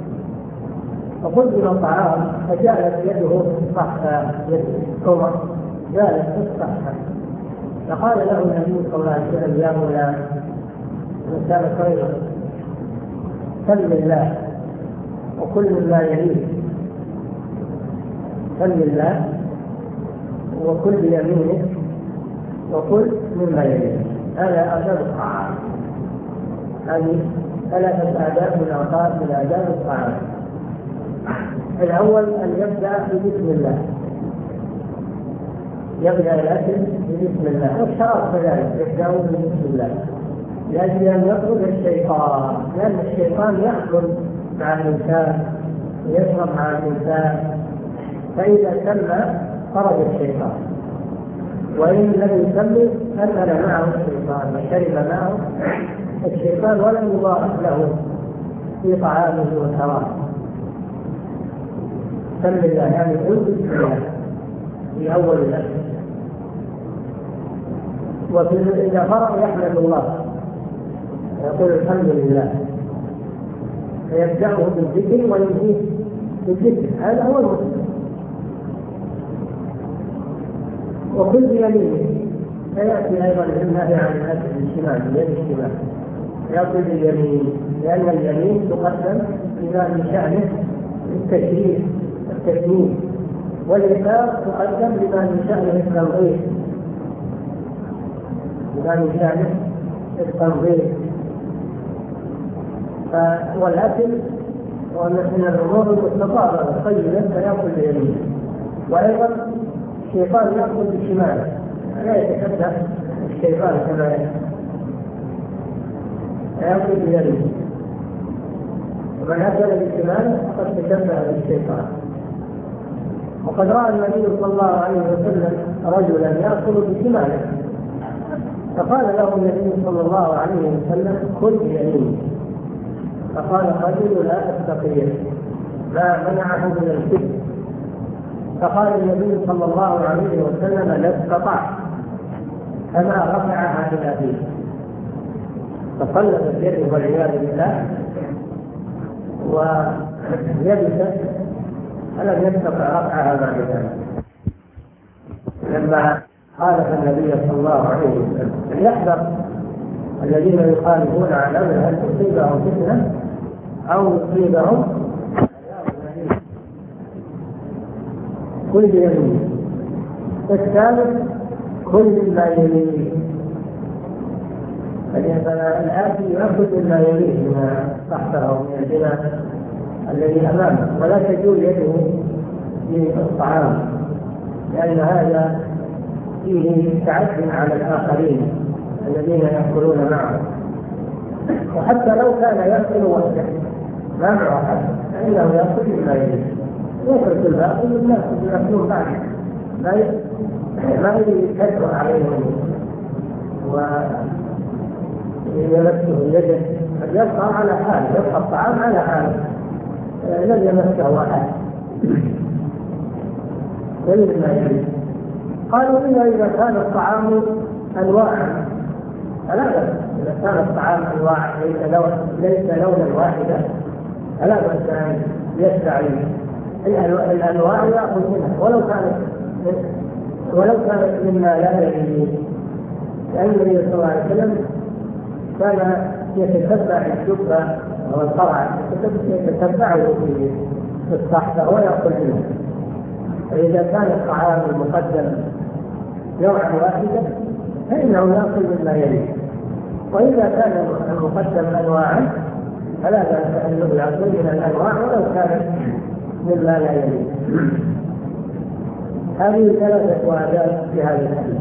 فقدم الطعام فجاءت يده تصحى يد عمر، جاءت تصحى، فقال له النبي صلى الله عليه وسلم: يا غلام، وكان خيرا، سل الله وكل مما يليك، سل الله وكل بيمينك وكل مما يليك. هذا آداب الطعام، هذه ثلاثة آداب من آداب من آداب الطعام. الأول أن يبدأ بسم الله، يبدأ الأكل بسم الله، والشراب كذلك يبدأ بسم الله، لأجل أن يطرد الشيطان، لأن الشيطان يأكل مع الإنسان ويشرب مع الإنسان، فإذا سمى خرج الشيطان، وإن لم يسمي أكل معه الشيطان وشرب معه الشيطان ولم يضاعف له في طعامه وشرابه. سم الله يعني قل بسم الله في أول الأكل، وإذا فرغ يحمد الله يقول الحمد لله، فيبدأه بالذكر وينهيه بالذكر، هذا هو المسلم. وكل بيمينه، فيأتي أيضا النهي عن الأكل بالشمال بيد الشمال، يأكل باليمين، لأن اليمين تقدم إلى من شأنه التشريف التكميل، واليسار تقدم لما من شأنه التنظيف، لما من شأنه التنظيف. والأكل ومن الأمور المستطابة الطيبة فيأكل بيمينه، وأيضا الشيطان يأكل بشماله، لا يتكبر الشيطان كما يأكل بيمينه، ومن أكل بشماله فقد تكبر الشيطان. وقد رأى النبي صلى الله عليه وسلم رجلا يأكل بشماله، فقال له النبي صلى الله عليه وسلم: كل بيمينه. فقال الرجل: لا أستطيع، ما منعه من الكبر. فقال النبي صلى الله عليه وسلم: لا استطعت، فما رفعها إلى فيه، فصلت يده والعياذ بالله ويبست، فلم يستطع رفعها بعد ذلك. لما خالف النبي صلى الله عليه وسلم فليحذر الذين يخالفون عن امره ان تصيبهم فتنه او يصيبهم كل بيمينه. الثالث كل مما يليه، الآتي يأخذ مما يليه من تحته من البناء الذي أمامه، ولا تجول يده في الطعام، لأن هذا فيه تعدي على الآخرين الذين يأكلون معه. وحتى لو كان يأكل وحده ما معه أحد فإنه يأكل مما يليه، يترك الباقي للناس يأكلون بعده، ما ما يكثر عليهم ويمسه يده، يبقى على حاله، يبقى الطعام على حاله لم يمسه أحد ولما يريد. قالوا إلا إذا كان الطعام أنواعا فلا بأس، إذا كان الطعام أنواع ليس لون ليس لونا واحدا فلا بأس أن يستعين الأنواع يأخذ منها ولو كانت ولو كانت مما لا يجوز. لأن النبي صلى الله عليه وسلم كان يتتبع الجبة أو القرع يتتبعه في الصحفة ويأكل منه. فإذا كان الطعام المقدم نوعا واحدا فإنه يأكل مما يليه، وإذا كان المقدم أنواعا فلا بأس أنه يأكل من الأنواع ولو كانت مما لا يليه. هذه ثلاثة آداب في هذا الحديث.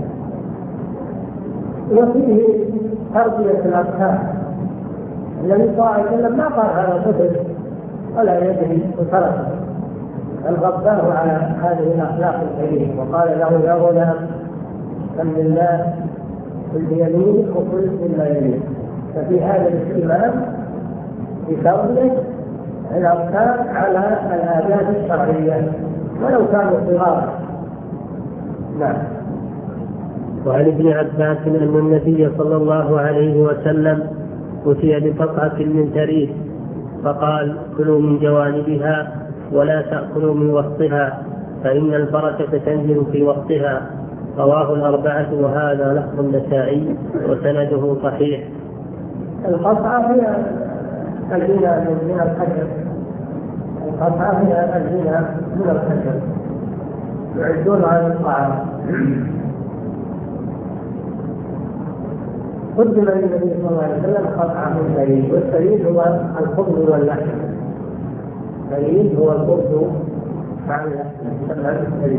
وفيه تربية الأطفال. النبي صلى الله عليه وسلم ما قال هذا طفل ولا يدري وتركه، بل غضبه على هذه الأخلاق الكريمة وقال له يا غلام سم الله كل بيمينك وكل مما يليك. ففي هذا الاهتمام بتربية الأطفال على الآداب الشرعية ولو كانوا صغارا. نعم. وعن ابن عباس أن النبي صلى الله عليه وسلم أتي بقطعة من ثريد فقال كلوا من جوانبها ولا تأكلوا من وسطها فإن البركة تنزل في وسطها. رواه الأربعة وهذا لفظ النسائي وسنده صحيح. القطعة هي الزنا من الحجر، القطعة هي الزنا من الحجر يعدون على الطعام. قدم للنبي صلى الله عليه وسلم قطعة من ثريد، والثريد هو الخبز واللحم. الثريد هو الخبز مع اللحم يسمى الثريد.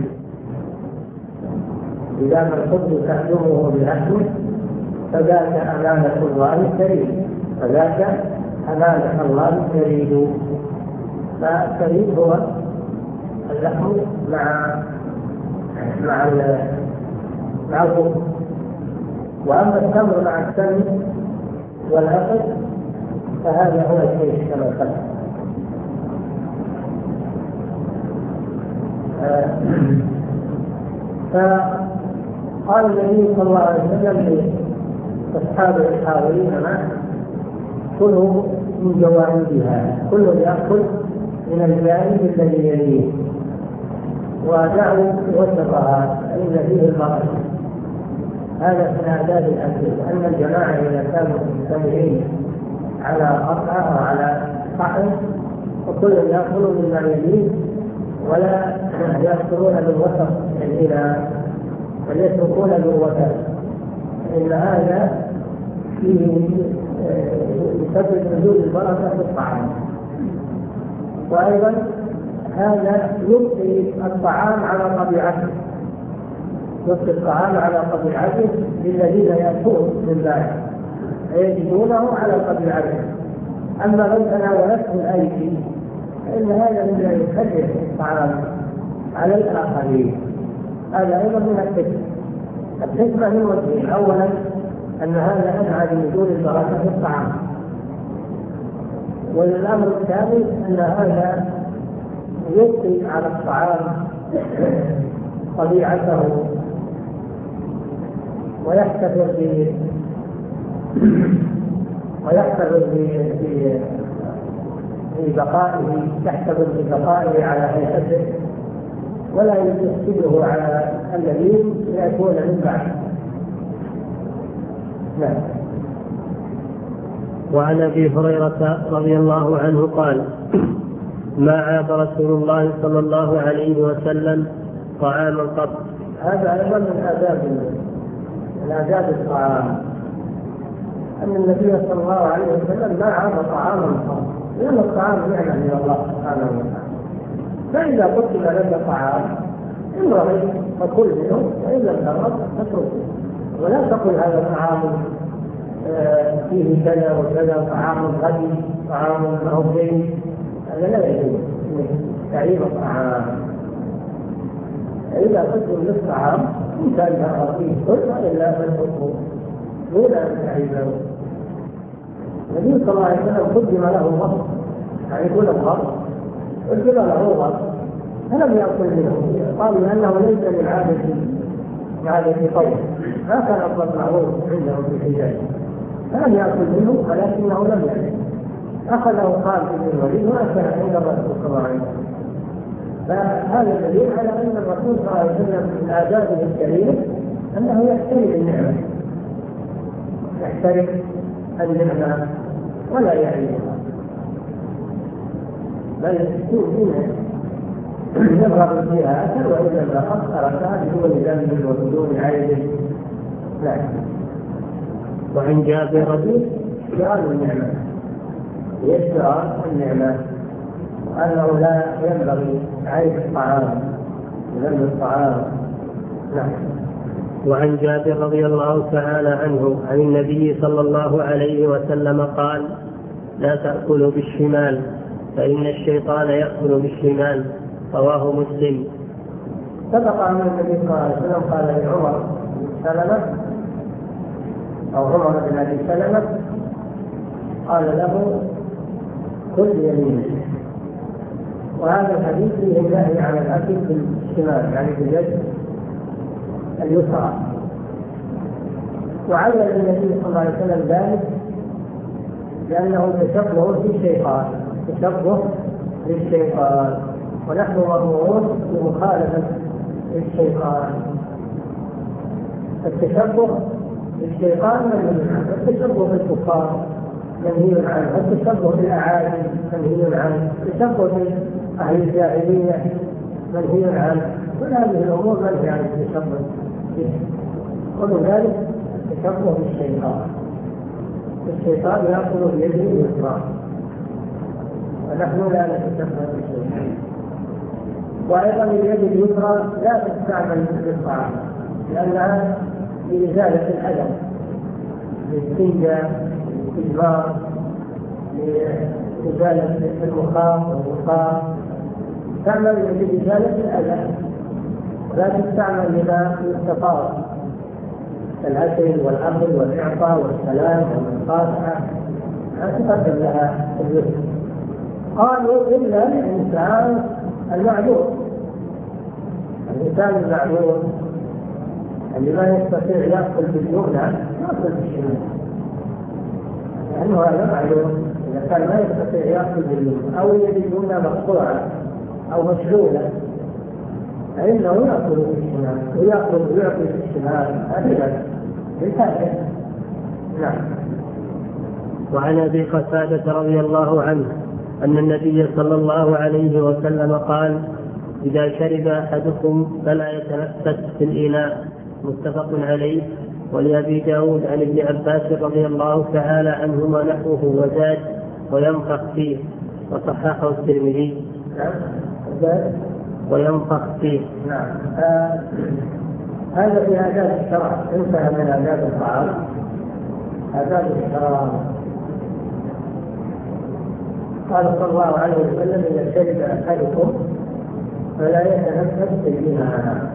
إذا ما الخبز تحجمه بلحمه فذاك أمانة الله الثريد، فذاك أمانة الله الثريد. فالثريد هو اللحم مع مع مع الخبز. وأما التمر مع السمن والعسل فهذا هو الشيء كما قال. فقال النبي صلى الله عليه وسلم لأصحابه الحاضرين معه كلوا من جوانبها، كل يأكل من الجانب الذي يليه ودعوا وسطها فإن فيه البركة. هذا من آداب الأكل، أن الجماعة إذا كانوا مجتمعين على قطعة وعلى طعم وكل يأكل مما يليه ولا يأكلون من وسط الإناء بل يتركون من وسط، إن هذا فيه يسبب نزول البركة في الطعام. وأيضا هذا يبقي الطعام على طبيعته، يبقي الطعام على طبيعته للذين يأكلون من ذلك فيجدونه على طبيعته. أما لو تناولته الأيدي فإن هذا مما يكثر الطعام على الآخرين. هذا أيضا من الحكمة. الحكمة من وجهين: أولا أن هذا أدعى لنزول البركة في الطعام، والأمر الثاني أن هذا يبقي على الطعام طبيعته ويحتفظ ب ويحتفظ ببقائه يحتفظ ببقائه على هيئته ولا يفسده على الذين يأتون من بعده. نعم. وعن أبي هريرة رضي الله عنه قال: ما عاب رسول الله صلى الله عليه وسلم طعاما قط. هذا أيضا من آداب من آداب الطعام، أن النبي صلى الله عليه وسلم ما عاب طعاما قط، لأن الطعام نعمة من الله سبحانه وتعالى. فإذا قدم لك طعام إن رغبت فكل منه وإن لم ترغب فاتركه، ولا تقل هذا طعام فيه كذا وكذا، طعام غني، طعام مهضم، هذا لا يجوز تعيب الطعام. فإذا قدم للطعام إن كان يرغب فيه كل إلا فالحكم دون أن تعيبه. النبي صلى الله عليه وسلم قدم له غصب، يعني يقول الغصب قدم له غصب فلم يأكل منه، قالوا لأنه ليس من عادة عادة قوم، ما كان أطلق معروف عندهم في الحجاز، فلم يأكل منه ولكنه لم يأكل، أخذه خالد بن الوليد وأكل عند الرسول صلى الله عليه وسلم. فهذا دليل على أن الرسول صلى الله عليه وسلم من آدابه الكريمة أنه يحترم النعمة، يحترم النعمة ولا يعيبها، بل يكون يرغب فيها أكل وإذا ما تركها بدون ذنب وبدون عيب. لا. وعن جابر رضي اشتراء النعمة، يشترى النعمة وأنه لا ينبغي عيب الطعام ذنب الطعام. نعم. وعن جابر رضي الله تعالى عنه عن النبي صلى الله عليه وسلم قال: لا تأكلوا بالشمال فإن الشيطان يأكل بالشمال. رواه مسلم. سبق أن النبي صلى الله عليه وسلم قال لعمر بن سلمة أو عمر بن أبي سلمة قال له: كل يمينك. وهذا الحديث فيه النهي عن الأكل بالشمال، يعني باليد اليسرى. وعلل النبي صلى الله عليه وسلم ذلك لأنه تشبه بالشيطان، تشبه بالشيطان، ونحن مأمورون بمخالفة الشيطان. التشبه بالشيطان منهي عنه، التشبه بالكفار منهي عنه، التشبه بالأعاجم منهي عنه، التشبه بأهل الجاهلية منهي عنه. كل هذه الأمور منهي عن التشبه به، كل ذلك التشبه بالشيطان. الشيطان يأكل بيده اليسرى ونحن لا نتشبه بالشيطان. وأيضا اليد اليسرى لا تستعمل للطعام لأنها لإزالة الأذى، للاستنجاء، للإجمار، لإزالة المخاط والوقار، تعمل لإزالة الأذى، لا تستعمل لما يستطاع الأكل والأخذ والإعطاء والسلام والمقاطعة، لا تقدم لها اليسر. قالوا إلا الإنسان المعذور، الإنسان المعذور اللي ما يستطيع يأكل باليمنى يأكل بالشمال، لأنه هذا معذور. إذا كان ما يستطيع يأكل باليمنى أو يد اليمنى مقطوعة أو مشلولة فإنه يأكل بالشمال ويأكل ويأكل بالشمال أبدا بالتالي. نعم. وعن أبي قتادة رضي الله عنه أن النبي صلى الله عليه وسلم قال: إذا شرب أحدكم فلا يتنفس في الإناء. متفق عليه. ولأبي داود عن ابن عباس رضي الله تعالى عنهما نحوه وزاد: وينفخ فيه. وصححه الترمذي. وينفخ فيه. نعم. آه هذا في آداب الشرع، انتهى من آداب الطعام آداب الشرع. قال صلى الله عليه وسلم: إذا شرب أحدكم فلا يتنفس في الإناء.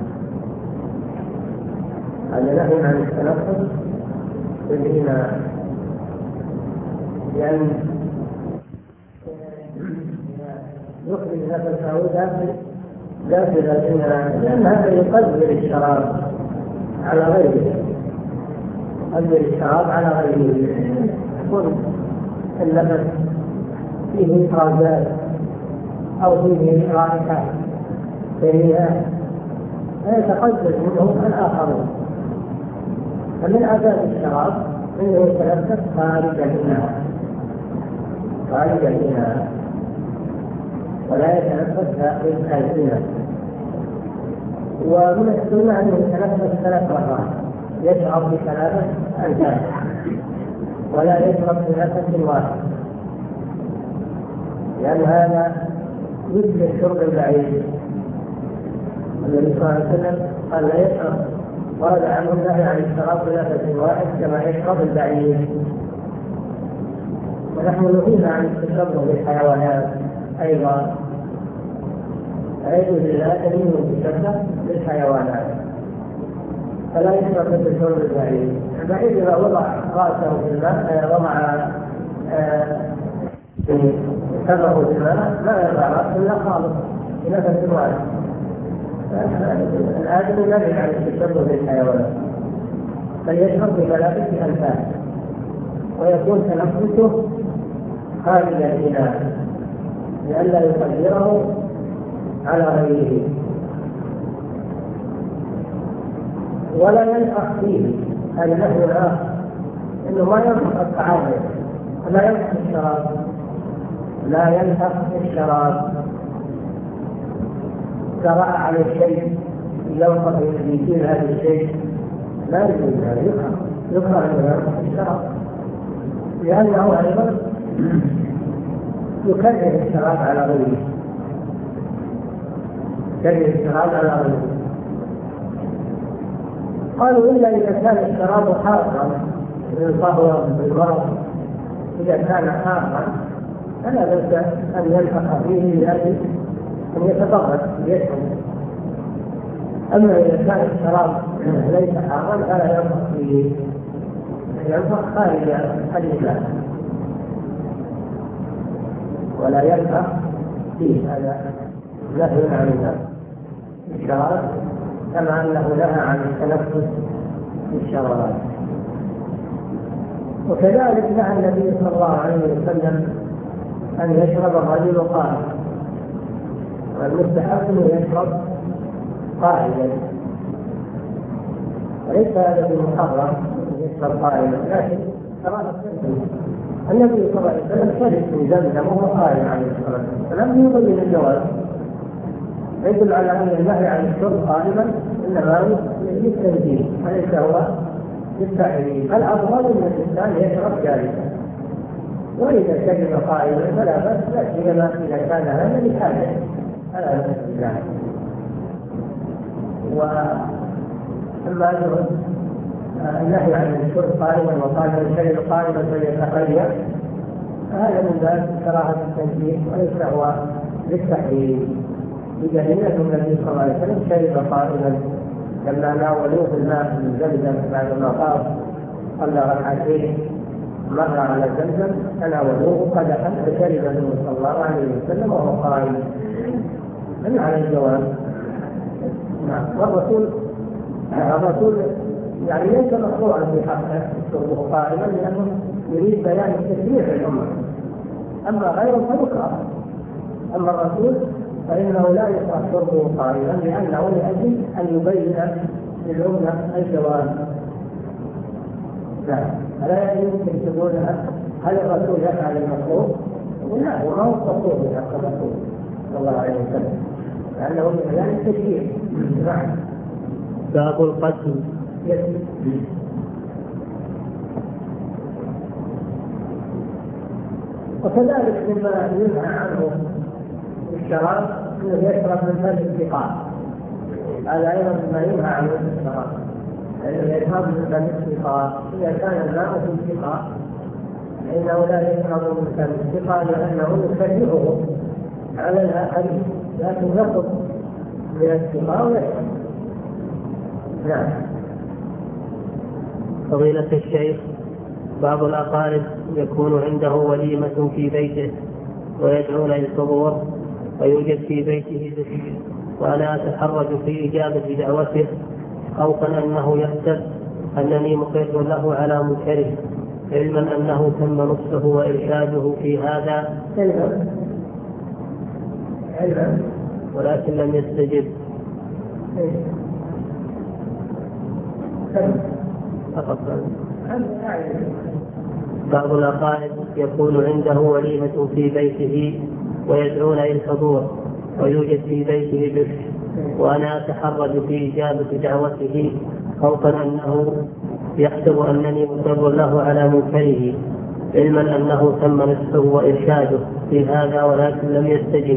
هذا نهي عن التنفس في الإناء، لأن يخرج نفسه داخل داخل الإناء، لأن هذا يقدر الشراب على غيره، يقدر الشراب على غيره، يكون النفس فيه إخراجات أو فيه رائحة كريهة فيتقدر منه الآخرون. فمن آداب الشراب أنه يتنفس خارج الإناء، خارج الإناء، ولا يتنفس داخل الإناء. ومن السنة أنه يتنفس ثلاث مرات، يشرب بثلاثة أنفاس ولا يشرب بنفس واحد، لأن هذا مثل شرب البعير. النبي صلى الله عليه وسلم قال: لا يشرب، ورد عنه النهي عن الشراب بنفس واحد كما يشرب البعير. ونحن نهينا عن التشبه بالحيوانات أيضا، أعوذ بالله أن يتشبه للحيوانات، فلا يشرب مثل شرب البعير. البعير إذا وضع رأسه في الماء وضع كبه في الماء لا يضع رأسه إلا خالص بنفس واحد. الآدمي لا يجعل التشرب للحيوانات، بل يشرب بثلاثة أنفاس ويكون تنفسه خارج الإناء لئلا يقدره على غيره، ولا ينفخ فيه. هذا نحو آخر، إنه ما ينفخ الطعام، لا ينفخ الشراب، لا ينفخ الشراب. إذا رأى على الشيء ينفخ يشيل هذا الشيء لا يجوز، هذا يكره يكره أن ينفخ الشراب، لأنه أيضا يكره الشراب على غيره، يكره الشراب على غيره. قالوا إلا إذا كان الشراب حارا للقهوة بالمرض، إذا كان حارا فلا بأس أن ينفخ فيه لأجل أن يتضرر بيده. أما إذا كان الشراب ليس حارا فلا ينفخ فيه، ينفخ خارج الإناء ولا ينفخ فيه. هذا نهي عن الشراب كما أنه نهى عن التنفس في الشرابات. وكذلك نهى النبي صلى الله عليه وسلم أن يشرب الرجل قائما، والمستحب أنه يشرب قائلا، وليس هذا بمحرم يشرب قائلا، لكن النبي صلى الله عليه وسلم شرب من زمزم وهو قائم عليه الصلاة والسلام يبين الجواز، يدل على أن النهي عن الشرب قائما إنما هو للتنزيه وليس هو للتحريم. الأفضل أن الإنسان يشرب جالسا، وإذا شرب قائما فلا بأس، لا سيما إذا كان هذا لحاجة فلا بأس بذلك. وأما النهي عن الشرب قائما وقال من شرب قائما فليتخير، هذا من باب كراهة التنزيه وليس هو للتحريم. بدليل أن النبي صلى الله عليه وسلم شرب قائما لما ناولوه الماء من زمزم بعد ما طاف صلى ركعتين مر على زمزم تناولوه قدحا فشرب النبي صلى الله عليه وسلم وهو قائم، من على الجواز. نعم. والرسول الرسول يعني ليس مشروعا في حقه شربه قائما لأنه يريد بيان التشريع في الأمة، أما غيره فيكره. أما الرسول فإنه لا يكره شربه قائما لأنه لأجل أن يبين للأمة الجواز. لا لا يمكن تقول هل الرسول يفعل المطلوب؟ لا، وما هو مطلوب من حق الرسول صلى الله عليه وسلم، لأنه من بيان التشريع. نعم. باب القتل. وكذلك مما ينهى عنه الشراب انه يشرب من فم السقاء، هذا ايضا مما ينهى عنه الشراب، لانه يشرب من فم السقاء. اذا كان الماء في السقاء فانه لا يشرب من فم السقاء لانه يكرهه على الاخرين، لكن يخرج من السقاء ويشرب. نعم. فضيلة الشيخ، بعض الأقارب يكون عنده وليمة في بيته ويدعون للحضور ويوجد في بيته ذكر، وأنا أتحرج في إجابة دعوته خوفا أنه يحسب أنني مقر له على منكره، علما أنه تم نصحه وإرشاده في هذا ولكن لم يستجب. بعض الأقارب يكون عنده وليمة في بيته ويدعون للحضور ويوجد في بيته بشر، وأنا أتحرج في إجابة دعوته خوفا أنه يحسب أنني مصر له على منكره، علما أنه تم نصحه وإرشاده في هذا ولكن لم يستجب.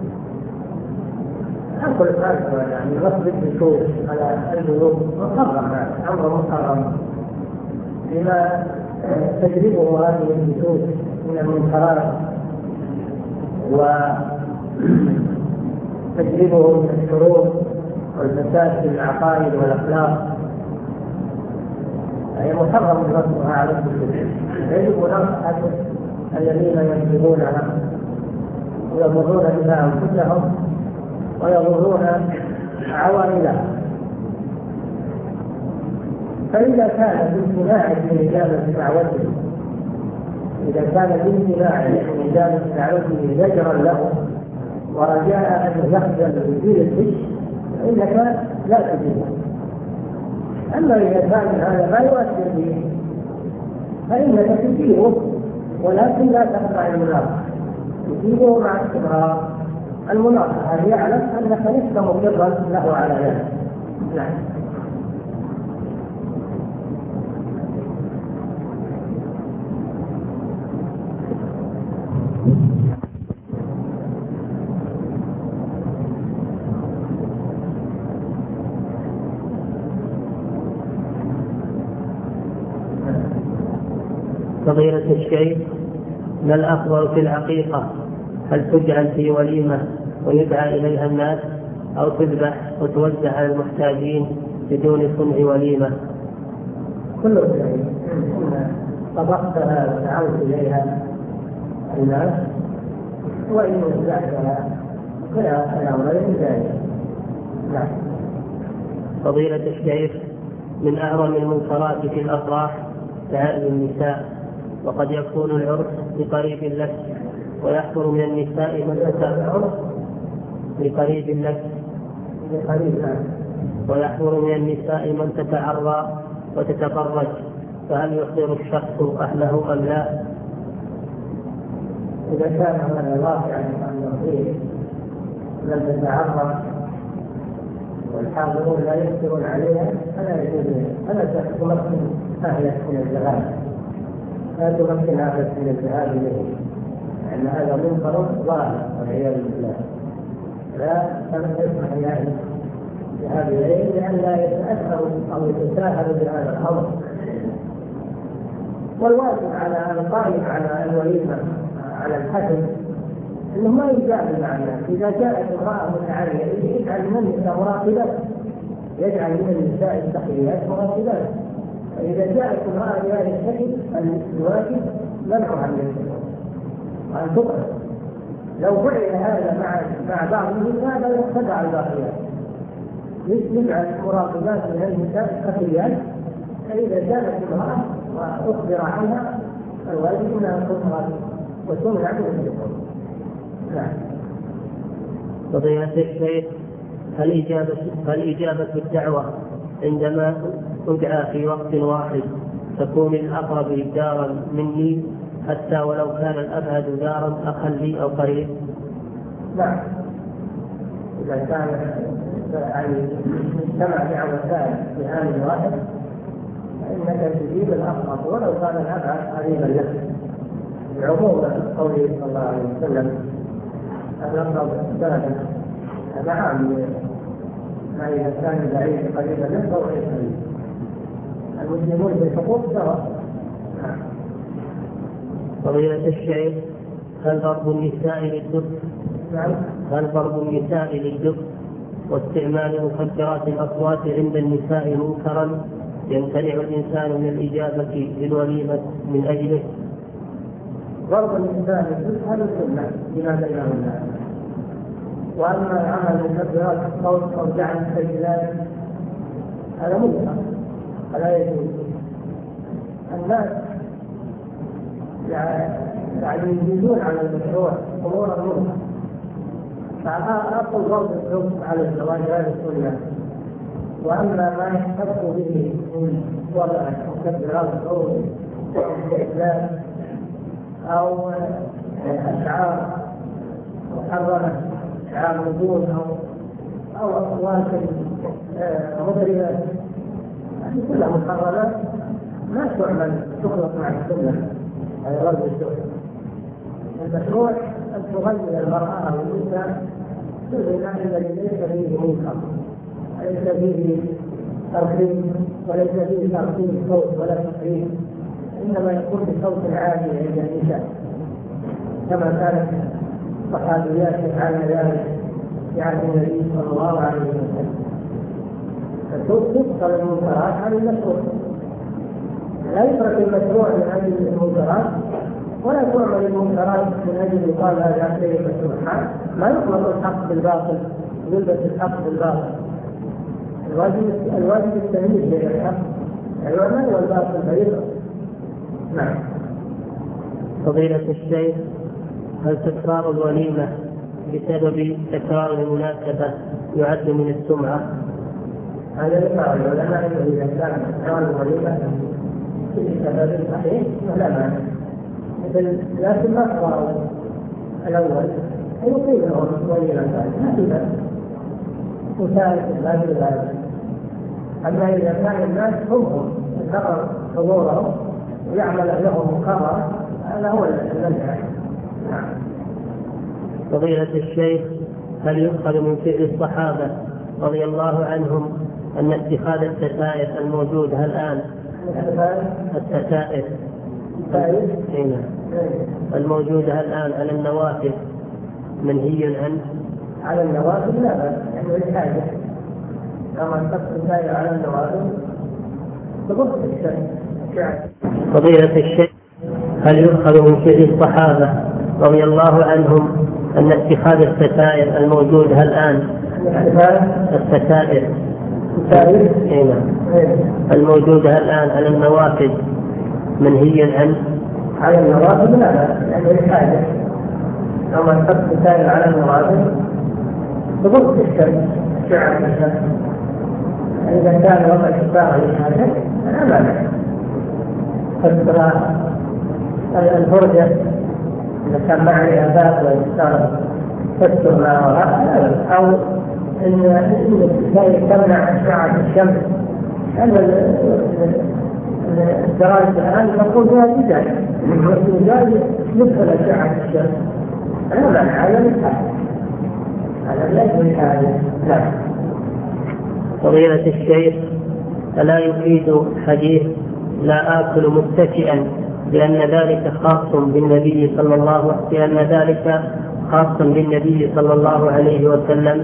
أقول هذا يعني رفض الدخول على البيوت محرم، أمر محرم لما تجربه هذه البيوت من المنكرات وتجربه من الشرور والفساد في العقائد والأخلاق هي محرم نصرها على المسلمين. يجب نصح الذين ينفذونها ويضرون بها أنفسهم ويضرون عوائلهم. فإذا كان بامتناع من إجابة دعوته إذا كان بامتناع من إجابة دعوته زجرا له ورجاء أن يخجل ويزيل الفش فإنك لا تجيبه. أما إذا كان هذا ما يؤثر به فإنك تجيبه، ولكن لا تقطع المناقشة، تجيبه مع استمرار المناقشة ليعلم أنك لست مقرا له على ذلك. نعم. فضيلة الشيخ، ما الأفضل في العقيقة؟ هل تجعل في وليمة ويدعى إليها الناس، أو تذبح وتوزع على المحتاجين بدون صنع وليمة؟ كل شيء طبقتها وتعود إليها الناس وإن وزعتها كلا الأمرين ذلك. نعم. فضيلة الشيخ، من أعظم المنكرات في الأفراح تعالي النساء، وقد يكون العرس بقريب لك، ويحضر من النساء من تتعرض بقريب لك ويحضر من النساء من تتعرى وتتفرج، فهل يحضر الشخص أهله أم لا؟ إذا كان هذا الواقع أن فيه من تتعرى والحاضرون لا يقدرون عليها فلا يجوز، فلا تمكن أهلك من الذهاب لا تمكن أهلك من الذهاب إليه، لأن هذا منكر ظاهر والعياذ بالله. لا تسمح لأهلك الذهاب إليه لئلا يتأثروا أو يتساهلوا بهذا الأمر. والواجب على القائم على الوليمة على الحسن انه ما يجامل مع الناس. اذا جاءت امراه متعاليه يجعل من النساء مراقبات، يجعل من النساء التقيات مراقبات. فاذا جاءت امراه بهذا الشكل الواجب منعها من الشكل وان تقعد. لو فعل هذا مع مع بعض النساء هذا يتبع الباقيات، يجعل مراقبات من النساء التقيات. فاذا جاءت امراه واخبر عنها الواجب انها تقعد وتمنع من الشكل. نعم. فضيلة الشيخ، هل إجابة هل إجابة الدعوة عندما أدعى في وقت واحد تكون الأقرب دارا مني حتى ولو كان الأبعد دارا أخا لي أو قريب؟ نعم. إذا كان يعني اجتمع دعوتان في آن واحد فإنك تجيب الأقرب ولو كان الأبعد قريبا لك، بعموم قوله صلى الله عليه وسلم الأقرب درجة. هذا عام، ما إذا كان بعيد قريبا له أو غير قريب. المسلمون في الحقوق سواء. فضيلة الشيخ، هل ضرب النساء للدف؟ نعم. هل ضرب النساء للدف واستعمال مخدرات الأصوات عند النساء منكرا يمتنع الإنسان من الإجابة للوليمة من أجله؟ ضرب الإنسان للدف هذا سنة بما بينهن. وأما عمل مخدرات الصوت أو جعل السجلات هذا منكر فلا يجوز. الناس يعني يجوزون على المشروع أمورا منكر، فأقل ضرب الحكم على الزواج هذا سنة. وأما ما يحتفظ به من وضع مخدرات الصوت أو السجلات أو أشعار محرمة، أشعار نجوم أو أو أصوات مضربة، هذه كلها محرمات ما تعمل تخلط مع السنة. هذا غرض السنة. المشروع أن تغير المرأة أو الإنسان بالغناء الذي ليس فيه منكر، ليس فيه ترخيص وليس فيه ترخيص صوت ولا تقريب، إنما يكون بصوت عالي عند النساء كما كانت الصحابيات على ذلك في عهد النبي صلى الله عليه وسلم. تفصل المنكرات عن المشروع. لا يترك المشروع من اجل المنكرات، ولا تعمل المنكرات من اجل يقال هذا شيء مشروع. ما يخلط الحق بالباطل، يلبس الحق بالباطل. الواجب الواجب التمييز بين الحق العمل والباطل فيضرب. نعم. فضيلة الشيخ، هل تكرار الوليمة بسبب تكرار المناسبة يعد من السمعة؟ هذا ذكر العلماء انه اذا كان تكرار الوليمة بسبب صحيح فلا مانع، لكن ما تكرار الاول يقيم له وليمة ما في بأس وثالث لا في ذلك. اما اذا كان الناس هم ذكر حضورهم ويعمل لهم مكرر هذا هو المنع. نعم. فضيلة الشيخ، هل يؤخذ من فعل الصحابة رضي الله عنهم أن اتخاذ الستائر الموجودة الآن الستائر الموجودة الآن على النوافذ منهي عنه؟ على النوافذ لا بأس، يعني الحاجة كما تقصد الستائر على النوافذ تضبط الشيء. فضيلة الشيخ، هل يؤخذ من فعل الصحابة رضي الله عنهم أن اتخاذ الستائر الموجودة الآن الستائر الموجودة الآن على النوافذ منهي عنه؟ على النوافذ لا بأس، يعني الحاجة كما تقصد الستائر على النوافذ تضبط الشيء. إذا كان وضع الشفاعة للحاجة لا مانع. فترى الفرجة إذا كان معي آباء ويستار تستر ما وراء، أو إن تمنع أشعة الشمس، لأن الدراسة الآن تقول فيها زجاج، والزجاج يدخل أشعة الشمس. أنا مانع هذا للحاجة، هذا ليس للحاجة. لا. فضيلة الشيخ، ألا يفيد حديث لا آكل متكئا لأن ذلك خاص بالنبي صلى الله لأن ذلك خاص بالنبي صلى الله عليه وسلم؟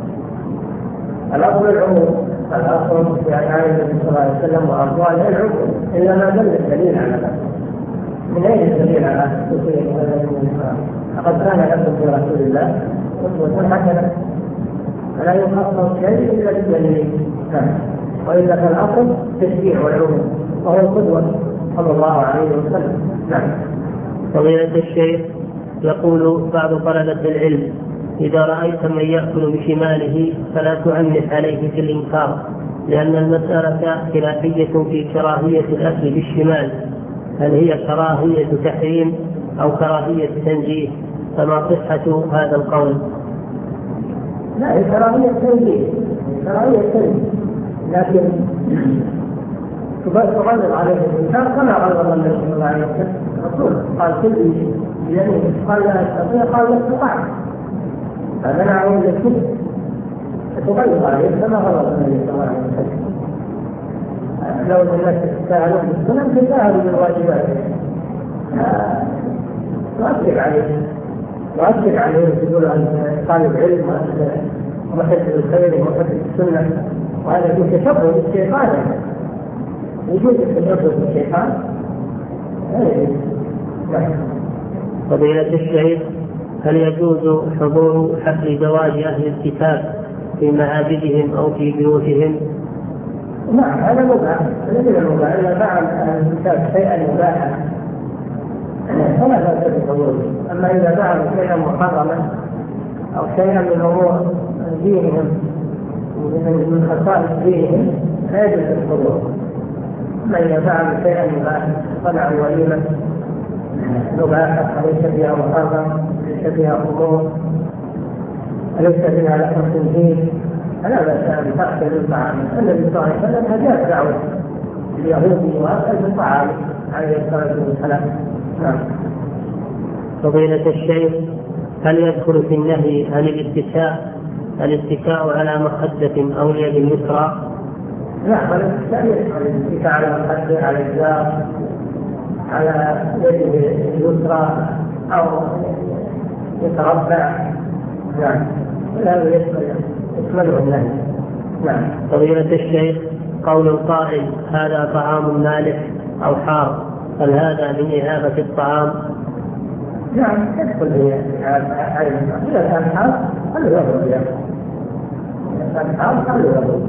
الأصل العموم، الأصل في أفعال النبي صلى الله عليه وسلم وأقواله العموم، إلا ما دل الدليل على ذلك. من أين الدليل على ذلك؟ لقد كان لكم في رسول الله أسوة حسنة، فلا يخصص شيء إلا بالدليل. وإلا فالأصل تشريع والعموم وهو القدوة صلى الله عليه وسلم. نعم. فضيلة الشيخ، يقول بعض طلبة العلم إذا رأيت من يأكل بشماله فلا تعنف عليه في الإنكار، لأن المسألة خلافية في كراهية الأكل بالشمال، هل هي كراهية تحريم أو كراهية تنزيه؟ فما صحة هذا القول؟ لا، هي كراهية تنزيه، كراهية تنزيه، لكن تغلظ عليه الإنسان كما غلظ النبي صلى الله عليه وسلم. الرسول قال كل يعني قال لا أستطيع، قال لا استطاع، فمنعه من الكذب، فتغلظ عليه كما غلظ النبي صلى الله عليه وسلم. لو الناس تتساهلون بالسنن تتساهلوا بالواجبات، تؤثر عليه تؤثر عليه تقول عن طالب علم ومحب الخير ومحب السنة، وهذا في تشبه بالشيطان. وجود التشبه بالشيطان. فضيلة الشيخ، هل يجوز حضور حفل زواج أهل الكتاب في معابدهم أو في بيوتهم؟ نعم، هذا مباح، ليس مباح إذا فعل أهل الكتاب شيئا مباحا فلا بأس بحضوره. أما إذا فعل شيئا محرما أو شيئا من أمور دينهم من خصائص دينهم لا يجوز الحضور. أما إذا فعل شيئا مباحا صنع وليمة مباحة ليس فيها محرم، ليس فيها أمور، ليس فيها لحم خنزير، فلا بأس أن تأكل الطعام. النبي صلى الله عليه وسلم أجاب دعوة اليهود وأكل الطعام عليه الصلاة والسلام. نعم. فضيلة الشيخ، هل يدخل في النهي عن الاتكاء الاتكاء على مخدة أو اليد اليسرى؟ نعم، الاتكاء يدخل الاتكاء على مخدة، على الجار، على يده اليسرى أو يتربع. نعم، لا يشمل يشمله النهي. نعم. فضيلة الشيخ، قول القائل هذا طعام مالح أو حار، هل هذا من إهابة الطعام؟ نعم تدخل هي إذا كان حار خلوا يضرب إذا كان حار خلوا يضرب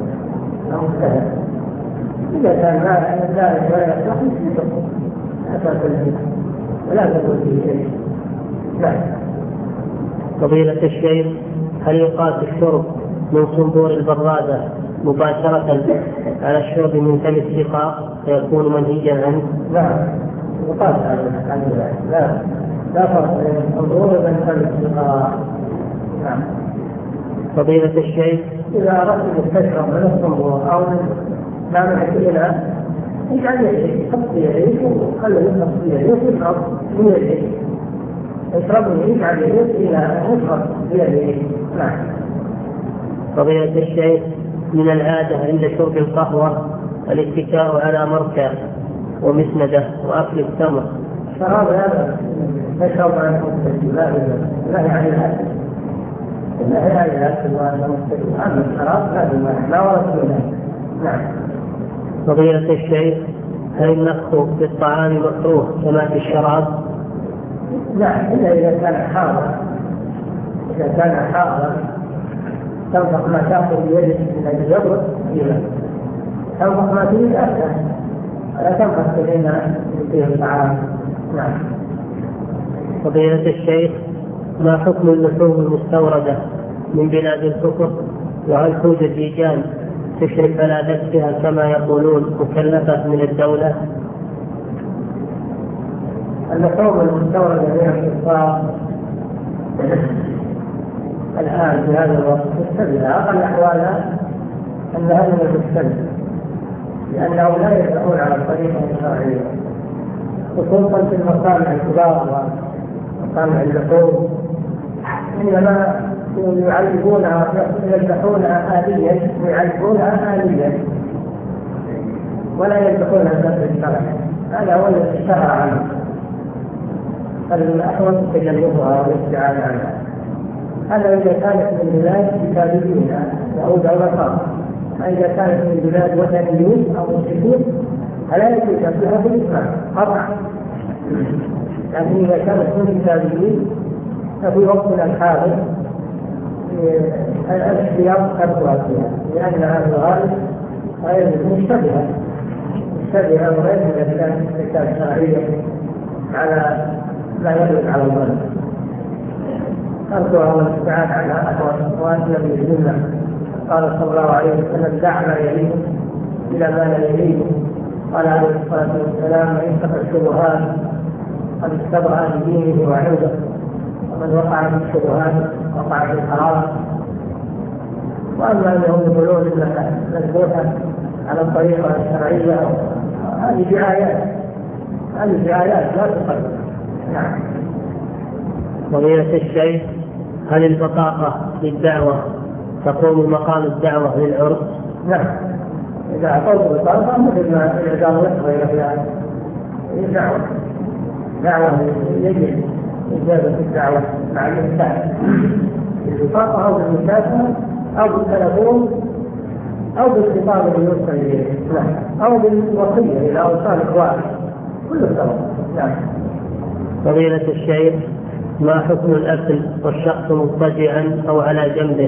إذا كان ما ذلك ولا يصلح لا تأكل فيه ولا تأكل فيه شيء. لا. فضيلة الشيخ، هل يقاس الشرب من صنبور البرادة مباشرة على الشرب من فم السقاء فيكون منهيا عنه؟ لا يقاس عن ذلك. لا لا فرق بين الصنبور وبين فم السقاء. نعم. فضيلة الشيخ، إذا أردت تشرب من الصنبور أو من ماء الإناء اجعل يديه حط يديه وخلي يحط يديه ويشرب من يديه يشرب من يجعل يديه إلى يشرب بيديه. نعم. فضيلة الشيخ، من العادة عند شرب القهوة الاتكاء على مركب ومسندة وأكل التمر. شراب هذا يشرب عن المستجد لا لا يعني الأكل لا يعني الأكل وأنه مستجد. أما الشراب لا بالمعنى لا ورد منه. نعم. فضيلة الشيخ، هل النفخ في الطعام مكروه كما في الشراب؟ لا إلا إذا كان حارا. إذا كان حارا تنفخ ما تأخذ بيدك من أجل يبرد فيها تنفخ ما تريد أكثر ولا تنفخ بين فيه الطعام. نعم. فضيلة الشيخ، ما حكم اللحوم المستوردة من بلاد الكفر، وهل توجد لجان تشرف على ذبحها كما يقولون مكلفة من الدولة؟ اللحوم المستوردة من الكفار الآن في هذا الوقت مستبدة. أقل أحوالها أنها من المستبدة لأنهم لا يدعون على الطريقة الشرعية خصوصا في المصانع الكبار ومصانع اللحوم إنما يعلقونها يذبحونها آليا ويعلقونها آليا ولا يذبحونها بنفس الشرع. هذا هو الذي اشتهر عنه فالأحوال تجنبها والاستعانة عنها. هذا إذا كانت من بلاد كتابيين أو دولة خاصة. إذا كانت من بلاد وثنيين أو مشركين فلا يجوز فيها بالإسلام قطعا. لكن إذا كانت من كتابيين ففي وقتنا الحاضر الاحتياط تبقى فيها لأنها الغالب غير مشتبهة مشتبهة وغير من الأحكام الشرعية على ما يدل على الظلم. أرجو الله الابتعاد عنها وأسلم بالجنة. قال صلى الله عليه وسلم دع ما يليه إلى ما لا يليه. قال عليه الصلاة والسلام من اتقى الشبهات قد استبرأ لدينه وعرضه ومن وقع في الشبهات وقع في الحرام. وأما أنهم يقولون إنها مذبوحة على الطريقة الشرعية هذه دعايات هذه دعايات لا تقدم. نعم. فضيلة الشيخ، هل البطاقة للدعوة تقوم مقام الدعوة للعرس؟ نعم. إذا أعطوك البطاقة مثل ما إذا قالوا غير فيها دعوة دعوة يجب إجابة الدعوة مع الإنسان بالبطاقة أو بالمشافهة أو بالتلفون أو بالخطاب اللي يوصل إليه أو بالوصية إلى أوصال إخوانه كل الطرق. نعم. فضيلة الشيخ، ما حكم الأكل والشخص مضطجعا أو على جنبه؟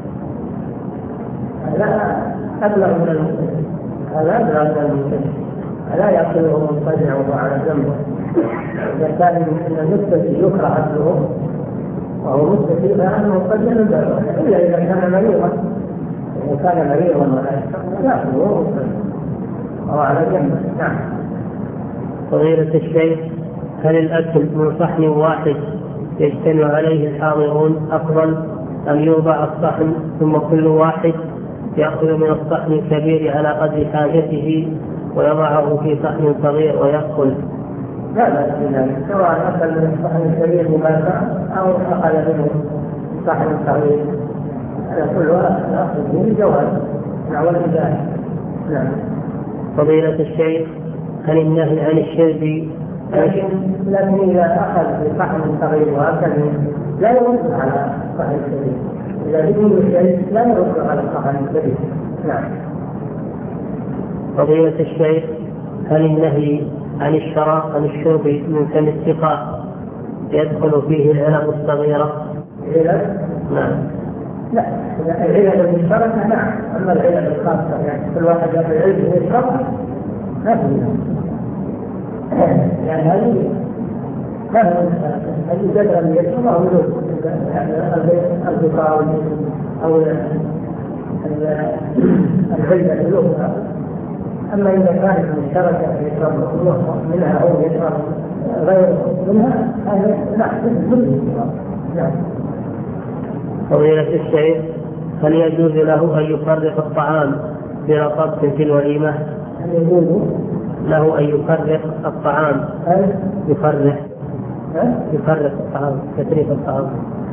لا أبلغ من المسلم. هذا أبلغ من المسلم. لا يأكله مضطجع وعلى جنبه. إذا كان من المستفي يكره أكله وهو مستفي فأنه قد ينبغي إلا إذا كان مريضا. إذا كان مريضا ولا يأكله مضطجع أو على جنبه. نعم. فضيلة الشيخ، هل الأكل من صحن واحد يجتمع عليه الحاضرون أفضل أم يوضع الصحن ثم كل واحد يأخذ من الصحن الكبير على قدر حاجته ويضعه في صحن صغير ويأكل؟ لا بأس بذلك سواء أكل من الصحن الكبير مباشرة أو أخذ منه صحن صغير هذا كله أخذ به جواز مع والإباحة. نعم. فضيلة الشيخ، هل النهي عن الشرب لكن لكن إذا أخذ بصحن صغير وأكل لا يرد على الصحن الكبير. إذا بدون شيء لا يرد على الصحن الكبير نعم. فضيلة الشيخ، هل النهي عن الشراء عن الشرب من فم السقاء يدخل فيه العلب الصغيرة؟ العلب؟ نعم. لا، العلب المشتركة نعم، أما العلب الخاصة يعني كل واحد يأخذ العلب ويشربها ما في يعني هذه ما هي هذه جدرا يشربها ولو يعني البقاء أو العلبة الأخرى. أما إذا كانت مشتركة يشرب منها أو يشرب غير منها هذا لا نعم. فضيلة الشيخ، هل يجوز له أن يفرق الطعام بلا طبخ في الوليمة؟ هل يجوز له أن يفرق الطعام؟ هل يفرق يفرق الطعام، تفريق الطعام.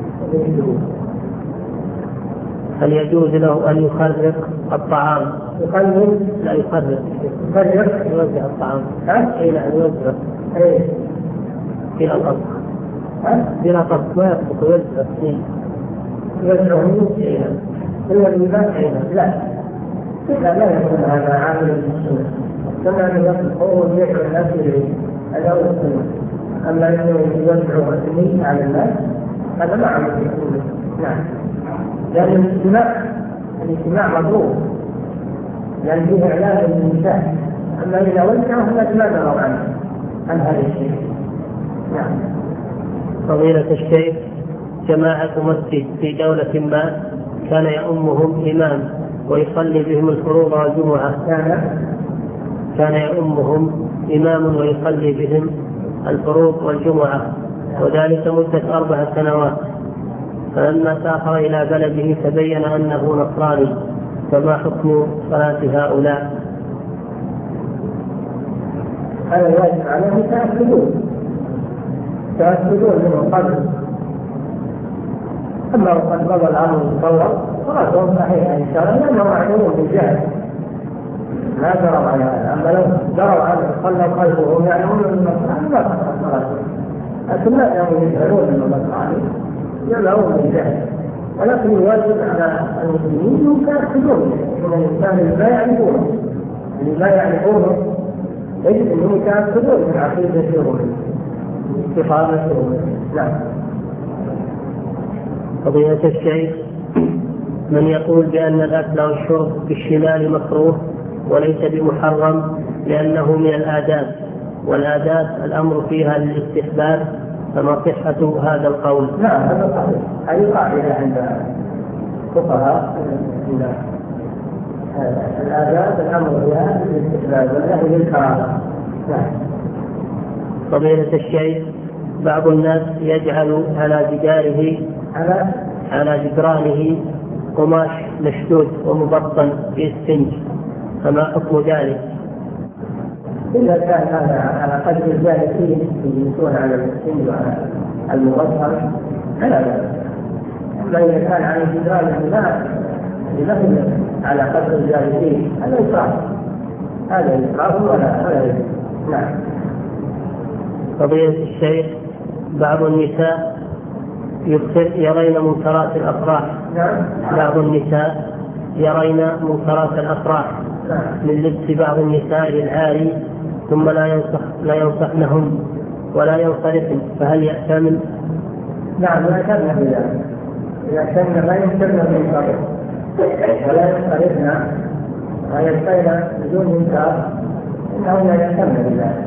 هل يجوز له أن يفرق الطعام؟ يقلل؟ لا يفرق. يفرق؟ يوزع الطعام. ها؟ أي نعم يوزع. إيه. بلا طبخ. بلا طبخ ما يطبخ يوزع. يوزعه؟ أي نعم. الوليمة؟ لا. لا لا يكون هذا عامل المسؤول. كما أن يطبخه ويدعو الناس إليه هذا هو السنة. أما أنه يوزع السنين على الناس هذا ما عمل المسؤول. نعم. لأن الاجتماع الاجتماع مطلوب لأن فيه إعلان للنساء. أما إذا وزعه فلا ما نرى عنه عن هذا الشيء. نعم. فضيلة الشيخ، جماعة مسجد في دولة ما كان يؤمهم إمام ويصلي بهم الفروض والجمعة. كان كان يؤمهم إمام ويصلي بهم الفروض والجمعة، وذلك مدة أربع سنوات. فلما سافر إلى بلده تبين أنه نصراني، فما حكم صلاة هؤلاء؟ هذا الواجب عليهم تأكدون تأكدون منه قبل. أما وقد مضى الأمر مطور صلاتهم صحيحة إن شاء الله لأنهم معلومون بالجهل لا ضرر على هذا. أما لو ضرر على صلى قلبه وهم يعلمون أن النصراني لا تصح صلاته، لكن لا يجهلون أن النصراني يعلمون بالجهل. ولكن الواجب على المسلمين أنهم يتأكدون من الإنسان اللي لا يعرفونه اللي لا يعرفونه يجب أنهم يتأكدون من عقيدتهم استقامتهم. نعم. فضيلة الشيخ، من يقول بأن الأكل والشرب بالشمال مكروه وليس بمحرم لأنه من الآداب، والآداب الأمر فيها للاستحباب، فما صحة هذا القول؟ نعم هذا صحيح. هذه قاعدة عند الفقهاء أن الآداب الأمر فيها للاستحباب والنهي للكراهة. نعم. فضيلة الشيخ، بعض الناس يجعل على جداره على على جدرانه قماش مشدود ومبطن بالسنج، فما حكم ذلك؟ إذا كان هذا على قدر الجالسين يجلسون على السنج وعلى المبطن فلا بأس. أما إذا كان على جدران لا لنفذ على قدر الجالسين هذا إسراف، هذا إسراف ولا ولا يجوز. نعم. فضيلة الشيخ، بعض النساء يرين منكرات الأفراح. نعم. بعض النساء يرين منكرات الأفراح من لبس بعض النساء العاري ثم لا ينصح لا ينصحنهم ولا ينصرفن، فهل يأتمن؟ نعم يأتمن بذلك. يأتمن لا يمكن منكر ولا ينصرفن ويبقين بدون منكر إنهم لا يأتمن بذلك.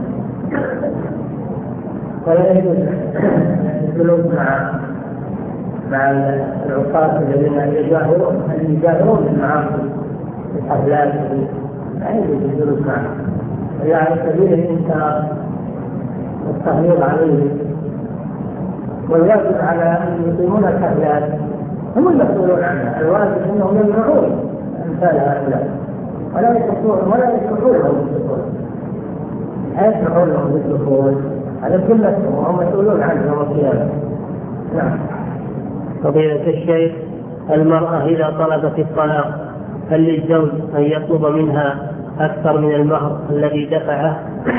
ولا يجوز الجلوس مع مع العصاة الذين يجاهرون يجاهرون بالمعاصي الحفلات لا يجوز الجلوس معهم. إذا على سبيل الإنكار والتغليظ عليه، والواجب على أن يقيمون الحفلات هم المسؤولون عنها. الواجب أنهم يمنعون أمثال هؤلاء ولا يسمحون ولا يسمحون لهم بالدخول، لا يسمحون لهم بالدخول. هذا كله وهم مسؤولون عنه يوم القيامة. نعم. فضيلة الشيخ، المرأة إذا طلبت الطلاق هل للزوج أن يطلب منها أكثر من المهر الذي دفعه؟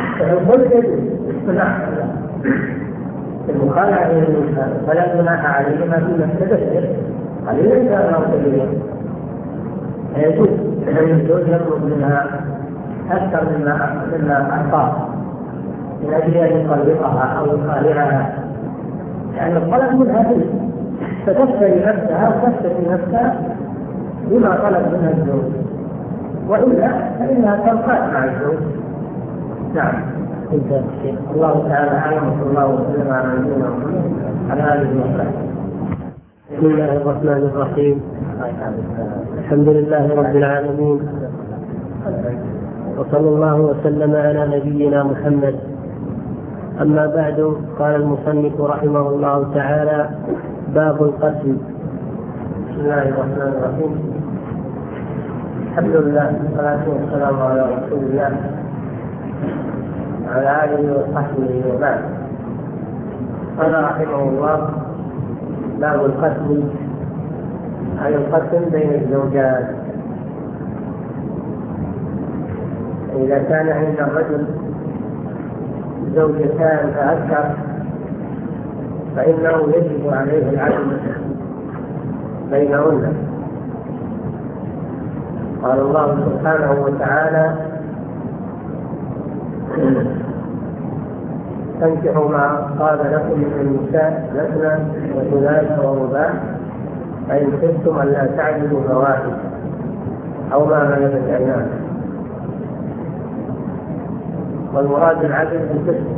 نعم. المخالعة فلا جناح عليهما فيما افتدت قليلا كان أو كبيرا. يجوز يجوز يطلب منها أكثر مما مما أعطاه من أجل أن يطلقها أو يخالعها، يعني الطلب منها فيه، فتشتري نفسها وتشتري نفسها بما طلب منها الزوج، وإلا فإنها تلقى مع الزوج. نعم. الله تعالى أعلم، وصلى الله وسلم على نبينا محمد على آله وصحبه. بسم الله الرحمن الرحيم. الحمد لله رب العالمين، وصلى الله وسلم على نبينا محمد. أما بعد، قال المصنف رحمه الله تعالى: باب القسم. بسم الله الرحمن الرحيم. الحمد لله والصلاة والسلام على رسول الله وعلى آله وصحبه وبعد. قال رحمه الله: باب القسم، أي القسم بين الزوجات. إذا كان عند الرجل زوجتان فأكثر فإنه يجب عليه العدل بينهن. قال الله سبحانه وتعالى: تنكحوا ما طاب لكم من النساء مثنى وثلاث ورباع فإن خفتم ألا تعدلوا فواحد أو ما ملكت أيمانكم. والمراد العدل بالقسم.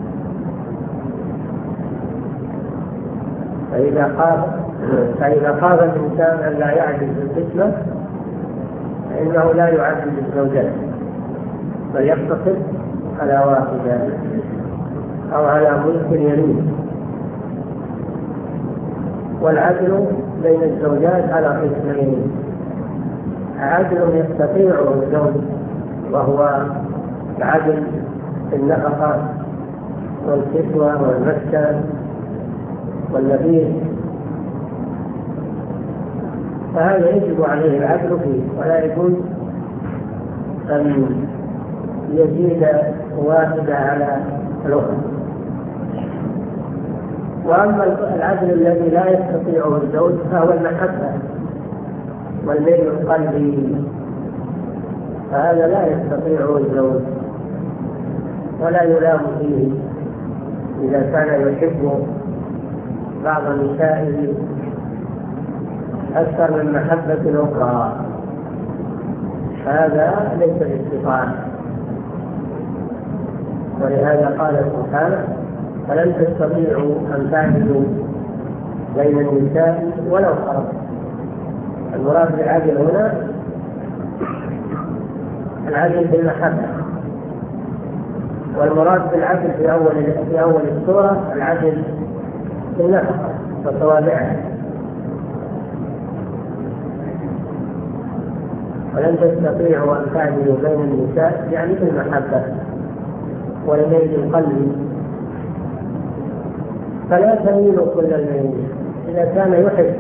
فإذا خاف فإذا خاف الإنسان أن لا يعدل بالقسمة فإنه لا يعدل بالزوجات، بل يقتصر على واحدة أو على ملك يمين. والعدل بين الزوجات على قسمين: عدل يستطيعه الزوج وهو العدل في النفقة والكسوة والمسكن واللبيس، فهذا يجب عليه العدل فيه، ولا يجوز أن يزيد واحدة على الأخرى. وأما العدل الذي لا يستطيعه الزوج فهو المحبة والميل القلبي، فهذا لا يستطيعه الزوج ولا يلام فيه. إذا كان يحب بعض النساء أكثر من محبة الأخرى هذا ليس باستطاعة. ولهذا قال سبحانه: فلن تستطيعوا أن تعدلوا بين النساء ولو حرصتم. المراد بالعدل هنا العدل بالمحبة، والمراد بالعدل في أول في أول السورة العدل بالنفقة وتوابعها. ولن تستطيعوا أن تعدلوا بين النساء يعني بالمحبة والميل القلبي، فلا تميلوا كل الميل. إذا كان يحب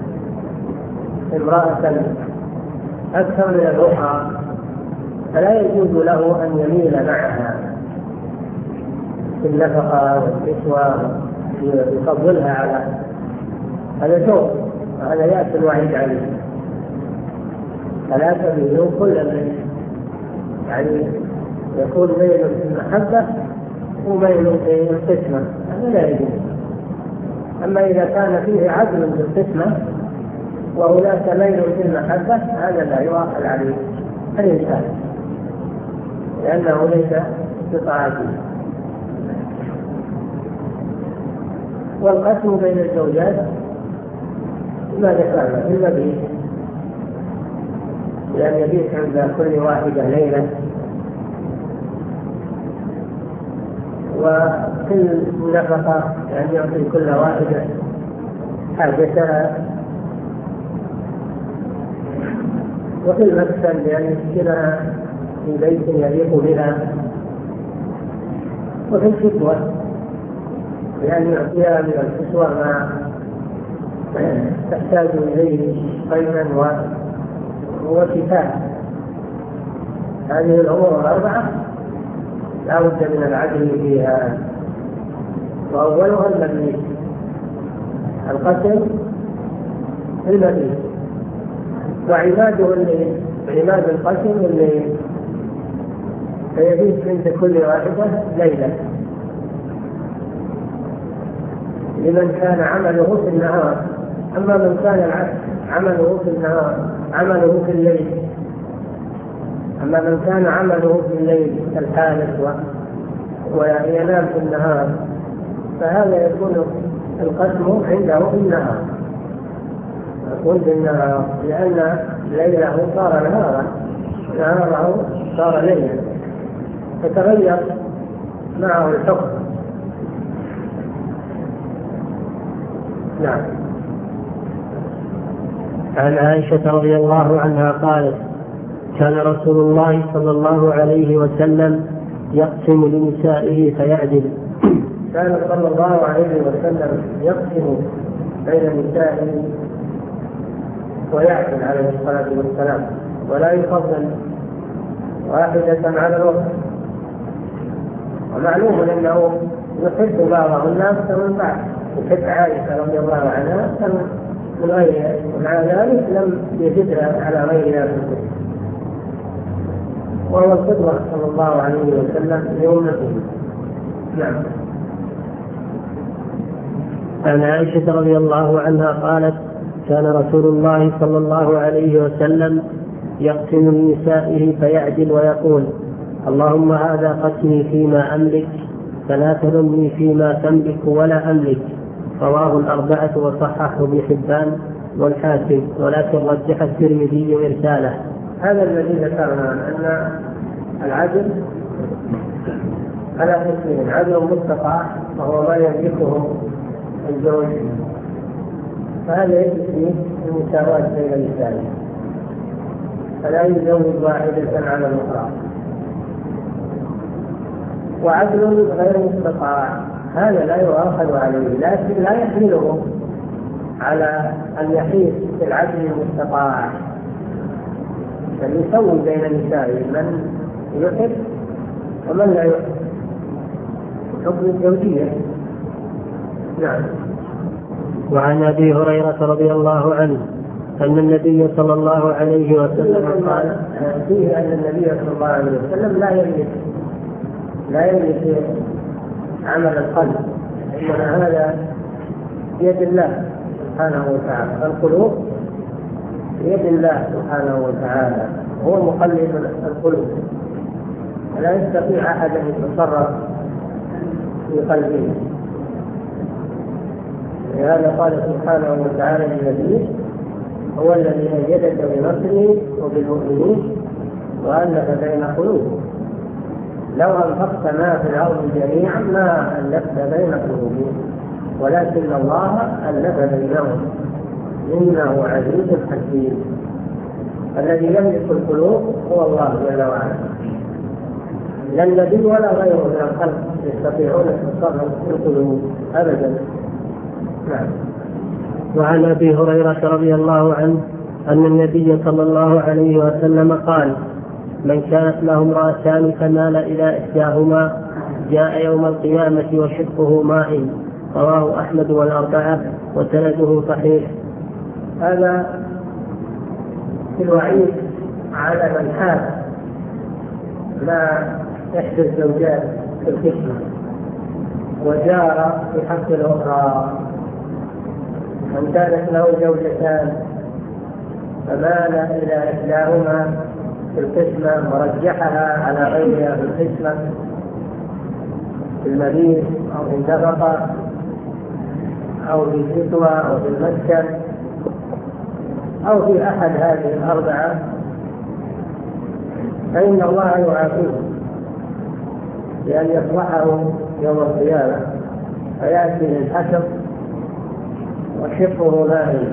امرأة أكثر من الأخرى فلا يجوز له أن يميل معها في النفقة والكسوة، يفضلها على هذا شوق، هذا يأتي الوعيد عليه. فلا تميلوا كل الميل، يعني يكون ميل في المحبة وميل في القسمة، هذا لا يجوز. أما إذا كان فيه عدل في القسمة وهناك ميل في المحبة هذا لا يؤاخذ عليه الإنسان، لأنه ليس بطاعته. والقسم بين الزوجات ما ذكرنا في المبيت، لأن يبيت عند كل واحدة ليلة، وفي النفقة يعني يعطي كل واحدة حاجتها، وفي المسكن لأن يسكنها في بيت يليق بها، وفي الكسوة لأن يعطيها من الكسوة ما تحتاج إليه قيما وكفاية. هذه الأمور الأربعة لا بد من العدل فيها، وأولها المبيت، القسم في المبيت. وعباده الليل، عباد القسم الليل، فيبيت عند كل واحدة ليلة لمن كان عمله في النهار. أما من كان العكس عمله في النهار عمله في الليل، أما من كان عمله في الليل كالحالة وينام في النهار فهذا يكون القسم عنده في النهار، يكون في النهار لأن ليله صار نهارا، نهاره صار ليلا، فتغير معه الحكم. نعم. عن عائشة رضي الله عنها قالت: كان رسول الله صلى الله عليه وسلم يقسم لنسائه فيعدل. كان صلى الله عليه وسلم يقسم بين نسائه ويعدل عليه الصلاة والسلام، ولا يفضل واحدة على الأخرى. ومعلوم أنه يحب بعضهن أكثر من بعض، يحب عائشة رضي الله عنها أكثر من غيرها، ومع ذلك لم يجدها على غيرها في الكتب، وهو القدوة صلى الله عليه وسلم لأمته. نعم. عن عائشة رضي الله عنها قالت: كان رسول الله صلى الله عليه وسلم يقسم لنسائه فيعدل ويقول: اللهم هذا قسمي فيما أملك فلا تلمني فيما تملك ولا أملك. رواه الأربعة وصححه ابن حبان والحاكم، ولكن رجح الترمذي إرساله. هذا الذي ذكرنا أن العدل على قسمين: عدل مستطاع وهو ما يملكه الزوج، فهذا يجب المساواة بين النساء، فلا يزوج واحدة على الأخرى. وعدل غير مستطاع هذا لا يؤاخذ عليه، لكن لا يحمله على أن يحيد في العدل المستطاع، بل يسوي بين النساء من يحب ومن لا يحب، حكم الزوجية. نعم. وعن أبي هريرة رضي الله عنه أن النبي صلى الله عليه وسلم قال: فيه أن النبي صلى الله عليه وسلم لا يملك لا يملك عمل القلب، إنما هذا بيد الله سبحانه وتعالى، القلوب بيد الله سبحانه وتعالى، هو مقلب القلوب، لا يستطيع أحد أن يتصرف في قلبه. لهذا قال سبحانه وتعالى للنبي: هو الذي أيدك بنصره وبالمؤمنين وألف بين قلوبهم لو أنفقت ما في الأرض جميعا ما ألفت بين قلوبهم ولكن الله ألف بينهم إنه عزيز حكيم. الذي يملك القلوب هو الله جل وعلا، لا النبي ولا غيره من الخلق يستطيعون التصرف في القلوب أبدا. نعم. وعن أبي هريرة رضي الله عنه أن النبي صلى الله عليه وسلم قال: من كانت له امرأتان فمال إلى إحداهما جاء يوم القيامة وشقه مائل. رواه أحمد والأربعة وسنده صحيح. هذا في الوعيد على من حاب ما إحدى الزوجات في القسمة وجار في حق الأخرى. من كانت له زوجتان فمال إلى إحداهما في القسمة ورجحها على غيرها في القسمة، في المبيت أو في النفقة أو في الكسوة أو في المسكن أو في أحد هذه الأربعة، فإن الله يعافيه بأن يصلحه يوم القيامة فيأتي للحشر وشقه مائل،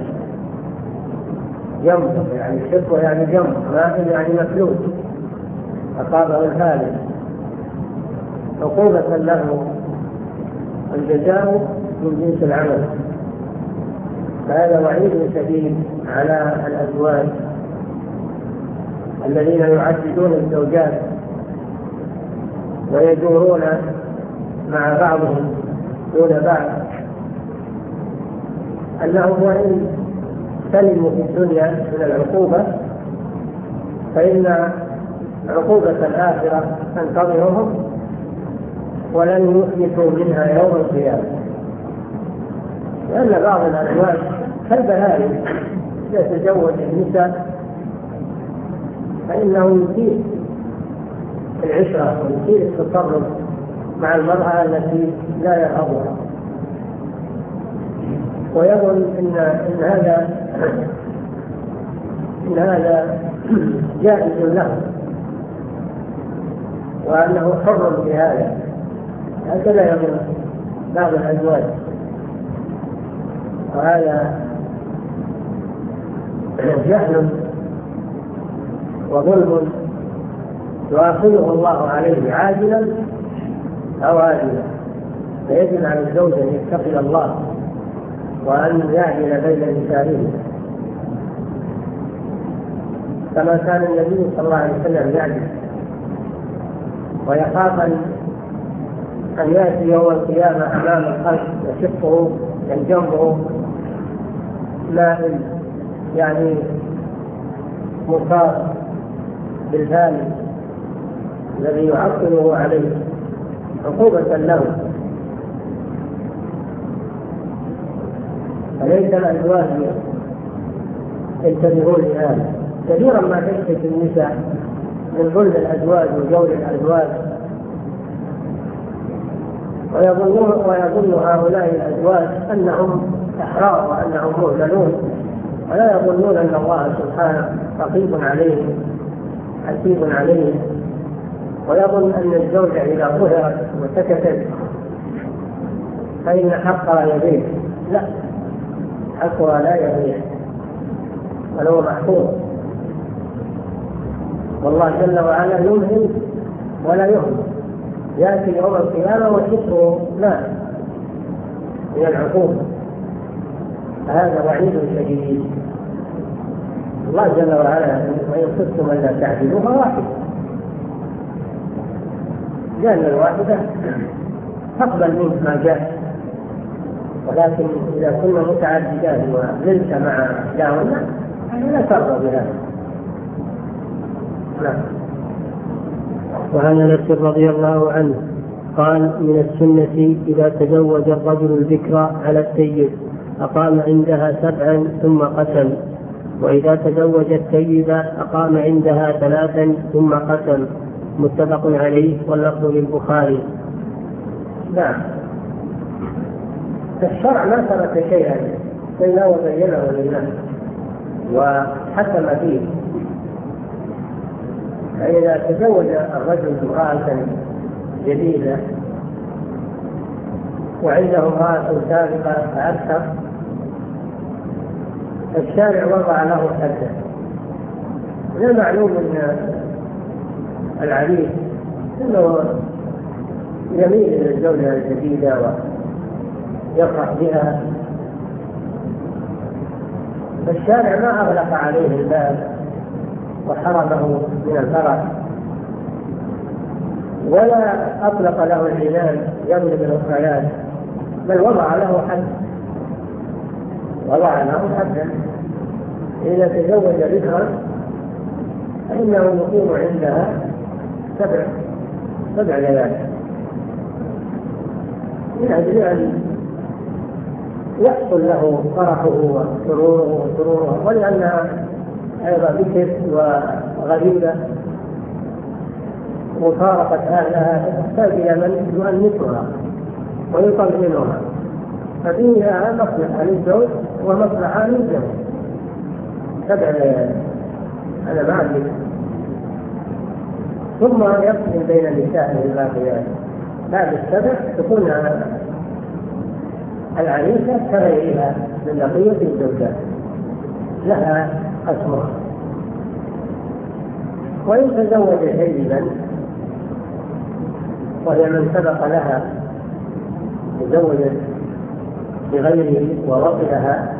جنب يعني شقه يعني جنب، مائل يعني مفلوج أصابه الهالك، عقوبة له الجزاء من جنس العمل. فهذا وعيد شديد على الأزواج الذين يعددون الزوجات ويدورون مع بعضهم دون بعض، أنه وإن سلموا في الدنيا من العقوبة فإن عقوبة الآخرة تنتظرهم ولن يحدثوا منها يوم القيامة، لأن بعض الأزواج كالبهائم يتزوج النساء فإنه يثير العشرة ويثير التصرف مع المرأة التي لا يرغبها، ويظن إن إن هذا إن هذا جائز له وأنه حر بهذا. هكذا يظن بعض الأزواج، وهذا جهل وظلم يؤاخذه الله عليه عاجلا أو آجلا. فيجب على الزوج أن يتقي الله وأن يعدل بين نسائه، كما كان النبي صلى الله عليه وسلم يعدل ويخاف أن يأتي يوم القيامة أمام الخلق يشقه ينجمه مائل يعني مصاب بالفعل الذي يعطله عليه عقوبة له. فليس الأزواج ينتبهون لهذا. كثيرا ما تشتكي النساء من ظلم الأزواج وجور الأزواج، ويظنون ويظن هؤلاء الأزواج أنهم أحرار وأنهم مؤمنون، ولا يظنون أن الله سبحانه رقيب عليهم حسيب عليهم، ويظن أن الزوجة إذا ظهرت وسكتت فإن حقها يبيع. لا، حقها لا يبيع ولو محفوظ، والله جل وعلا يمهل ولا يهمل. يأتي يوم القيامة وشكره لا من العقوبة، فهذا وعيد شديد. الله جل وعلا وإن خفتم ألا تعدلوا فواحدة، لأن الواحدة تقبل منك ما جاء، ولكن إذا كنا متعددات ونلت مع إحداهن لا ترضى بهذا. نعم. وعن انس رضي الله عنه قال: من السنة إذا تزوج الرجل البكر على السيد أقام عندها سبعا ثم قسم، وإذا تزوج السيد أقام عندها ثلاثا ثم قسم. متفق عليه واللفظ للبخاري. نعم. الشرع ما ترك شيئا إلا وبينه للناس وحكم فيه. فإذا تزوج الرجل امرأة جديدة وعنده امرأة سابقة فأكثر، الشارع وضع له حدا. من المعلوم أن العريس إنه يميل إلى الزوجة الجديدة ويفرح بها، فالشارع ما أغلق عليه الباب وحرمه من الفرح ولا أطلق له العنان يضرب الأخريات، بل وضع له حد وضع له حدا. إذا تزوج بكرا فإنه يقيم عندها سبع سبع ليالي من أجل أن يحصل له فرحه وسروره وسروره، ولأنها أيضا بكر وغريبة وفارقت أهلها تحتاج إلى من يؤنسها ويطمئنها، ففيها مصلحة للزوج ومصلحة للزوج. سبع ليالي أنا ما أدري. ثم يقسم بين النساء الباقيات بعد السبع تكون العريسة كغيرها من بقية الزوجات لها قسمها. وإن تزوج سيدا وهي من سبق لها تزوجت بغيره ووطئها،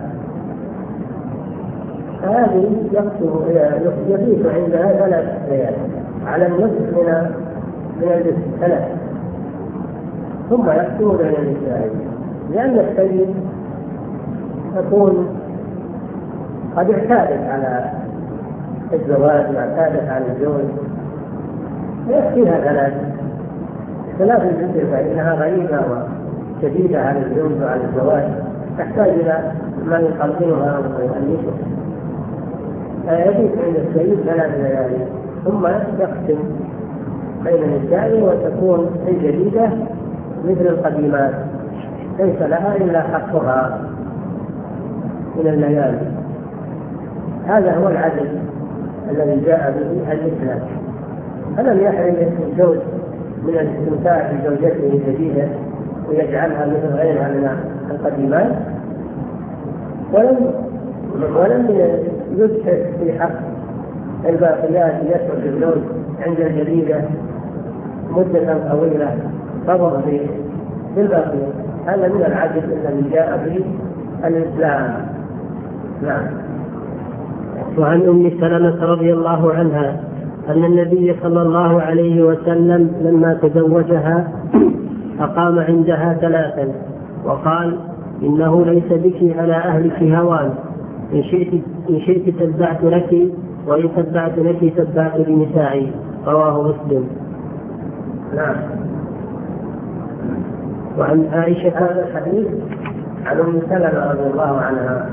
فهذه يبيت عندها ثلاث ليالي على النصف من من الثلاث، ثم يقسم بين النساء، لأن السيد تكون قد اعتادت على الزواج واعتادت على الزوج يكفيها ثلاث خلاف الجنس فإنها غريبة وشديدة على الزوج وعلى الزواج تحتاج إلى ما يقلقها ويؤنسها. فيجب عند السيد ثلاث ليالي ثم يقسم بين نسائه وتكون الجديدة مثل القديمات ليس لها إلا حقها من الليالي. هذا هو العدل الذي جاء به الإسلام. فلم يحرم الزوج من الاستمتاع بزوجته الجديدة ويجعلها مثل غيرها من القديمات، ولم ولم يدخل في حق الباقيات يترك الزوج عند الجديدة مدة طويلة فضل بالباقيات. هذا من العدل الذي جاء به الإسلام. نعم. وعن أم سلمة رضي الله عنها أن النبي صلى الله عليه وسلم لما تزوجها أقام عندها ثلاثا وقال: إنه ليس بك على أهلك هوان، إن شئت, إن شئت تبعت لك، وإن تبعت لك تبعت لنسائي. رواه مسلم. نعم. وعن عائشة هذا الحديث عن أم سلمة رضي الله عنها.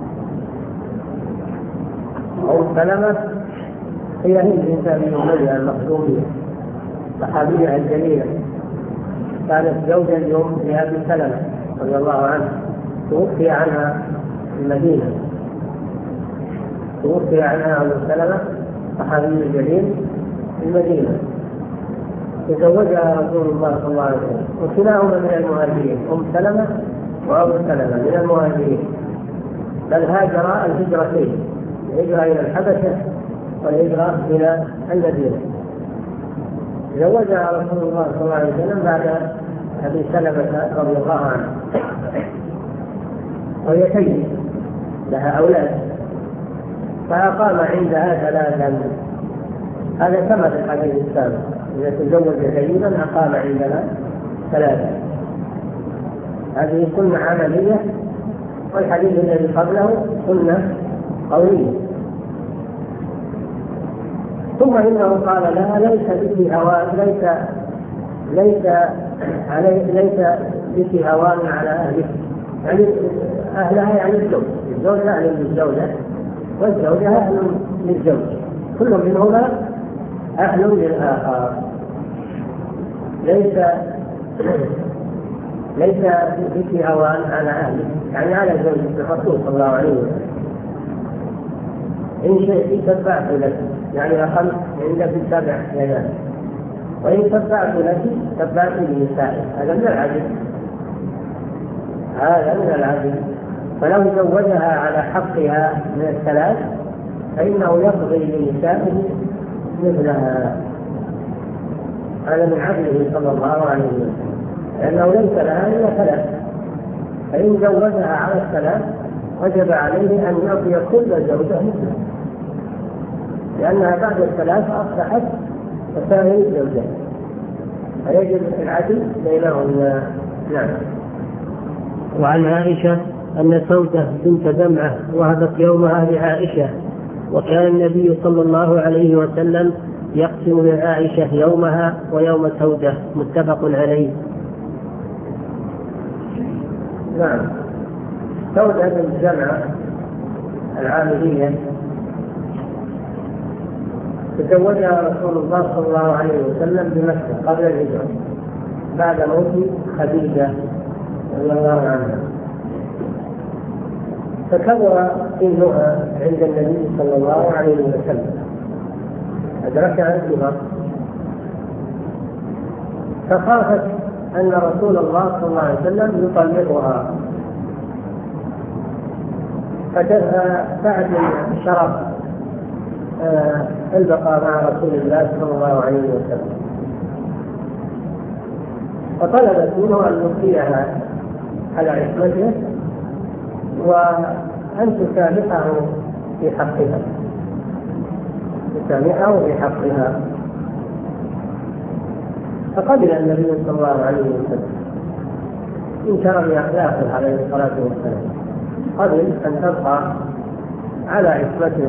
أم سلمة هي هند بنت أبي أمية المخزومية صحابية الجليلة، كانت زوجا لأبي سلمة رضي الله عنه، توفي عنها في المدينة، توفي عنها أم سلمة صحابي الجليل في المدينة، تزوجها رسول الله صلى الله عليه وسلم، وكلاهما من المهاجرين، أم سلمة وأبو سلمة من المهاجرين، بل هاجرا الهجرتين، الهجرة إلى الحبشة والهجرة إلى المدينة. تزوجها رسول الله صلى الله عليه وسلم بعد أبي سلمة رضي الله عنه، وهي سيد لها أولاد، فأقام عندها ثلاثا. هذا كما في الحديث السابق، إذا تزوج سيدا أقام عندنا ثلاثا. هذه سنة عملية، والحديث الذي قبله سنة قولية. ثم إنه قال لها: ليس بك هوان، ليس ليس علي ليس بك هوان على أهلك، يعني أهلها يعني الزوج، الزوج أهل للزوجة والزوجة أهل للزوج، كل منهما أهل للآخر. ليس ليس بك هوان على أهلك، يعني على زوجك الرسول صلى الله عليه وسلم. إن شئت تبعت لك، يعني أخذت عندك السبع ليالي، وإن تبعت لك تبعت لنسائك. هذا من العدل، هذا من العدل. فلو زوجها على حقها من الثلاث فإنه يقضي لنسائه مثلها. هذا من عدله صلى الله عليه وسلم، لأنه ليس لها إلا ثلاث، فإن زوجها على الثلاث وجب عليه أن يعطي كل زوجة مثله، لأنها بعد الثلاث أصبحت تساوي الزوجات، فيجب العدل بينهن. نعم. وعن عائشة أن سودة بنت دمعة وهبت يومها لعائشة، وكان النبي صلى الله عليه وسلم يقسم لعائشة يومها ويوم سودة. متفق عليه. نعم. سودة بنت دمعة العاملية تزوجها رسول الله صلى الله عليه وسلم بمكة قبل الهجرة بعد موت خديجة رضي الله عنها، فكبر سنها عند النبي صلى الله عليه وسلم، أدركها الكبر، فخافت أن رسول الله صلى الله عليه وسلم يطلقها، فبعد شرف آه البقاء مع رسول الله صلى الله عليه وسلم، فطلبت منه أن يبقيها على عصمته وأن تسامحه في حقها، تسامحه في حقها. فقبل النبي صلى الله عليه وسلم من كرم أخلاقه عليه الصلاة والسلام، قبل أن تبقى على عصمته،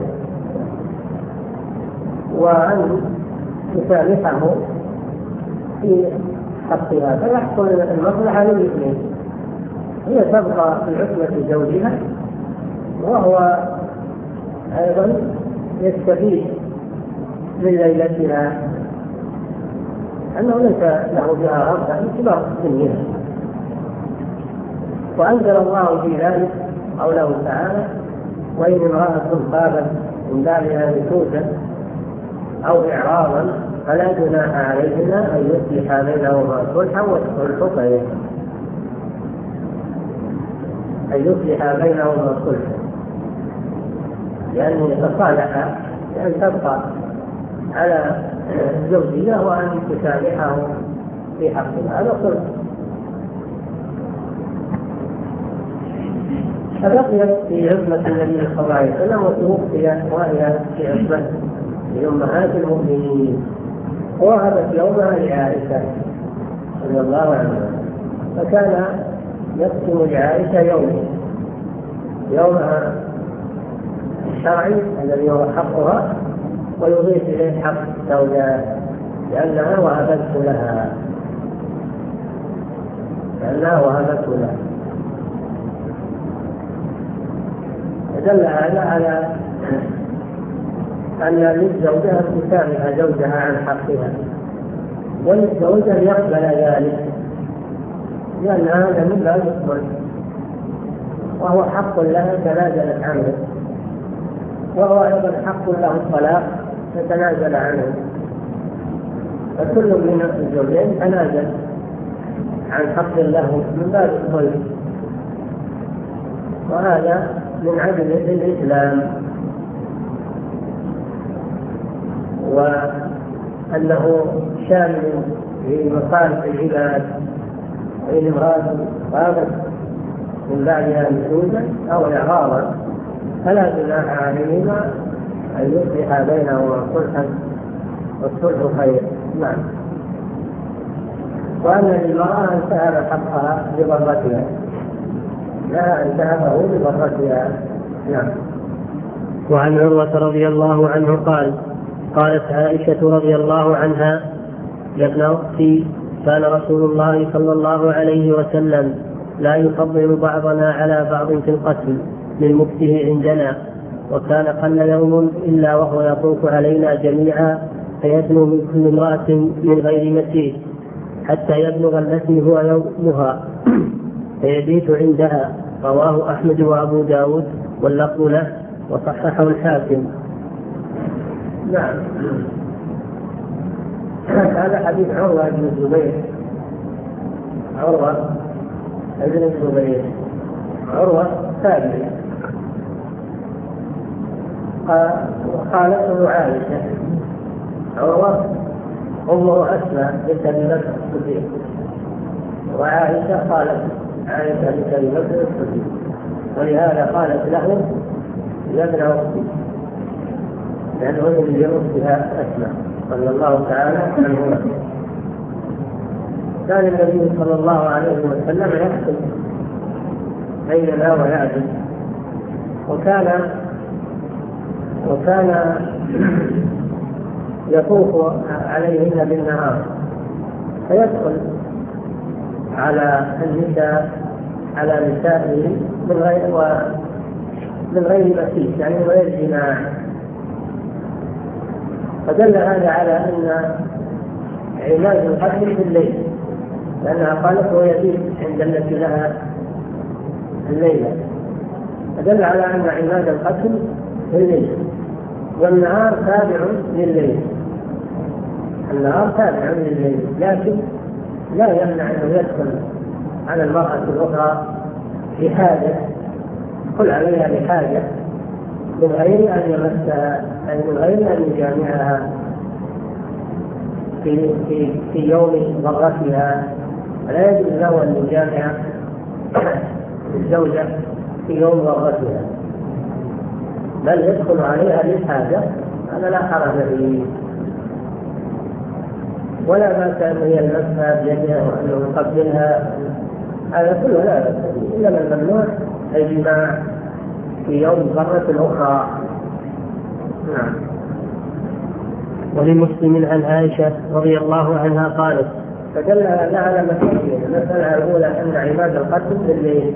وأن تسامحه في حقها، فيحصل المصلحة للاثنين، هي تبقى في عصمة زوجها وهو أيضا يستفيد من ليلتها، أنه ليس له بها رغبة بكبار سنها. وأنزل الله في ذلك قوله تعالى: وإن امرأة خافت من بعدها نشوزا أو إعراضا فلا جناح عليهما أن يصلحا بينهما صلحا والصلح خير، أن يصلحا بينهما صلحا، لأنه يتصالحا لأن تبقى على الزوجية وأن تسامحه في حقها، هذا صلح. فبقيت في عصمة النبي صلى الله عليه وسلم وتوفي وهي في عصمته لأمهات المؤمنين، ووهبت يومها لعائشة رضي الله عنها، فكان يقسم لعائشة يوم يومها الشرعي الذي هو حقها، ويضيف إليه حق الزوجات لأنها وهبته لها لأنها وهبته لها دل هذا على أن للزوجة أن تسامح زوجها عن حقها، وللزوجة يقبل ذلك، لأن هذا من باب الصلح، وهو حق لها تنازلت عنه، وهو أيضا حق له الطلاق فتنازل عنه، فكل من الزوجين تنازل عن حق له من باب الصلح، وهذا من عدل الإسلام، وأنه شامل في مصالح العباد. وإن امرأة خافت من بعدها نشوزا أو إعراضا فلا جناح عليهما أن يصلحا بينهما صلحا والصلح خير. نعم. وأن للمرأة أن تهب حقها بضرتها، لا أن تهبه بضرتها. نعم. وعن عروة رضي الله عنه قال: قالت عائشة رضي الله عنها: يا ابن أختي، كان رسول الله صلى الله عليه وسلم لا يفضل بعضنا على بعض في القتل للمكته عندنا، وكان قل يوم إلا وهو يطوف علينا جميعا فيدنو من كل امرأة من غير مسير حتى يبلغ التي هو يومها فيبيت عندها. رواه أحمد وأبو داود واللفظ له وصححه الحاكم. نعم. هذا حديث عروة بن الزبير. عروة بن الزبير عروة ثابت وخالته عائشة. عروة أمه أسماء بنت أبي بكر الصديق، وعائشة قالت عائشة بنت أبي بكر الصديق، ولهذا قالت له: يا ابن أختي، لأنه من أختها أسماء صلى الله تعالى عنهما. كان النبي صلى الله عليه وسلم يحكم بيننا ويعدل، وكان وكان يطوف عليهن بالنهار فيدخل على النساء على نسائه من غير من غير مسيس، يعني من غير جماع. فدل هذا على أن علاج القتل في الليل، لأنها قالت ويبيت عند التي لها الليلة، فدل على أن علاج القتل في الليل، والنهار تابع لليل. النهار تابع لليل، لكن لا يمنع أن يدخل على المرأة الأخرى بحاجة، كل عليها بحاجة، من غير أن يمسها، أي من غير أن يجامعها في في في يوم ضرتها. لا يجوز له أن يجامع الزوجة في يوم ضرتها، بل يدخل عليها للحاجة، هذا لا حرج فيه، ولا بأس أن يلمسها بيدها وأنه يقبلها، هذا كله لا بأس فيه، إنما الممنوع الجماع في يوم مرة أخرى. نعم. ولمسلم عن عائشة رضي الله عنها قالت فدل على مسألتين. المسألة الأولى أن عباد القتل بالليل.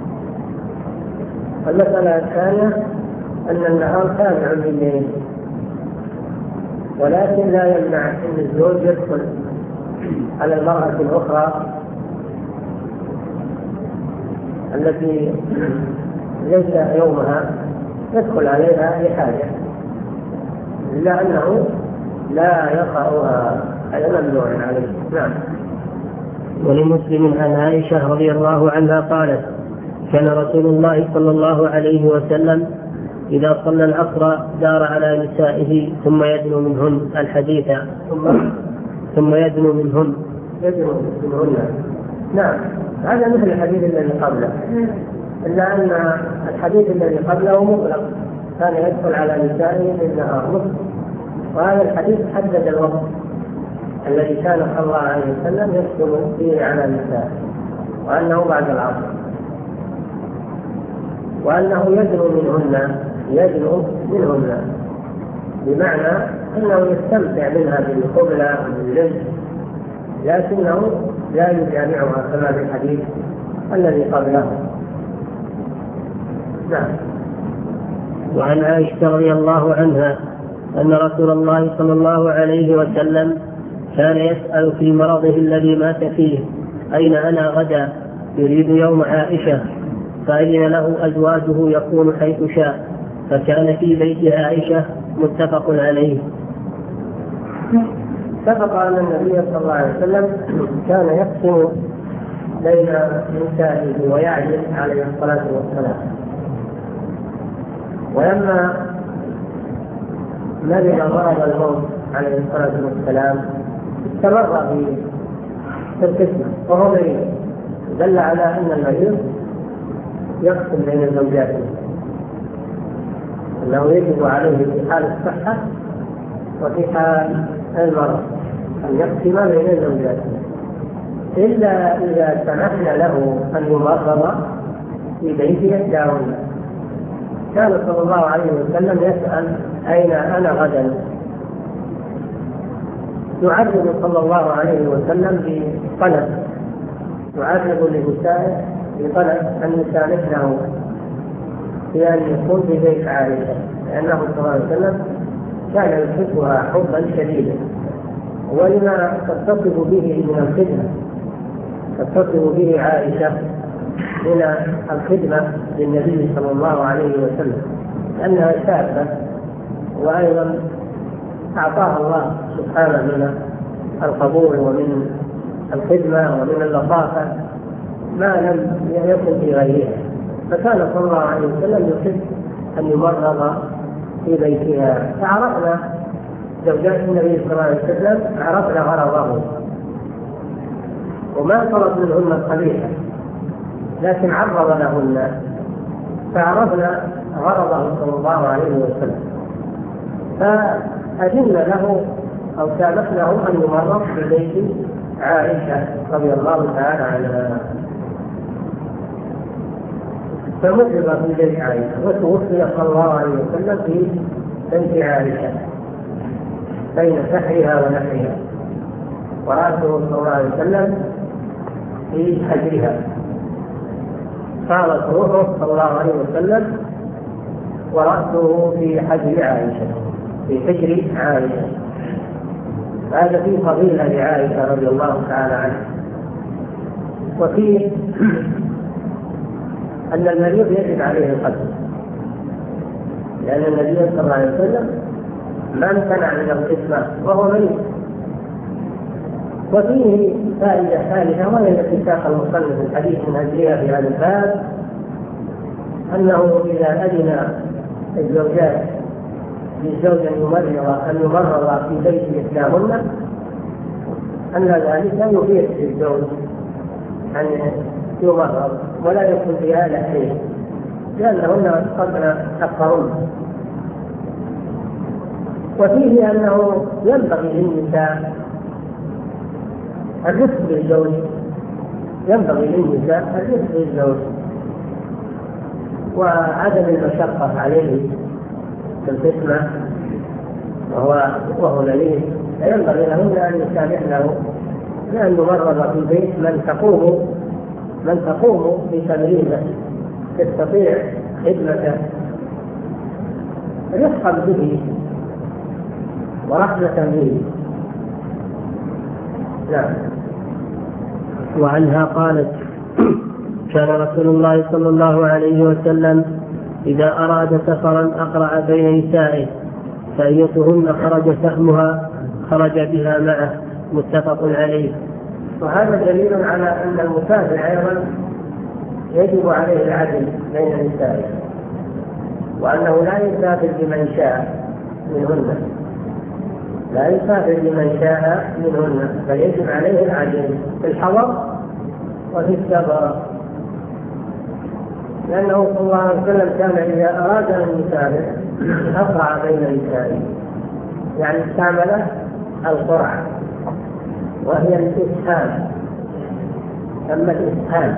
المسألة الثانية أن النهار تابع لليل، ولكن لا يمنع أن الزوج يدخل على المرأة الأخرى التي ليس يومها، يدخل عليها لحاجة، إلا أنه لا يقعها، هذا ممنوع عليه. نعم. ولمسلم عن عائشة رضي الله عنها قالت كان رسول الله صلى الله عليه وسلم إذا صلى العصر دار على نسائه ثم يدنو منهن الحديث ثم يدنو منهن يدنو منهن. نعم، هذا مثل الحديث الذي قبله، إلا أن الحديث الذي قبله مطلق، كان يدخل على نسائه في النهار مطلق، وهذا الحديث حدد الوقت الذي كان صلى الله عليه وسلم يدخل فيه على نسائه، وأنه بعد العصر، وأنه يدنو منهن يدنو منهن بمعنى أنه يستمتع منها بالقبلة وباللذ، لكنه لا يجامعها كما في الحديث الذي قبله. نعم. وعن عائشة رضي الله عنها أن رسول الله صلى الله عليه وسلم كان يسأل في مرضه الذي مات فيه أين أنا غدا، يريد يوم عائشة، فأذن له أزواجه يكون حيث شاء، فكان في بيت عائشة. متفق عليه. اتفق أن النبي صلى الله عليه وسلم كان يقسم بين نسائه ويعدل عليه الصلاة والسلام، ولما مرض مرض الموت عليه الصلاة والسلام استمر في القسمة وهو مريض، دل على أن المريض يقسم بين الزوجات، أنه يجب عليه في حال الصحة وفي حال المرض أن يقسم بين الزوجات، إلا إذا سمحنا له أن يمرض في بيته إحداهن. كان صلى الله عليه وسلم يسأل أين أنا غدا، يعرض صلى الله عليه وسلم بطلب، يعرض لنسائه بطلب أن يسامحه في أن يكون في بيت عائشة، لأنه صلى الله عليه وسلم كان يحبها حبا شديدا، ولما تتصف به من الخدمة، تتصف به عائشة من الخدمة للنبي صلى الله عليه وسلم، لأنها شابة، وأيضا أعطاها الله سبحانه من القبول ومن الخدمة ومن اللطافة ما لم يكن في غيرها، فكان صلى الله عليه وسلم يحب أن يمرض في بيتها. فعرفنا زوجات النبي صلى الله عليه وسلم، عرفنا غرضه، وما طلب منهن القبيحة، لكن عرض لهن، فعرفنا غرضه صلى الله عليه وسلم، فأذن له أو سامحناه أن يمرض في بيت عائشة رضي الله تعالى عنها، فمرض في بيت عائشة، وتوفي صلى الله عليه وسلم في بيت عائشة بين سحرها ونحرها، ورأسه صلى الله عليه وسلم في حجرها، صارت روحه صلى الله عليه وسلم ورأسه في حجر عائشة، في حجر عائشة. هذا فيه فضيلة لعائشة رضي الله تعالى عنها. وفيه أن المريض يجب عليه القتل، لأن النبي صلى الله عليه وسلم ما امتنع من القسمة وهو مريض. وفيه فائدة ثالثة وهي التي ساق المصنف الحديث من أجلها في هذا الباب، أنه إذا أذن الزوجات للزوج أن يمرض أن يمرض في بيت إحداهن أن ذلك يبيح للزوج أن يمرض ولا يكون في هذا شيء، لأنهن قد تكفرن. وفيه أنه ينبغي للنساء الرفق بالزوج، ينبغي للنساء الرفق بالزوج، وعدم المشقة عليه في القسمة وهو وهو لليه، فينبغي لهن أن يسامحنه، لأن ممرض في البيت من تقوم من تقوم بتمرينه تستطيع خدمته رفقا به ورحمة به. نعم. وعنها قالت: كان رسول الله صلى الله عليه وسلم إذا أراد سفرا أقرع بين نسائه، فأيتهن خرج سهمها خرج بها معه، متفق عليه. وهذا دليل على أن المسافر أيضا يجب عليه العدل بين نسائه، وأنه لا يسافر بمن شاء منهن لا يسافر بمن شاء منهن بل يجب عليه العدل في الحضر وفي السفر، لأنه صلى الله عليه وسلم كان إذا أراد أن يسافر أقرع بين نسائه، يعني استعمل القرعة وهي الإسهام، أما الإسهام،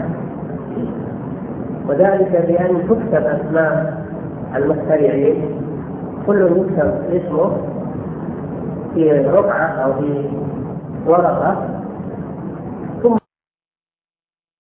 وذلك بأن تكتب أسماء المخترعين، كل يكتب اسمه في رقعة أو في ورقة